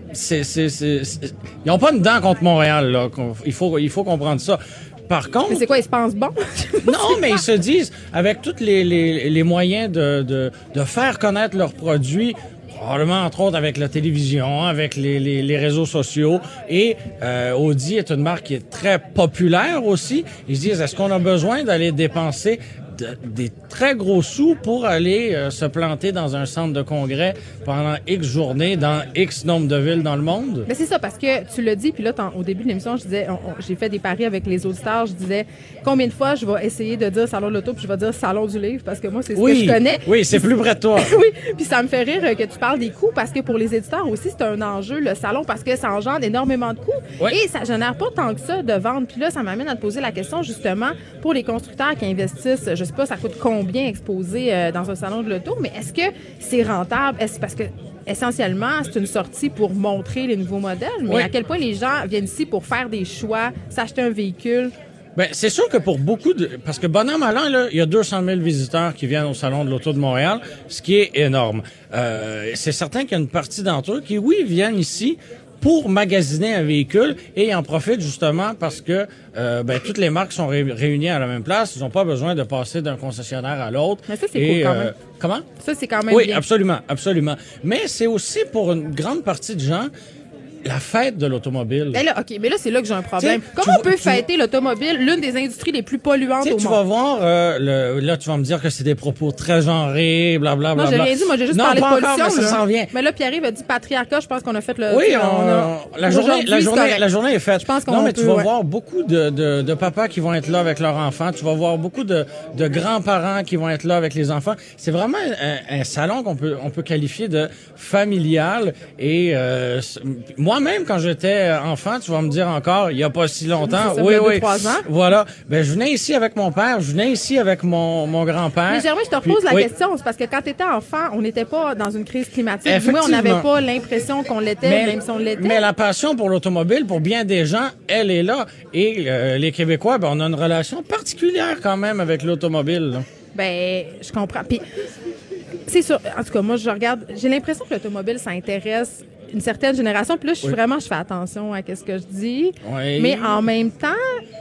ils ont pas une dent contre Montréal. Là. Il faut comprendre ça. Par contre... Mais c'est quoi, ils se pensent bons? Non, mais ils se disent, avec tous les moyens de faire connaître leurs produits, probablement entre autres avec la télévision, avec les réseaux sociaux, et Audi est une marque qui est très populaire aussi. Ils se disent, est-ce qu'on a besoin d'aller dépenser des très gros sous pour aller se planter dans un centre de congrès pendant X journées dans X nombre de villes dans le monde? Mais c'est ça, parce que tu l'as dit, puis là, au début de l'émission, je disais, j'ai fait des paris avec les auditeurs, je disais, combien de fois je vais essayer de dire Salon de l'auto, puis je vais dire Salon du livre, parce que moi, c'est ce que je connais. Oui, c'est plus près de toi. Oui, puis ça me fait rire que tu parles des coûts, parce que pour les éditeurs aussi, c'est un enjeu, le salon, parce que ça engendre énormément de coûts, et ça génère pas tant que ça de vente. Puis là, ça m'amène à te poser la question, justement, pour les constructeurs qui investissent, je sais pas, ça coûte combien exposer dans un salon de l'auto, mais est-ce que c'est rentable? Parce que essentiellement, c'est une sortie pour montrer les nouveaux modèles, mais à quel point les gens viennent ici pour faire des choix, s'acheter un véhicule? Ben, c'est sûr que pour beaucoup parce que bon an, mal an, là, il y a 200 000 visiteurs qui viennent au Salon de l'Auto de Montréal, ce qui est énorme. C'est certain qu'il y a une partie d'entre eux qui, oui, viennent ici pour magasiner un véhicule et ils en profitent justement parce que toutes les marques sont réunies à la même place. Ils n'ont pas besoin de passer d'un concessionnaire à l'autre. Mais ça, c'est cool quand même. Comment? Ça, c'est quand même bien. Oui, absolument. Mais c'est aussi pour une grande partie de gens la fête de l'automobile. Mais là, mais là, c'est là que j'ai un problème. Comment on peut fêter l'automobile, l'une des industries les plus polluantes au monde? Tu vas voir, là, tu vas me dire que c'est des propos très genrés, blablabla. Non, j'ai rien dit, moi, j'ai juste parlé de pollution. Encore, mais ça s'en vient. Mais là, Pierre-Yves a dit patriarcat, je pense qu'on a fait le... Oui, la journée est faite. Je pense qu'on Non, mais tu vas voir beaucoup de papas qui vont être là avec leurs enfants. Tu vas voir beaucoup de grands-parents qui vont être là avec les enfants. C'est vraiment un salon qu'on peut qualifier de familial et moi-même, quand j'étais enfant, tu vas me dire encore, il y a pas si longtemps. Ça fait 3 ans. Voilà. Ben, je venais ici avec mon père, je venais ici avec mon grand-père. Mais Germain, je te repose la question. C'est parce que quand tu étais enfant, on n'était pas dans une crise climatique. Du moins, on n'avait pas l'impression qu'on l'était, même si on l'était. Mais la passion pour l'automobile, pour bien des gens, elle est là. Et les Québécois, on a une relation particulière quand même avec l'automobile. Là. Ben, je comprends. Puis, c'est sûr. En tout cas, moi, je regarde. J'ai l'impression que l'automobile, ça intéresse une certaine génération. Puis là, je fais attention à ce que je dis. Oui. Mais en même temps,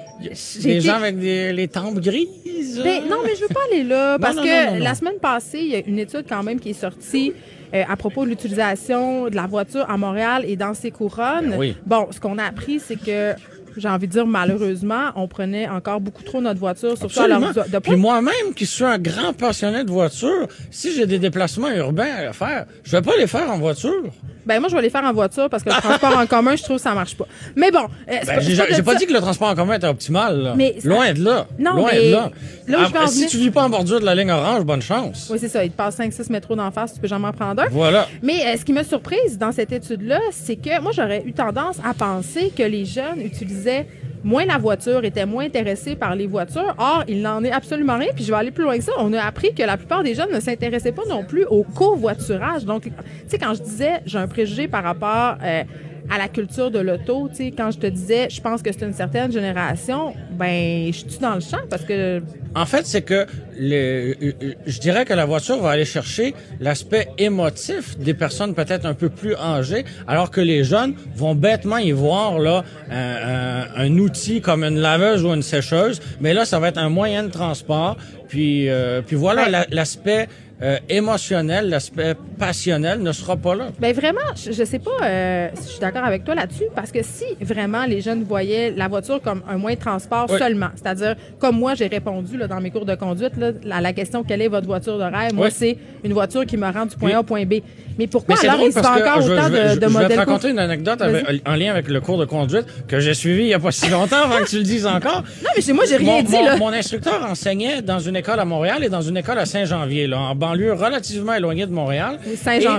des gens avec les tempes grises. Ben, non, mais je veux pas aller là. Parce que la semaine passée, il y a une étude quand même qui est sortie à propos de l'utilisation de la voiture à Montréal et dans ses couronnes. Oui. Bon, ce qu'on a appris, c'est que j'ai envie de dire, malheureusement, on prenait encore beaucoup trop notre voiture, surtout à l'heure de Puis moi-même, qui suis un grand passionné de voiture, si j'ai des déplacements urbains à faire, je vais pas les faire en voiture. Ben moi, je vais les faire en voiture parce que le transport en commun, je trouve que ça marche pas. Mais bon... j'ai pas dit que le transport en commun était optimal. Là. Mais loin de là. Non, loin mais... de là. Si tu vis pas en bordure de la ligne orange, bonne chance. Oui, c'est ça. Il te passe 5-6 métros d'en face, tu peux jamais en prendre un. Voilà. Mais ce qui m'a surprise dans cette étude-là, c'est que moi, j'aurais eu tendance à penser que les jeunes utilisaient moins la voiture, étaient moins intéressés par les voitures. Or, il n'en est absolument rien. Puis je vais aller plus loin que ça. On a appris que la plupart des jeunes ne s'intéressaient pas non plus au covoiturage. Donc, tu sais, quand je disais, j'ai un préjugé par rapport à la culture de l'auto, tu sais, quand je te disais, je pense que c'est une certaine génération, ben, je suis dans le champ parce que... En fait, c'est que je dirais que la voiture va aller chercher l'aspect émotif des personnes peut-être un peu plus âgées, alors que les jeunes vont bêtement y voir là un outil comme une laveuse ou une sécheuse, mais là, ça va être un moyen de transport. Puis voilà, l'aspect émotionnel, l'aspect passionnel ne sera pas là. Ben vraiment, je sais pas si je suis d'accord avec toi là-dessus, parce que si vraiment les jeunes voyaient la voiture comme un moyen de transport seulement, c'est-à-dire comme moi j'ai répondu là, dans mes cours de conduite là, à la question quelle est votre voiture de rêve, moi c'est une voiture qui me rend du point A au point B. Mais pourquoi alors il se fait encore autant de modèles? Je vais te raconter une anecdote en lien avec le cours de conduite que j'ai suivi il y a pas si longtemps avant que tu le dises encore. Non, mais chez moi j'ai rien dit là. Mon instructeur enseignait dans une école à Montréal et dans une école à Saint-Janvier, là, en banlieue relativement éloignée de Montréal. Saint-Janvier.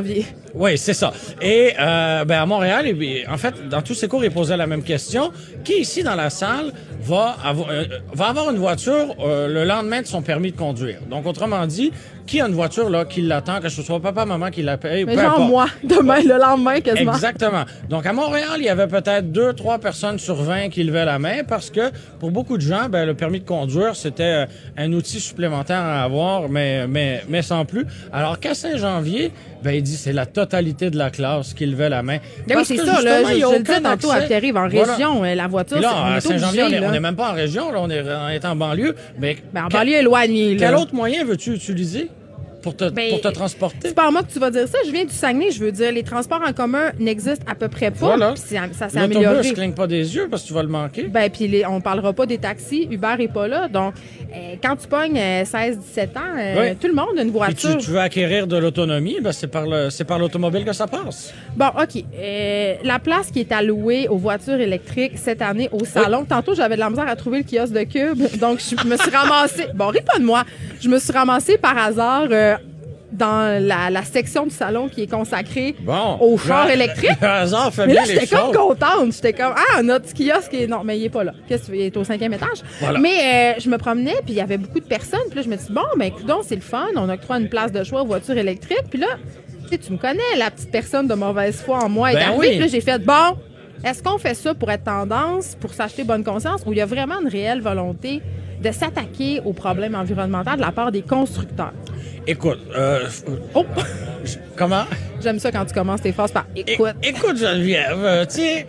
Oui, c'est ça. Et à Montréal, en fait, dans tous ces cours, ils posaient la même question. Qui ici dans la salle va avoir une voiture le lendemain de son permis de conduire? Donc, autrement dit, qui a une voiture là qui l'attend, que ce soit papa, maman qui la paye, mais genre moi, demain, le lendemain quasiment. Exactement. Donc, à Montréal, il y avait peut-être 2-3 personnes sur 20 qui levaient la main parce que pour beaucoup de gens, le permis de conduire, c'était un outil supplémentaire à avoir, mais sans plus. Alors qu'à Saint-Janvier, il dit c'est la totalité de la clace qui levait la main. Oui, c'est ça. Là, je le disais tantôt à Pierre-Yves, en région, la voiture, là, on à est Saint-Janvier, obligé, on n'est même pas en région, là, on est en banlieue. Mais en banlieue éloignée. Quel autre moyen veux-tu utiliser pour te transporter? C'est pas à moi que tu vas dire ça. Je viens du Saguenay. Je veux dire, les transports en commun n'existent à peu près pas. Voilà. Ça s'est amélioré. L'autobus cligne pas des yeux parce que tu vas le manquer. Puis on parlera pas des taxis. Uber est pas là. Donc, quand tu pognes 16-17 ans, tout le monde a une voiture. Puis tu veux acquérir de l'autonomie, c'est par l'automobile que ça passe. Bon, OK. La place qui est allouée aux voitures électriques cette année au salon. Tantôt, j'avais de la misère à trouver le kiosque de Cube. Donc, je me suis ramassée... Bon, ris pas de moi. Je me suis ramassée par hasard... dans la section du salon qui est consacrée aux chars électriques. Le hasard fait mais là, bien j'étais comme contente. J'étais comme, notre petit kiosque est... Non, mais il est pas là. Qu'est-ce que tu veux? Il est au 5e étage. Voilà. Mais je me promenais, puis il y avait beaucoup de personnes. Puis là, je me dis, coudonc, c'est le fun. On octroie une place de choix aux voitures électriques. Puis là, tu me connais, la petite personne de mauvaise foi en moi est arrivée. Puis là, j'ai fait, est-ce qu'on fait ça pour être tendance, pour s'acheter bonne conscience, ou il y a vraiment une réelle volonté de s'attaquer aux problèmes environnementaux de la part des constructeurs? Écoute, comment? J'aime ça quand tu commences tes phrases par « écoute ». Écoute, Geneviève,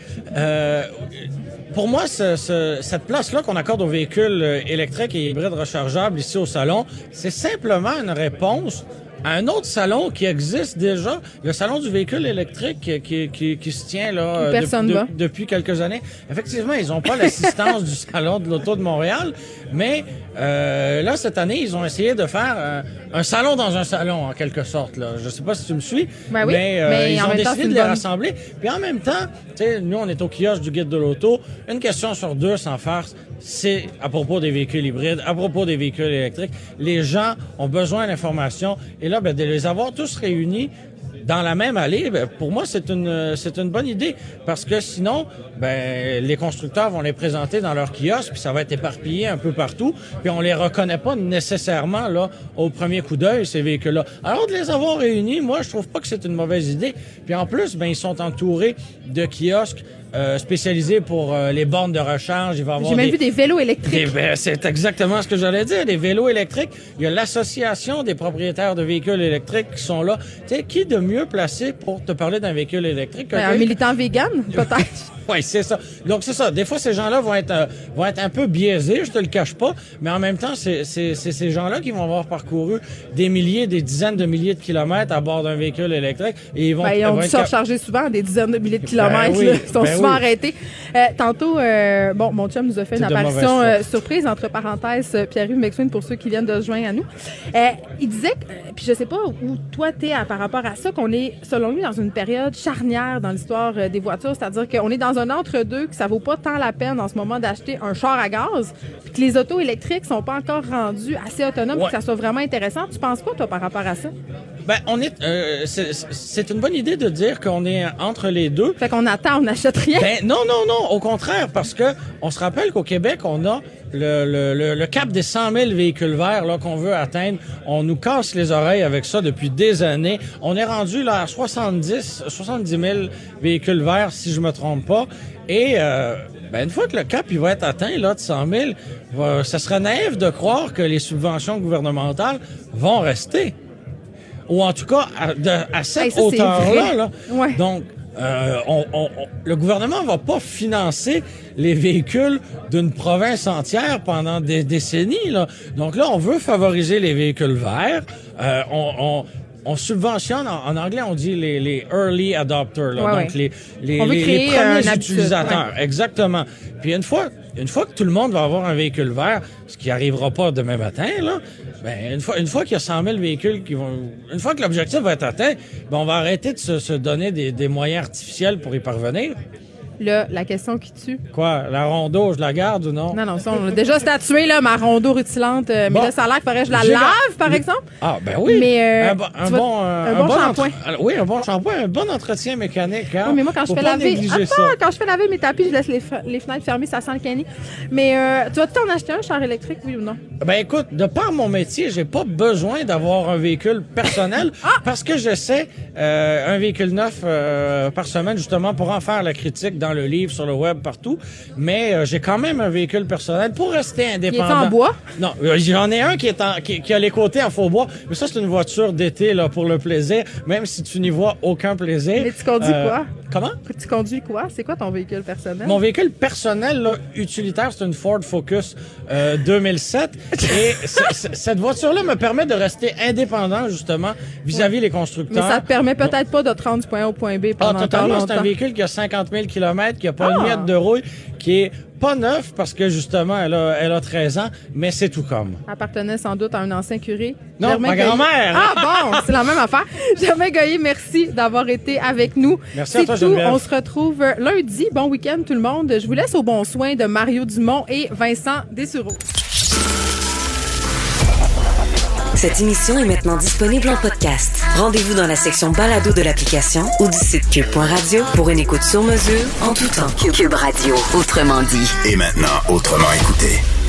pour moi, cette place-là qu'on accorde aux véhicules électriques et hybrides rechargeables ici au salon, c'est simplement une réponse à un autre salon qui existe déjà, le salon du véhicule électrique qui se tient là depuis quelques années. Effectivement, ils n'ont pas l'assistance du salon de l'auto de Montréal, mais là, cette année, ils ont essayé de faire un salon dans un salon, en quelque sorte. Là. Je ne sais pas si tu me suis, mais ils ont décidé de les rassembler. Puis en même temps, nous, on est au kiosque du Guide de l'auto. Une question sur deux, sans farce, c'est à propos des véhicules hybrides, à propos des véhicules électriques. Les gens ont besoin d'informations. Et là, de les avoir tous réunis dans la même allée, pour moi, c'est une bonne idée. Parce que sinon, les constructeurs vont les présenter dans leur kiosque, puis ça va être éparpillé un peu partout, puis on les reconnaît pas nécessairement là au premier coup d'œil, ces véhicules-là. Alors, de les avoir réunis, moi, je trouve pas que c'est une mauvaise idée. Puis en plus, ils sont entourés de kiosques spécialisés pour les bornes de recharge. Il va avoir J'ai même vu des vélos électriques. C'est exactement ce que j'allais dire, des vélos électriques. Il y a l'association des propriétaires de véhicules électriques qui sont là. Tu sais, qui de mieux placé pour te parler d'un véhicule électrique? Un militant vegan, peut-être? Oui, c'est ça. Donc, c'est ça. Des fois, ces gens-là vont être un peu biaisés, je te le cache pas, mais en même temps, c'est ces gens-là qui vont avoir parcouru des dizaines de milliers de kilomètres à bord d'un véhicule électrique. Et ils vont dû se recharger souvent des dizaines de milliers de kilomètres. Ils sont souvent arrêtés. Tantôt, mon chum nous a fait une apparition surprise, entre parenthèses, Pierre-Yves m'excuse pour ceux qui viennent de se joindre à nous. Il disait, puis je sais pas où toi t'es par rapport à ça, qu'on est, selon lui, dans une période charnière dans l'histoire des voitures, c'est-à-dire qu'on est dans un entre-deux, que ça vaut pas tant la peine en ce moment d'acheter un char à gaz, puis que les autos électriques sont pas encore rendues assez autonomes pour que ça soit vraiment intéressant. Tu penses quoi, toi, par rapport à ça? C'est une bonne idée de dire qu'on est entre les deux. Fait qu'on attend, on n'achète rien. Non, au contraire, parce que on se rappelle qu'au Québec, on a le cap des 100 000 véhicules verts là qu'on veut atteindre. On nous casse les oreilles avec ça depuis des années. On est rendu là à 70 000 véhicules verts, si je me trompe pas. Et une fois que le cap il va être atteint là de 100 000, ça serait naïf de croire que les subventions gouvernementales vont rester. Ou en tout cas, à cette hauteur-là. Là. Ouais. Donc, le gouvernement va pas financer les véhicules d'une province entière pendant des décennies. Là. Donc là, on veut favoriser les véhicules verts. On subventionne, en anglais, on dit les early adopters. Là. Donc, les premiers utilisateurs. Ouais. Exactement. Puis une fois que tout le monde va avoir un véhicule vert, ce qui arrivera pas demain matin, là, une fois qu'il y a 100 000 véhicules une fois que l'objectif va être atteint, on va arrêter de se donner des moyens artificiels pour y parvenir. Là, la question qui tue. Quoi? La rondeau, je la garde ou non? Non, ça, on a déjà statué, là, ma rondeau rutilante. Mais là, ça a l'air qu'il faudrait que je la lave, par exemple. Ah, ben oui. Mais, un bon shampoing. Oui, un bon shampoing, un bon entretien mécanique. Hein? Oui, mais moi, quand je fais laver... quand je fais laver mes tapis, je laisse les fenêtres fermées, ça sent le cani. Mais tu vas t'en acheter un char électrique, oui ou non? Ben écoute, de par mon métier, j'ai pas besoin d'avoir un véhicule personnel parce que j'essaie un véhicule neuf par semaine, justement, pour en faire la critique dans le livre, sur le web, partout. Mais j'ai quand même un véhicule personnel pour rester indépendant. Il est en bois? Non, j'en ai un qui a les côtés en faux bois. Mais ça, c'est une voiture d'été là pour le plaisir, même si tu n'y vois aucun plaisir. Mais tu conduis quoi? Comment? Tu conduis quoi? C'est quoi ton véhicule personnel? Mon véhicule personnel, là, utilitaire, c'est une Ford Focus 2007. Et cette voiture-là me permet de rester indépendant, justement, vis-à-vis les constructeurs. Mais ça te permet peut-être pas de te rendre du point A au point B pendant totalement, c'est un véhicule qui a 50 000 km, qui a pas une miette de rouille, qui est pas neuf parce que, justement, elle a 13 ans, mais c'est tout comme. Appartenait sans doute à un ancien curé. Non, Germain ma grand-mère! Ah bon, c'est la même affaire. Germain Goyer, merci d'avoir été avec nous. Merci à toi, Geneviève. On se retrouve lundi. Bon week-end, tout le monde. Je vous laisse au bon soin de Mario Dumont et Vincent Dessureau. Cette émission est maintenant disponible en podcast. Rendez-vous dans la section balado de l'application ou du site cube.radio pour une écoute sur mesure en tout temps. Cube Radio, autrement dit. Et maintenant, autrement écouté.